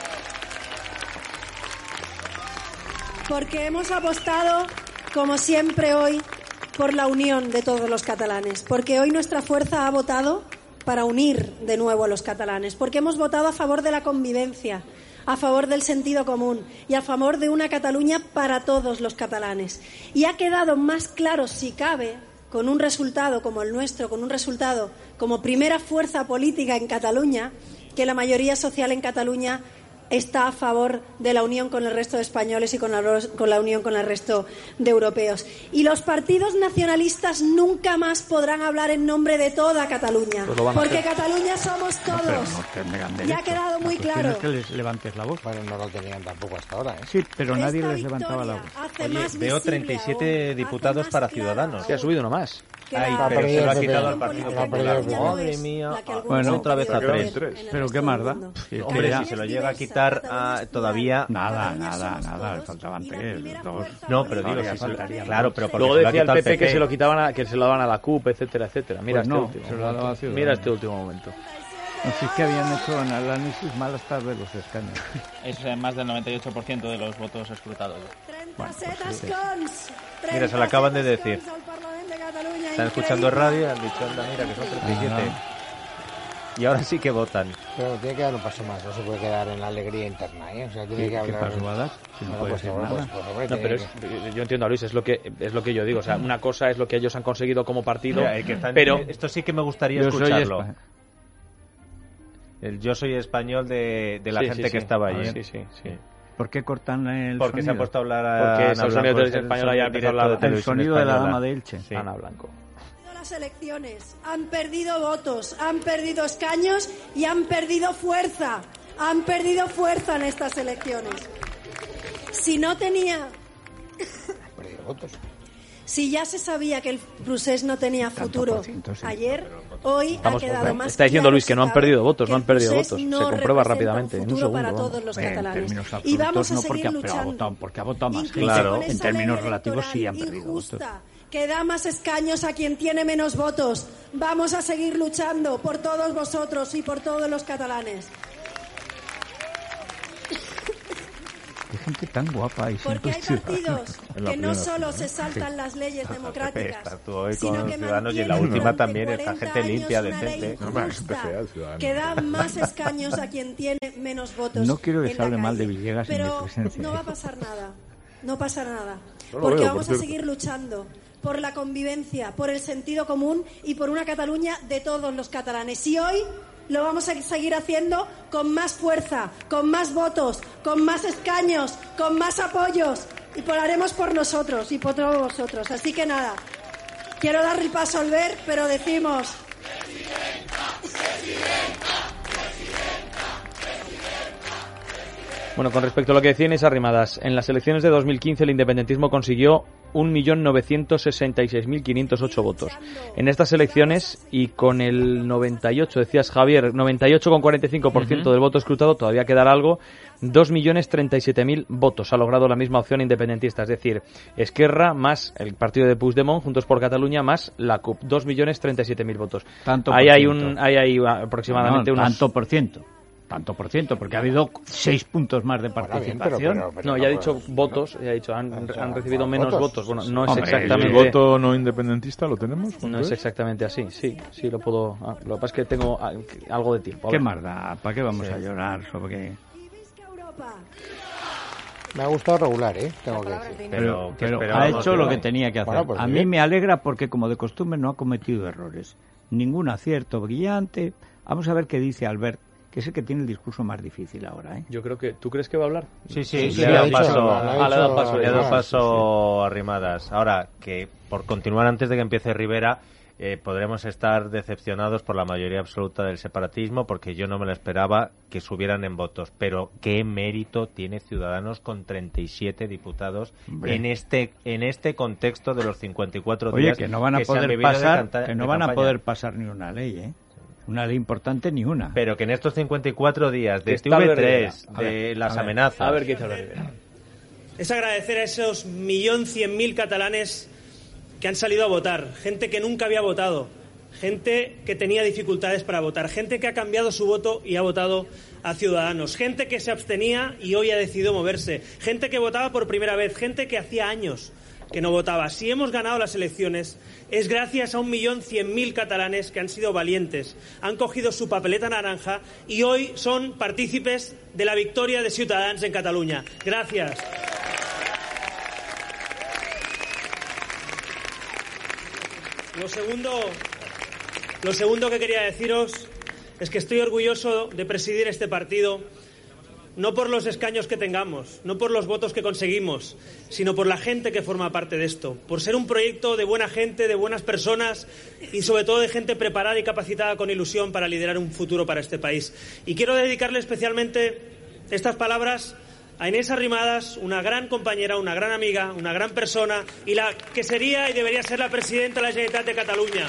Porque hemos apostado, como siempre hoy, por la unión de todos los catalanes. Porque hoy nuestra fuerza ha votado para unir de nuevo a los catalanes. Porque hemos votado a favor de la convivencia, a favor del sentido común y a favor de una Cataluña para todos los catalanes. Y ha quedado más claro, si cabe, con un resultado como el nuestro, con un resultado como primera fuerza política en Cataluña, que la mayoría social en Cataluña está a favor de la unión con el resto de españoles y con la unión con el resto de europeos. Y los partidos nacionalistas nunca más podrán hablar en nombre de toda Cataluña, porque Cataluña somos todos. Ya ha quedado muy claro. No es que les levantes la voz. Bueno, no lo tenían tampoco hasta ahora, ¿eh? Sí, pero nadie les levantaba la voz. Oye, veo 37 diputados para Ciudadanos. Se ha subido uno más. Ay, pero se lo ha quitado al Partido Popular. Madre mía. Bueno, otra vez a 3. Pero qué más da. Hombre, si se lo llega a quitar todavía... Nada, le faltaban 3, 2... No, pero digo, si claro, pero porque luego decía el PP que se lo quitaban, que se lo daban a la CUP, etcétera, etcétera. Mira, pues mira este último momento. Así que habían hecho un análisis mal hasta de los escaños. Es más del 98% de los votos escrutados. Bueno, pues sí. Mira, se lo acaban de decir. Están escuchando radio y han dicho, anda, mira, que son 37. Y ahora sí que votan. Pero tiene que dar un paso más, no se puede quedar en la alegría interna, ¿eh? O sea, tiene que hablar... ¿Qué paso va a dar? Si no puede decir nada. No, pero yo entiendo a Luis, es lo que yo digo. O sea, una cosa es lo que ellos han conseguido como partido, pero... Esto sí que me gustaría escucharlo. El yo soy español de la gente que estaba allí. Sí. ¿Por qué cortan el Porque sonido? se ha puesto a hablar Porque el sonido de televisión española ya ha empezado a hablar el sonido de la dama de Elche. Sí. Ana Blanco. Las elecciones han perdido votos, han perdido escaños y han perdido fuerza. Han perdido fuerza en estas elecciones. Si no tenía... Si ya se sabía que el procés no tenía futuro ayer, hoy ha quedado más está diciendo Luis que no han perdido votos, no han perdido el votos. no se comprueba rápidamente, en un segundo. Para todos los catalanes. En términos y absolutos vamos a no seguir porque ha votado más gente. Claro. En términos relativos sí han perdido votos. que da más escaños a quien tiene menos votos. Vamos a seguir luchando por todos vosotros y por todos los catalanes. Qué gente tan guapa. Y porque hay partidos que no solo se saltan las leyes democráticas, sino que Ciudadanos, y en la última también está gente limpia, decente. Que da más escaños a quien tiene menos votos. No quiero que se hable mal de Villegas en mi presencia. No va a pasar nada. No pasará nada. Porque vamos a seguir luchando por la convivencia, por el sentido común y por una Cataluña de todos los catalanes. Y hoy lo vamos a seguir haciendo con más fuerza, con más votos, con más escaños, con más apoyos. Y lo haremos por nosotros y por todos vosotros. Así que nada, quiero dar el paso al ver, pero decimos... Bueno, con respecto a lo que decía Inés Arrimadas, en las elecciones de 2015 el independentismo consiguió 1.966.508 votos. En estas elecciones, y con el 98, decías Javier, 98,45% del voto escrutado, todavía quedará algo, 2.037.000 votos ha logrado la misma opción independentista, es decir, Esquerra más el partido de Puigdemont, Juntos por Cataluña más la CUP, 2.037.000 votos. Ahí hay aproximadamente unos... Tanto por ciento, porque ha habido 6 puntos más de participación. No, ya ha dicho votos, ya ha dicho, han recibido menos votos. Bueno, no es exactamente... ¿El voto no independentista lo tenemos? No es exactamente así, sí lo puedo... lo que pasa es que tengo algo de tiempo. ¿Qué más da? ¿Para qué vamos a llorar sobre...? Me ha gustado regular, tengo que decir. Pero ha hecho lo que tenía que hacer. Bueno, pues a mí me alegra porque, como de costumbre, no ha cometido errores. Ningún acierto brillante. Vamos a ver qué dice Albert, que es el que tiene el discurso más difícil ahora, ¿eh? Yo creo que... ¿Tú crees que va a hablar? Sí, le ha dado paso a Arrimadas. Ahora, que por continuar antes de que empiece Rivera, podremos estar decepcionados por la mayoría absoluta del separatismo, porque yo no me lo esperaba que subieran en votos. Pero qué mérito tiene Ciudadanos con 37 diputados en este contexto de los 54 días. Oye, que no van a poder pasar ni una ley, ¿eh? Una ley importante ni una. Pero que en estos 54 días de TV3, de las amenazas... A ver qué dice Albert. Es agradecer a esos 1.100.000 catalanes que han salido a votar, gente que nunca había votado, gente que tenía dificultades para votar, gente que ha cambiado su voto y ha votado a Ciudadanos, gente que se abstenía y hoy ha decidido moverse, gente que votaba por primera vez, gente que hacía años que no votaba. Si hemos ganado las elecciones es gracias a 1.100.000 catalanes que han sido valientes, han cogido su papeleta naranja y hoy son partícipes de la victoria de Ciutadans en Cataluña. Gracias. Lo segundo que quería deciros es que estoy orgulloso de presidir este partido, no por los escaños que tengamos, no por los votos que conseguimos, sino por la gente que forma parte de esto, por ser un proyecto de buena gente, de buenas personas y sobre todo de gente preparada y capacitada con ilusión para liderar un futuro para este país. Y quiero dedicarle especialmente estas palabras a Inés Arrimadas, una gran compañera, una gran amiga, una gran persona y la que sería y debería ser la presidenta de la Generalitat de Cataluña.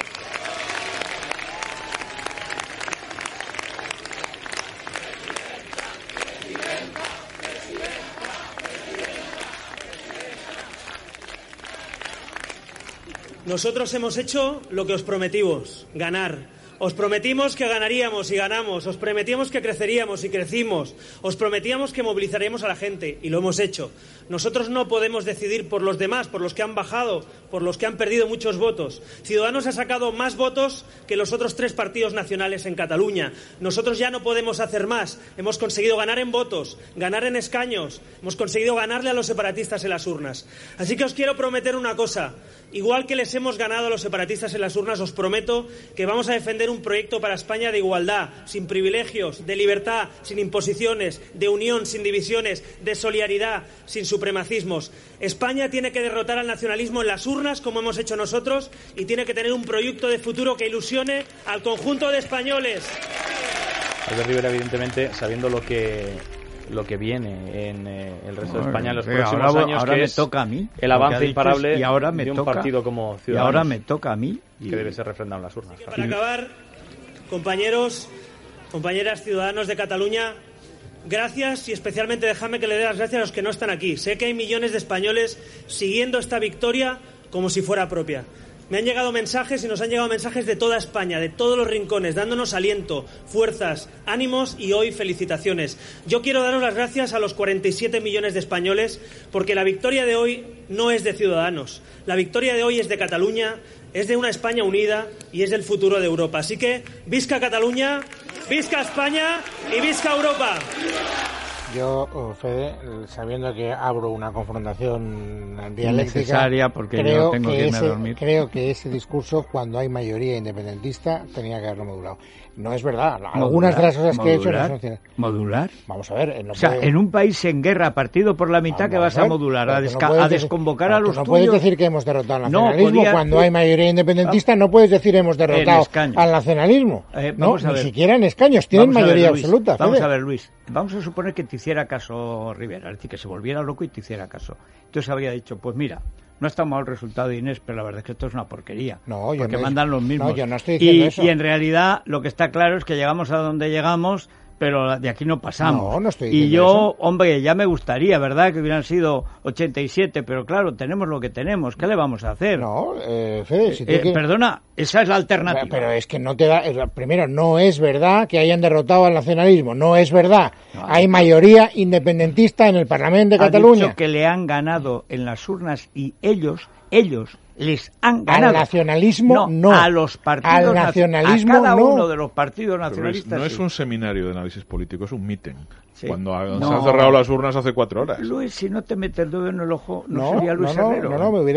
Nosotros hemos hecho lo que os prometimos, ganar. Os prometimos que ganaríamos y ganamos, os prometíamos que creceríamos y crecimos, os prometíamos que movilizaríamos a la gente y lo hemos hecho. Nosotros no podemos decidir por los demás, por los que han bajado, por los que han perdido muchos votos. Ciudadanos ha sacado más votos que los otros 3 partidos nacionales en Cataluña. Nosotros ya no podemos hacer más. Hemos conseguido ganar en votos, ganar en escaños, hemos conseguido ganarle a los separatistas en las urnas. Así que os quiero prometer una cosa. Igual que les hemos ganado a los separatistas en las urnas, os prometo que vamos a defender un proyecto para España de igualdad, sin privilegios, de libertad, sin imposiciones, de unión, sin divisiones, de solidaridad, sin supremacismos. España tiene que derrotar al nacionalismo en las urnas, como hemos hecho nosotros, y tiene que tener un proyecto de futuro que ilusione al conjunto de españoles. Albert Rivera, evidentemente, sabiendo lo que viene en el resto de España en los próximos años, ahora que me es toca a mí, el avance imparable de un partido como Ciudadanos. Y ahora me toca a mí. Que debe ser refrendado en las urnas. Para acabar, compañeros, compañeras, ciudadanos de Cataluña, gracias y especialmente dejadme que le dé las gracias a los que no están aquí. Sé que hay millones de españoles siguiendo esta victoria como si fuera propia. Me han llegado mensajes y nos han llegado mensajes de toda España, de todos los rincones, dándonos aliento, fuerzas, ánimos y hoy felicitaciones. Yo quiero daros las gracias a los 47 millones de españoles porque la victoria de hoy no es de Ciudadanos. La victoria de hoy es de Cataluña, es de una España unida y es del futuro de Europa. Así que, visca Cataluña, visca España y visca Europa. Yo, Fede, sabiendo que abro una confrontación dialéctica, necesaria porque yo tengo que irme a dormir. Creo que ese discurso, cuando hay mayoría independentista, tenía que haberlo modulado. No es verdad. Algunas de las cosas que he hecho no son ciertas. ¿Modular? Vamos a ver. No puede... en un país en guerra, partido por la mitad, que vas a modular, a desconvocar a los tuyos. No puedes decir que hemos derrotado al nacionalismo. Cuando hay mayoría independentista, no puedes decir hemos derrotado al nacionalismo. Ni siquiera en escaños. Tienen mayoría absoluta. Vamos a ver, Luis. Vamos a suponer que te hiciera caso Rivera, es decir, que se volviera loco y te hiciera caso. Entonces habría dicho, pues mira, no está mal el resultado de Inés, pero la verdad es que esto es una porquería. Porque mandan los mismos. No, yo no estoy diciendo eso. Y en realidad lo que está claro es que llegamos a donde llegamos, pero de aquí no pasamos. No estoy diciendo eso. Hombre, ya me gustaría, ¿verdad?, que hubieran sido 87, pero claro, tenemos lo que tenemos. ¿Qué le vamos a hacer? No, Fede, si perdona, esa es la alternativa. Pero es que no te da... Primero, no es verdad que hayan derrotado al nacionalismo. No es verdad. Hay mayoría independentista en el Parlamento de Cataluña. Ha dicho que le han ganado en las urnas y ellos les han ganado. Al nacionalismo no. A los partidos. Al nacionalismo a cada no. uno de los partidos nacionalistas. No es un seminario de análisis político, es un meeting. Sí. Cuando se han cerrado las urnas hace 4 horas. Luis, si no te metes el dedo en el ojo, no sería Luis Herrero.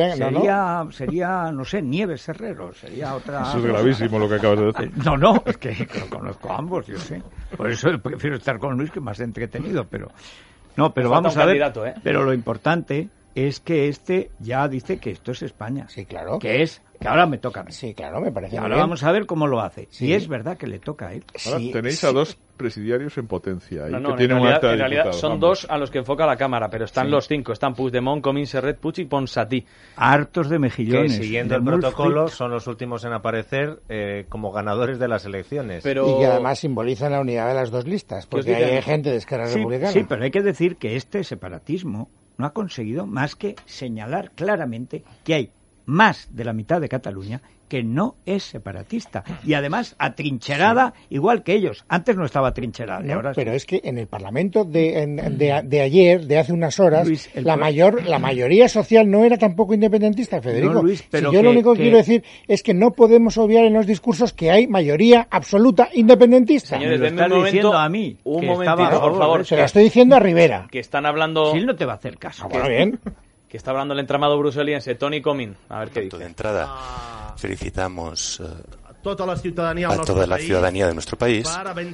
Sería, no sé, Nieves Herrero. Sería otra. Eso es gravísimo lo que acabas de decir. No, es que lo conozco a ambos, yo sé. Por eso prefiero estar con Luis, que más entretenido, pero. No, pero vamos a ver. Pero lo importante es que este ya dice que esto es España. Sí, claro. Que ahora me toca a mí. Sí, claro, me parece. Y ahora vamos a ver cómo lo hace. Sí. Y es verdad que le toca a él. Ahora tenéis a 2 presidiarios en potencia. No, en realidad son 2 a los que enfoca la Cámara, pero están los 5. Están Puigdemont, Comín, Serret, Puig y Ponsatí. Hartos de mejillones. Que siguiendo el protocolo son los últimos en aparecer como ganadores de las elecciones. Y que además simbolizan la unidad de las 2 listas, porque hay gente de Esquerra Republicana. Sí, pero hay que decir que este separatismo no ha conseguido más que señalar claramente que hay más de la mitad de Cataluña que no es separatista y además atrincherada igual que ellos. Antes no estaba atrincherada. No, ahora pero es que en el Parlamento de ayer, de hace unas horas, Luis, la mayoría social no era tampoco independentista, Federico. No, Luis, pero si yo lo único que quiero decir es que no podemos obviar en los discursos que hay mayoría absoluta independentista. Señores, me lo estás diciendo a mí. Un momentito, por favor. Se lo estoy diciendo a Rivera. Que están hablando... Si él no te va a hacer caso. Bueno, bien. Que está hablando el entramado bruseliense, Toni Comín. A ver qué dice. De entrada, felicitamos a toda la ciudadanía de nuestro país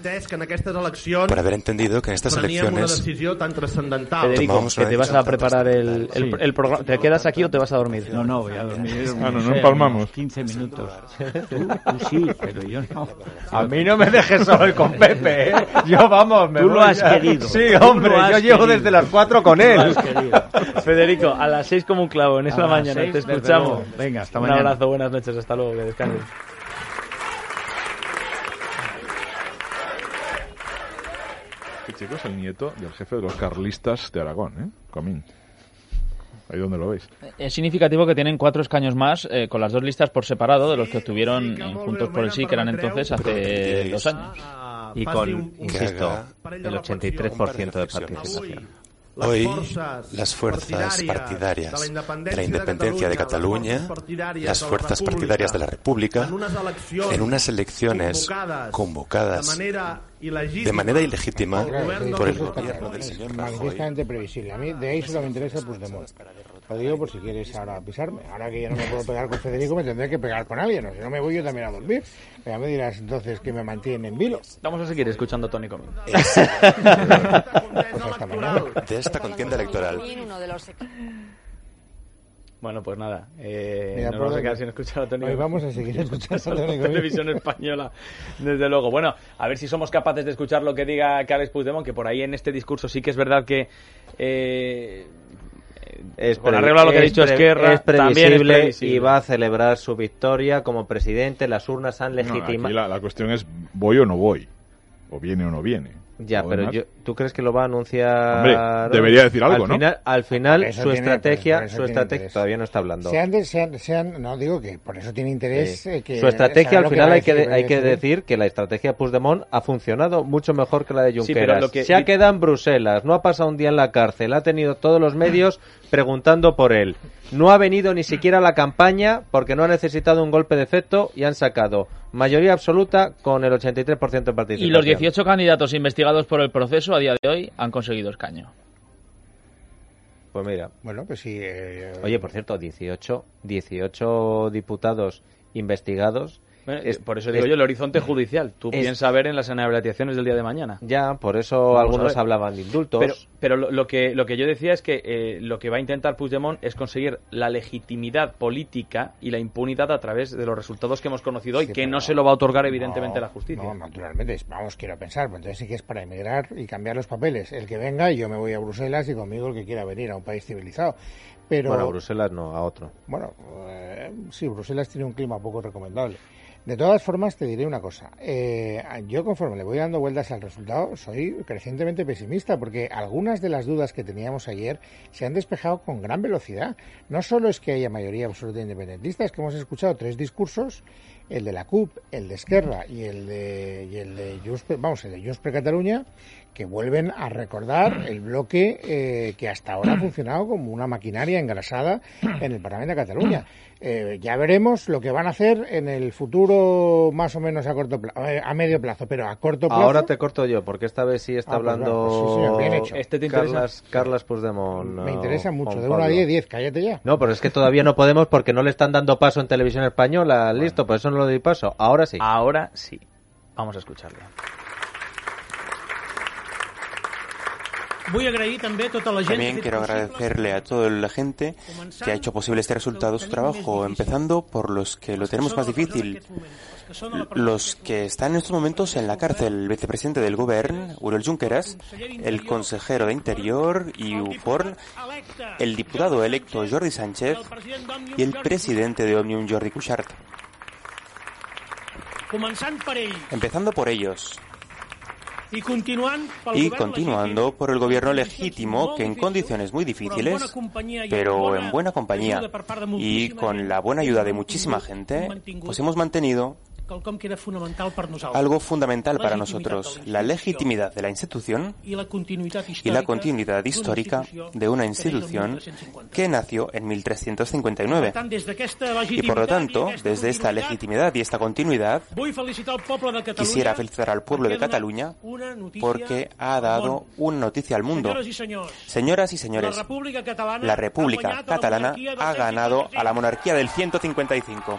por haber entendido que en estas elecciones Federico, que te vas a preparar el programa. ¿Te quedas aquí o te vas a dormir? No, voy a dormir. No empalmamos. 15 minutos. Tú sí, pero yo no. A mí no me dejes solo con Pepe, ¿eh? Yo, vamos, me Tú lo has querido. Sí, hombre, yo llevo desde las 4 con él. Federico, a las 6 como un clavo en esta mañana. 6, te escuchamos. Venga, hasta mañana. Un abrazo, buenas noches, hasta luego, que descanses. Este chico es el nieto del jefe de los carlistas de Aragón, Comín. Ahí donde lo veis. Es significativo que tienen 4 escaños más con las 2 listas por separado de los que obtuvieron Juntos por el Sí, que eran entonces hace 2 años. Y con, insisto, el 83% de participación. Hoy, las fuerzas partidarias de la independencia de Cataluña, las fuerzas partidarias de la República, en unas elecciones convocadas de manera ilegítima por el gobierno del señor Rajoy. Manifiestamente previsible. A mí de ahí solo me interesa Puigdemont. Lo digo por si quieres ahora pisarme. Ahora que ya no me puedo pegar con Federico, me tendré que pegar con alguien. O si no me voy yo también a dormir. Ya me dirás entonces que me mantienen en vilo. Vamos a seguir escuchando a Toni Comín. De esta contienda electoral. Bueno, pues nada, nos vamos a quedar sin escuchar a Toni Comín. Hoy vamos a seguir escuchando a Toni Comín. Televisión española, desde luego. Bueno, a ver si somos capaces de escuchar lo que diga Carles Puigdemont, que por ahí en este discurso sí que es verdad que... con arreglo a lo que ha dicho Esquerra, es previsible y va a celebrar su victoria como presidente. Las urnas han legitimado. La cuestión es: ¿voy o no voy? ¿O viene o no viene? Ya, pero ¿Tú crees que lo va a anunciar? Hombre, debería decir algo, ¿no? Al final Eso su tiene, estrategia todavía no está hablando. No digo que por eso tiene interés. Que su estrategia al final hay que decir que la estrategia de Puigdemont ha funcionado mucho mejor que la de Junqueras. Se ha quedado en Bruselas, no ha pasado un día en la cárcel, ha tenido todos los medios preguntando por él. No ha venido ni siquiera a la campaña porque no ha necesitado un golpe de efecto y han sacado mayoría absoluta con el 83% de participación. Y los 18 candidatos investigados por el proceso a día de hoy han conseguido escaño. Pues mira. Bueno, pues sí. Oye, por cierto, 18 diputados investigados. Por eso digo yo, el horizonte judicial. Tú piensas ver en las inhabilitaciones del día de mañana. Ya, por eso algunos hablaban de indultos. Pero lo que yo decía es que lo que va a intentar Puigdemont es conseguir la legitimidad política y la impunidad a través de los resultados que hemos conocido hoy, que no se lo va a otorgar evidentemente la justicia. No, naturalmente. Vamos, quiero pensar. Pues entonces sí que es para emigrar y cambiar los papeles. El que venga, y yo me voy a Bruselas y conmigo el que quiera venir a un país civilizado. Pero, bueno, a Bruselas no, a otro. Bueno, sí, Bruselas tiene un clima poco recomendable. De todas formas, te diré una cosa. Yo, conforme le voy dando vueltas al resultado, soy crecientemente pesimista, porque algunas de las dudas que teníamos ayer se han despejado con gran velocidad. No solo es que haya mayoría absoluta de independentistas, que hemos escuchado 3 discursos, el de la CUP, el de Esquerra y el de Junts per Catalunya, que vuelven a recordar el bloque que hasta ahora ha funcionado como una maquinaria engrasada en el Parlamento de Cataluña. Ya veremos lo que van a hacer en el futuro, más o menos a medio plazo, pero a corto plazo. Ahora te corto yo, porque esta vez sí está hablando pues sí, señor, bien hecho. Carles Puigdemont. Me interesa mucho, de 1 a 10, cállate ya. No, pero es que todavía no podemos porque no le están dando paso en televisión española. Bueno. Listo, por eso no le doy paso. Ahora sí. Ahora sí. Vamos a escucharlo. También quiero agradecerle a toda la gente que ha hecho posible este resultado su trabajo, empezando por los que lo tenemos más difícil, los que están en estos momentos en la cárcel, el vicepresidente del Gobierno, Oriol Junqueras, el consejero de Interior y UPOR, el diputado electo Jordi Sánchez y el presidente de Òmnium Jordi Cuixart. Empezando por ellos. Y continuando por el gobierno legítimo que en condiciones muy difíciles, pero en buena compañía y con la buena ayuda de muchísima gente, pues hemos mantenido algo fundamental para nosotros, la legitimidad de la institución y la continuidad histórica de una institución que nació en 1359. Y por lo tanto, desde esta legitimidad y esta continuidad, quisiera felicitar al pueblo de Cataluña porque ha dado una noticia al mundo. Señoras y señores, la República Catalana ha ganado a la monarquía del 155.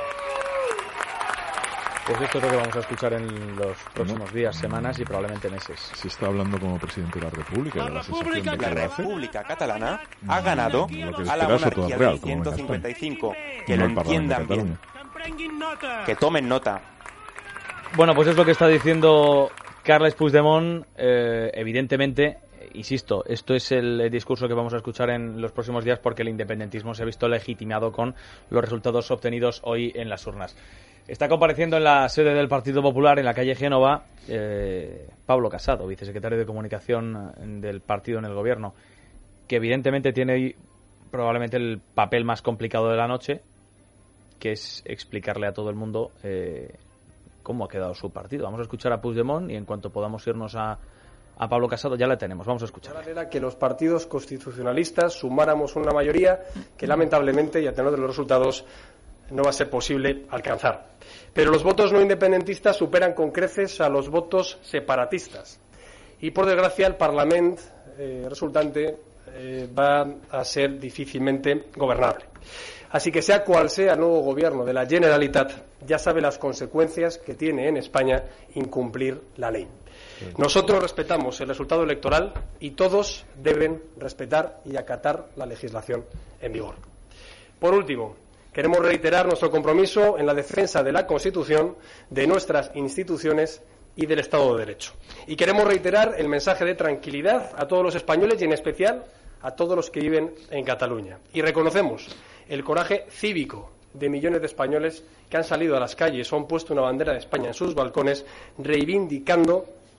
Pues esto es lo que vamos a escuchar en los próximos días, semanas y probablemente meses. Se está hablando como presidente de la República. La República Catalana ha ganado a la monarquía del 155. Que lo entiendan bien. Que tomen nota. Bueno, pues es lo que está diciendo Carles Puigdemont. Evidentemente, insisto, esto es el discurso que vamos a escuchar en los próximos días porque el independentismo se ha visto legitimado con los resultados obtenidos hoy en las urnas. Está compareciendo en la sede del Partido Popular, en la calle Génova, Pablo Casado, vicesecretario de Comunicación del partido en el Gobierno, que evidentemente tiene probablemente el papel más complicado de la noche, que es explicarle a todo el mundo cómo ha quedado su partido. Vamos a escuchar a Puigdemont y en cuanto podamos irnos a Pablo Casado ya la tenemos. Vamos a escuchar. Era que los partidos constitucionalistas sumáramos una mayoría que lamentablemente, y a tenor de los resultados, no va a ser posible alcanzar. Pero los votos no independentistas superan con creces a los votos separatistas. Y por desgracia el Parlamento resultante va a ser difícilmente gobernable. Así que sea cual sea el nuevo gobierno de la Generalitat, ya sabe las consecuencias que tiene en España incumplir la ley. Nosotros respetamos el resultado electoral y todos deben respetar y acatar la legislación en vigor. Por último, queremos reiterar nuestro compromiso en la defensa de la Constitución, de nuestras instituciones y del Estado de Derecho. Y queremos reiterar el mensaje de tranquilidad a todos los españoles y en especial a todos los que viven en Cataluña. Y reconocemos el coraje cívico de millones de españoles que han salido a las calles o han puesto una bandera de España en sus balcones reivindicando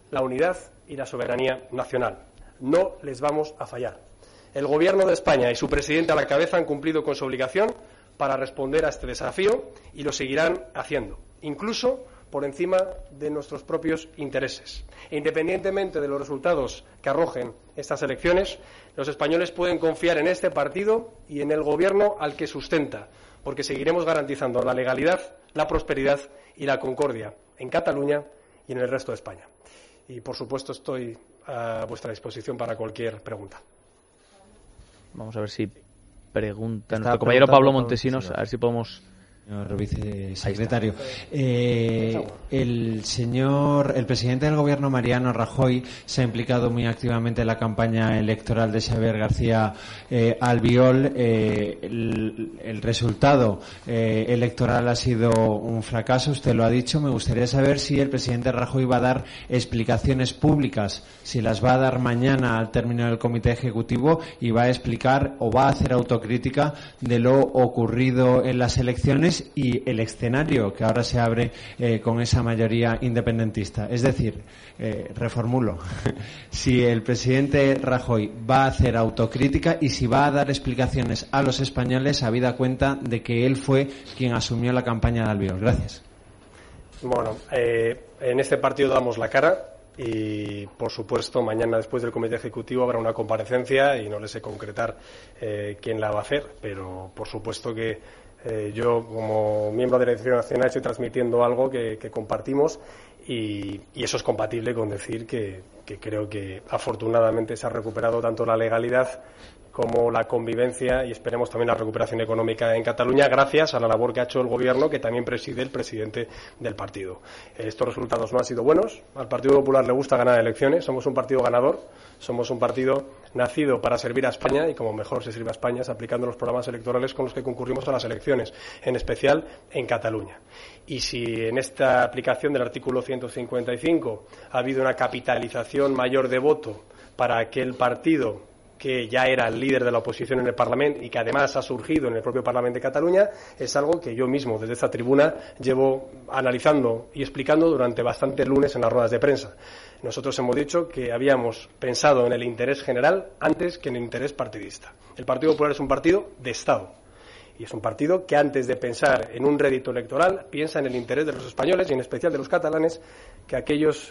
la unidad y la soberanía nacional. No les vamos a fallar. El Gobierno de España y su presidente a la cabeza han cumplido con su obligación para responder a este desafío y lo seguirán haciendo, incluso por encima de nuestros propios intereses. E independientemente de los resultados que arrojen estas elecciones, los españoles pueden confiar en este partido y en el Gobierno al que sustenta, porque seguiremos garantizando la legalidad, la prosperidad y la concordia en Cataluña y en el resto de España. Y, por supuesto, estoy a vuestra disposición para cualquier pregunta. Vamos a ver si pregunta nuestro compañero Pablo Montesinos, a ver si podemos... Señor vicesecretario, el presidente del Gobierno, Mariano Rajoy, se ha implicado muy activamente en la campaña electoral de Xabier García Albiol. El resultado electoral ha sido un fracaso, usted lo ha dicho. Me gustaría saber si el presidente Rajoy va a dar explicaciones públicas, si las va a dar mañana al término del comité ejecutivo y va a explicar o va a hacer autocrítica de lo ocurrido en las elecciones y el escenario que ahora se abre con esa mayoría independentista. Es decir, reformulo, si el presidente Rajoy va a hacer autocrítica y si va a dar explicaciones a los españoles habida cuenta de que él fue quien asumió la campaña de Albiol. Gracias. Bueno, en este partido damos la cara y, por supuesto, mañana después del comité ejecutivo habrá una comparecencia y no les sé concretar quién la va a hacer, pero por supuesto que yo, como miembro de la Dirección Nacional, estoy transmitiendo algo que compartimos y eso es compatible con decir que creo que afortunadamente se ha recuperado tanto la legalidad como la convivencia y esperemos también la recuperación económica en Cataluña gracias a la labor que ha hecho el Gobierno, que también preside el presidente del partido. Estos resultados no han sido buenos. Al Partido Popular le gusta ganar elecciones. Somos un partido ganador. Somos un partido nacido para servir a España y como mejor se sirve a España es aplicando los programas electorales con los que concurrimos a las elecciones, en especial en Cataluña. Y si en esta aplicación del artículo 155 ha habido una capitalización mayor de voto para aquel partido que ya era el líder de la oposición en el Parlamento y que además ha surgido en el propio Parlamento de Cataluña, es algo que yo mismo desde esta tribuna llevo analizando y explicando durante bastantes lunes en las ruedas de prensa. Nosotros hemos dicho que habíamos pensado en el interés general antes que en el interés partidista. El Partido Popular es un partido de Estado y es un partido que antes de pensar en un rédito electoral piensa en el interés de los españoles y en especial de los catalanes, que aquellos,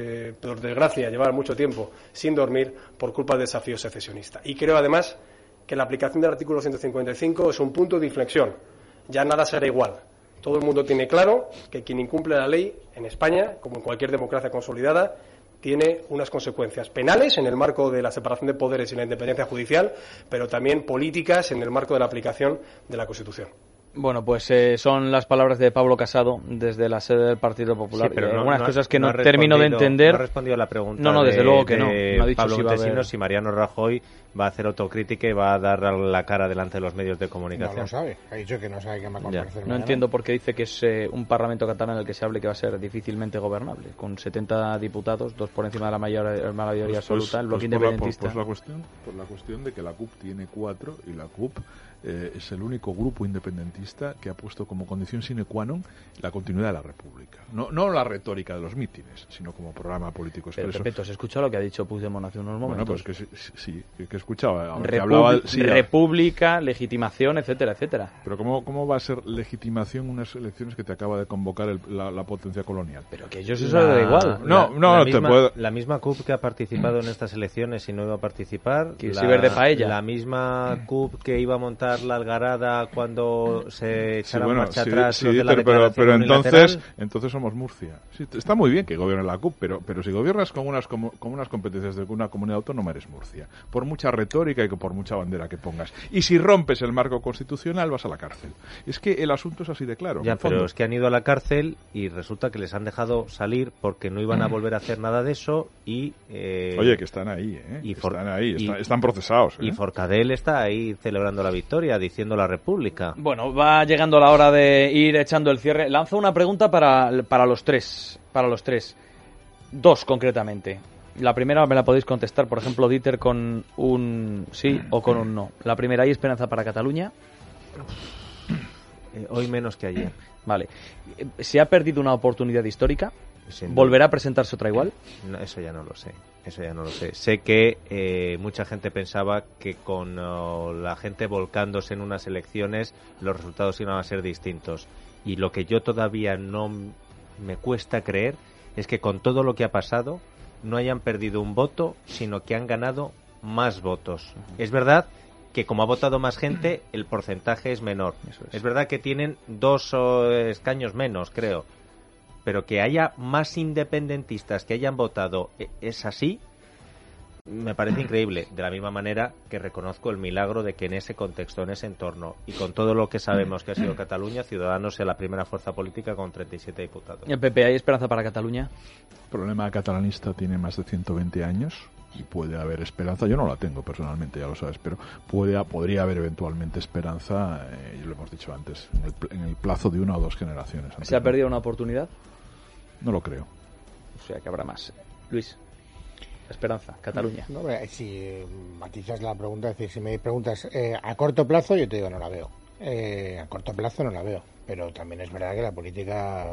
por desgracia, llevaban mucho tiempo sin dormir por culpa del desafío secesionista. Y creo además que la aplicación del artículo 155 es un punto de inflexión. Ya nada será igual. Todo el mundo tiene claro que quien incumple la ley en España, como en cualquier democracia consolidada, tiene unas consecuencias penales en el marco de la separación de poderes y la independencia judicial, pero también políticas en el marco de la aplicación de la Constitución. Bueno, pues son las palabras de Pablo Casado desde la sede del Partido Popular. Sí, pero algunas cosas que no termino de entender. No ha respondido a la pregunta. No, desde luego que no. No ha dicho Pablo si va a haber... si Mariano Rajoy va a hacer autocrítica y va a dar la cara delante de los medios de comunicación. No lo sabe. Ha dicho que no sabe qué va a comparecer mañana. No entiendo por qué dice que es un Parlamento catalán en el que se hable que va a ser difícilmente gobernable. Con 70 diputados, 2 por encima de la mayoría absoluta, el bloque independentista. Por la cuestión de que la CUP tiene 4 y la CUP es el único grupo independentista que ha puesto como condición sine qua non la continuidad de la República. No la retórica de los mítines, sino como programa político expreso. Pero, repito, ¿has escuchado lo que ha dicho Puigdemont hace unos momentos? Bueno, pues sí, que escuchaba. Hablaba, República, legitimación, etcétera, etcétera. Pero ¿cómo va a ser legitimación unas elecciones que te acaba de convocar la potencia colonial? Pero que ellos eso da igual. La misma CUP que ha participado en estas elecciones y no iba a participar. Verde paella. La misma CUP que iba a montar la algarada cuando se echaran marcha atrás los de la pero entonces somos Murcia. Sí, está muy bien que gobierne la CUP, pero si gobiernas con unas competencias de una comunidad autónoma eres Murcia, por mucha retórica y por mucha bandera que pongas. Y si rompes el marco constitucional vas a la cárcel. Es que el asunto es así de claro. Ya, pero es que han ido a la cárcel y resulta que les han dejado salir porque no iban a volver a hacer nada de eso y... Oye, que están ahí, están procesados. Y Forcadell está ahí celebrando la victoria, diciendo la República. Bueno, va llegando la hora de ir echando el cierre. Lanzo una pregunta para los tres. 2 concretamente. La primera me la podéis contestar, por ejemplo, Dieter, con un sí o con un no. La primera, ¿hay esperanza para Cataluña? Hoy menos que ayer. Vale. ¿Se ha perdido una oportunidad histórica? ¿Volverá a presentarse otra igual? No, eso ya no lo sé. Sé que mucha gente pensaba que con la gente volcándose en unas elecciones los resultados iban a ser distintos. Y lo que yo todavía no me cuesta creer es que con todo lo que ha pasado no hayan perdido un voto, sino que han ganado más votos. Es verdad que como ha votado más gente, el porcentaje es menor. Es verdad que tienen 2 escaños menos, creo. Pero que haya más independentistas que hayan votado es así, me parece increíble. De la misma manera que reconozco el milagro de que en ese contexto, en ese entorno, y con todo lo que sabemos que ha sido Cataluña, Ciudadanos sea la primera fuerza política con 37 diputados. ¿El PP, hay esperanza para Cataluña? El problema catalanista tiene más de 120 años y puede haber esperanza. Yo no la tengo personalmente, ya lo sabes, pero podría haber eventualmente esperanza, y lo hemos dicho antes, en el plazo de 1 o 2 generaciones. ¿Se ha perdido una oportunidad? No lo creo. O sea, que habrá más. Luis, esperanza, Cataluña. No, si matizas la pregunta, es decir, si me preguntas a corto plazo, yo te digo no la veo. A corto plazo no la veo. Pero también es verdad que la política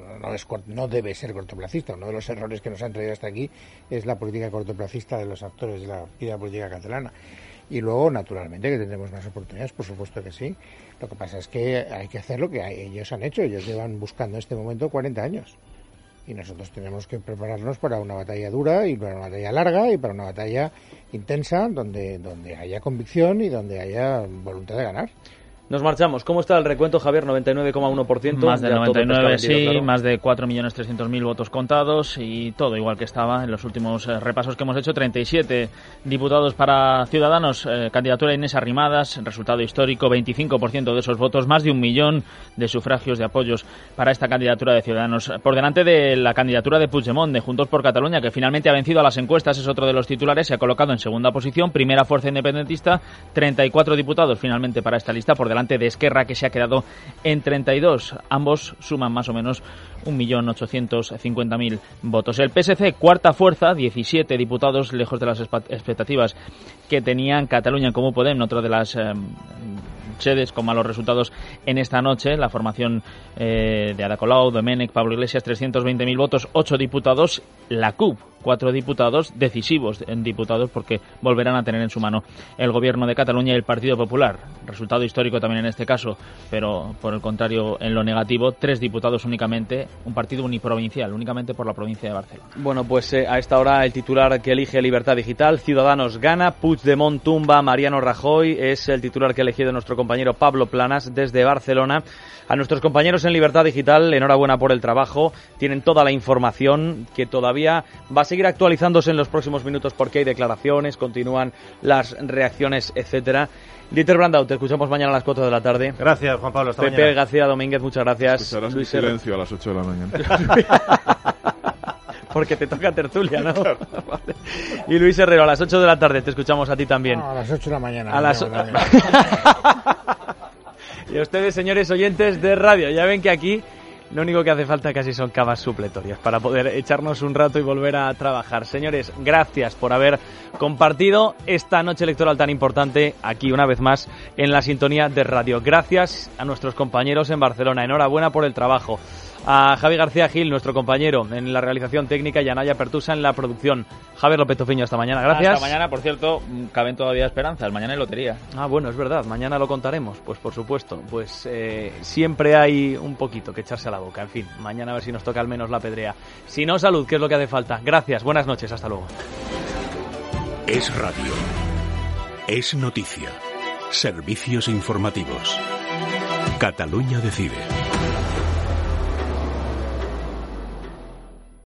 no debe ser cortoplacista. Uno de los errores que nos han traído hasta aquí es la política cortoplacista de los actores de la vida política catalana. Y luego, naturalmente, que tendremos más oportunidades, por supuesto que sí. Lo que pasa es que hay que hacer lo que ellos han hecho. Ellos llevan buscando este momento 40 años. Y nosotros tenemos que prepararnos para una batalla dura y para una batalla larga y para una batalla intensa donde haya convicción y donde haya voluntad de ganar. Nos marchamos. ¿Cómo está el recuento, Javier? 99,1%. Más de 99, sí, claro. Más de 4.300.000 votos contados y todo igual que estaba en los últimos repasos que hemos hecho. 37 diputados para Ciudadanos, candidatura Inés Arrimadas, resultado histórico, 25% de esos votos, más de 1 millón de sufragios de apoyos para esta candidatura de Ciudadanos. Por delante de la candidatura de Puigdemont, de Juntos por Cataluña, que finalmente ha vencido a las encuestas, es otro de los titulares, se ha colocado en segunda posición, primera fuerza independentista, 34 diputados finalmente para esta lista, por delante de Esquerra, que se ha quedado en 32. Ambos suman más o menos 1.850.000 votos. El PSC, cuarta fuerza, 17 diputados, lejos de las expectativas que tenían. Catalunya en Comú Podem, otra de las sedes con malos resultados en esta noche. La formación de Ada Colau, Domènech, Pablo Iglesias, 320.000 votos, 8 diputados. La CUP, 4 diputados, decisivos en diputados porque volverán a tener en su mano el gobierno de Cataluña y el Partido Popular. Resultado histórico también en este caso, pero por el contrario en lo negativo, 3 diputados únicamente, un partido uniprovincial, únicamente por la provincia de Barcelona. Bueno, pues a esta hora el titular que elige Libertad Digital, Ciudadanos gana, Puigdemont tumba, Mariano Rajoy, es el titular que ha elegido nuestro compañero Pablo Planas desde Barcelona. A nuestros compañeros en Libertad Digital, enhorabuena por el trabajo, tienen toda la información que todavía va a seguir actualizándose en los próximos minutos porque hay declaraciones, continúan las reacciones, etcétera. Dieter Brandau, te escuchamos mañana a las 4 de la tarde. Gracias, Juan Pablo. Hasta Pepe mañana. García Domínguez, muchas gracias. Escucharás Luis silencio a las 8 de la mañana. Porque te toca tertulia, ¿no? Claro. Vale. Y Luis Herrero, a las 8 de la tarde, te escuchamos a ti también. No, a las 8 de la mañana. A las... Y a ustedes, señores oyentes de radio, ya ven que aquí lo único que hace falta casi son camas supletorias para poder echarnos un rato y volver a trabajar. Señores, gracias por haber compartido esta noche electoral tan importante aquí una vez más en la sintonía de radio. Gracias a nuestros compañeros en Barcelona. Enhorabuena por el trabajo. A Javi García Gil, nuestro compañero en la realización técnica, y a Naya Pertusa en la producción. Javier López Tofiño, hasta mañana. Gracias. Hasta mañana, por cierto, caben todavía esperanzas. Mañana hay lotería. Ah, bueno, es verdad. Mañana lo contaremos. Pues por supuesto. Pues siempre hay un poquito que echarse a la boca. En fin, mañana a ver si nos toca al menos la pedrea. Si no, salud, que es lo que hace falta. Gracias. Buenas noches. Hasta luego. Es radio. Es noticia. Servicios informativos. Catalunya decide.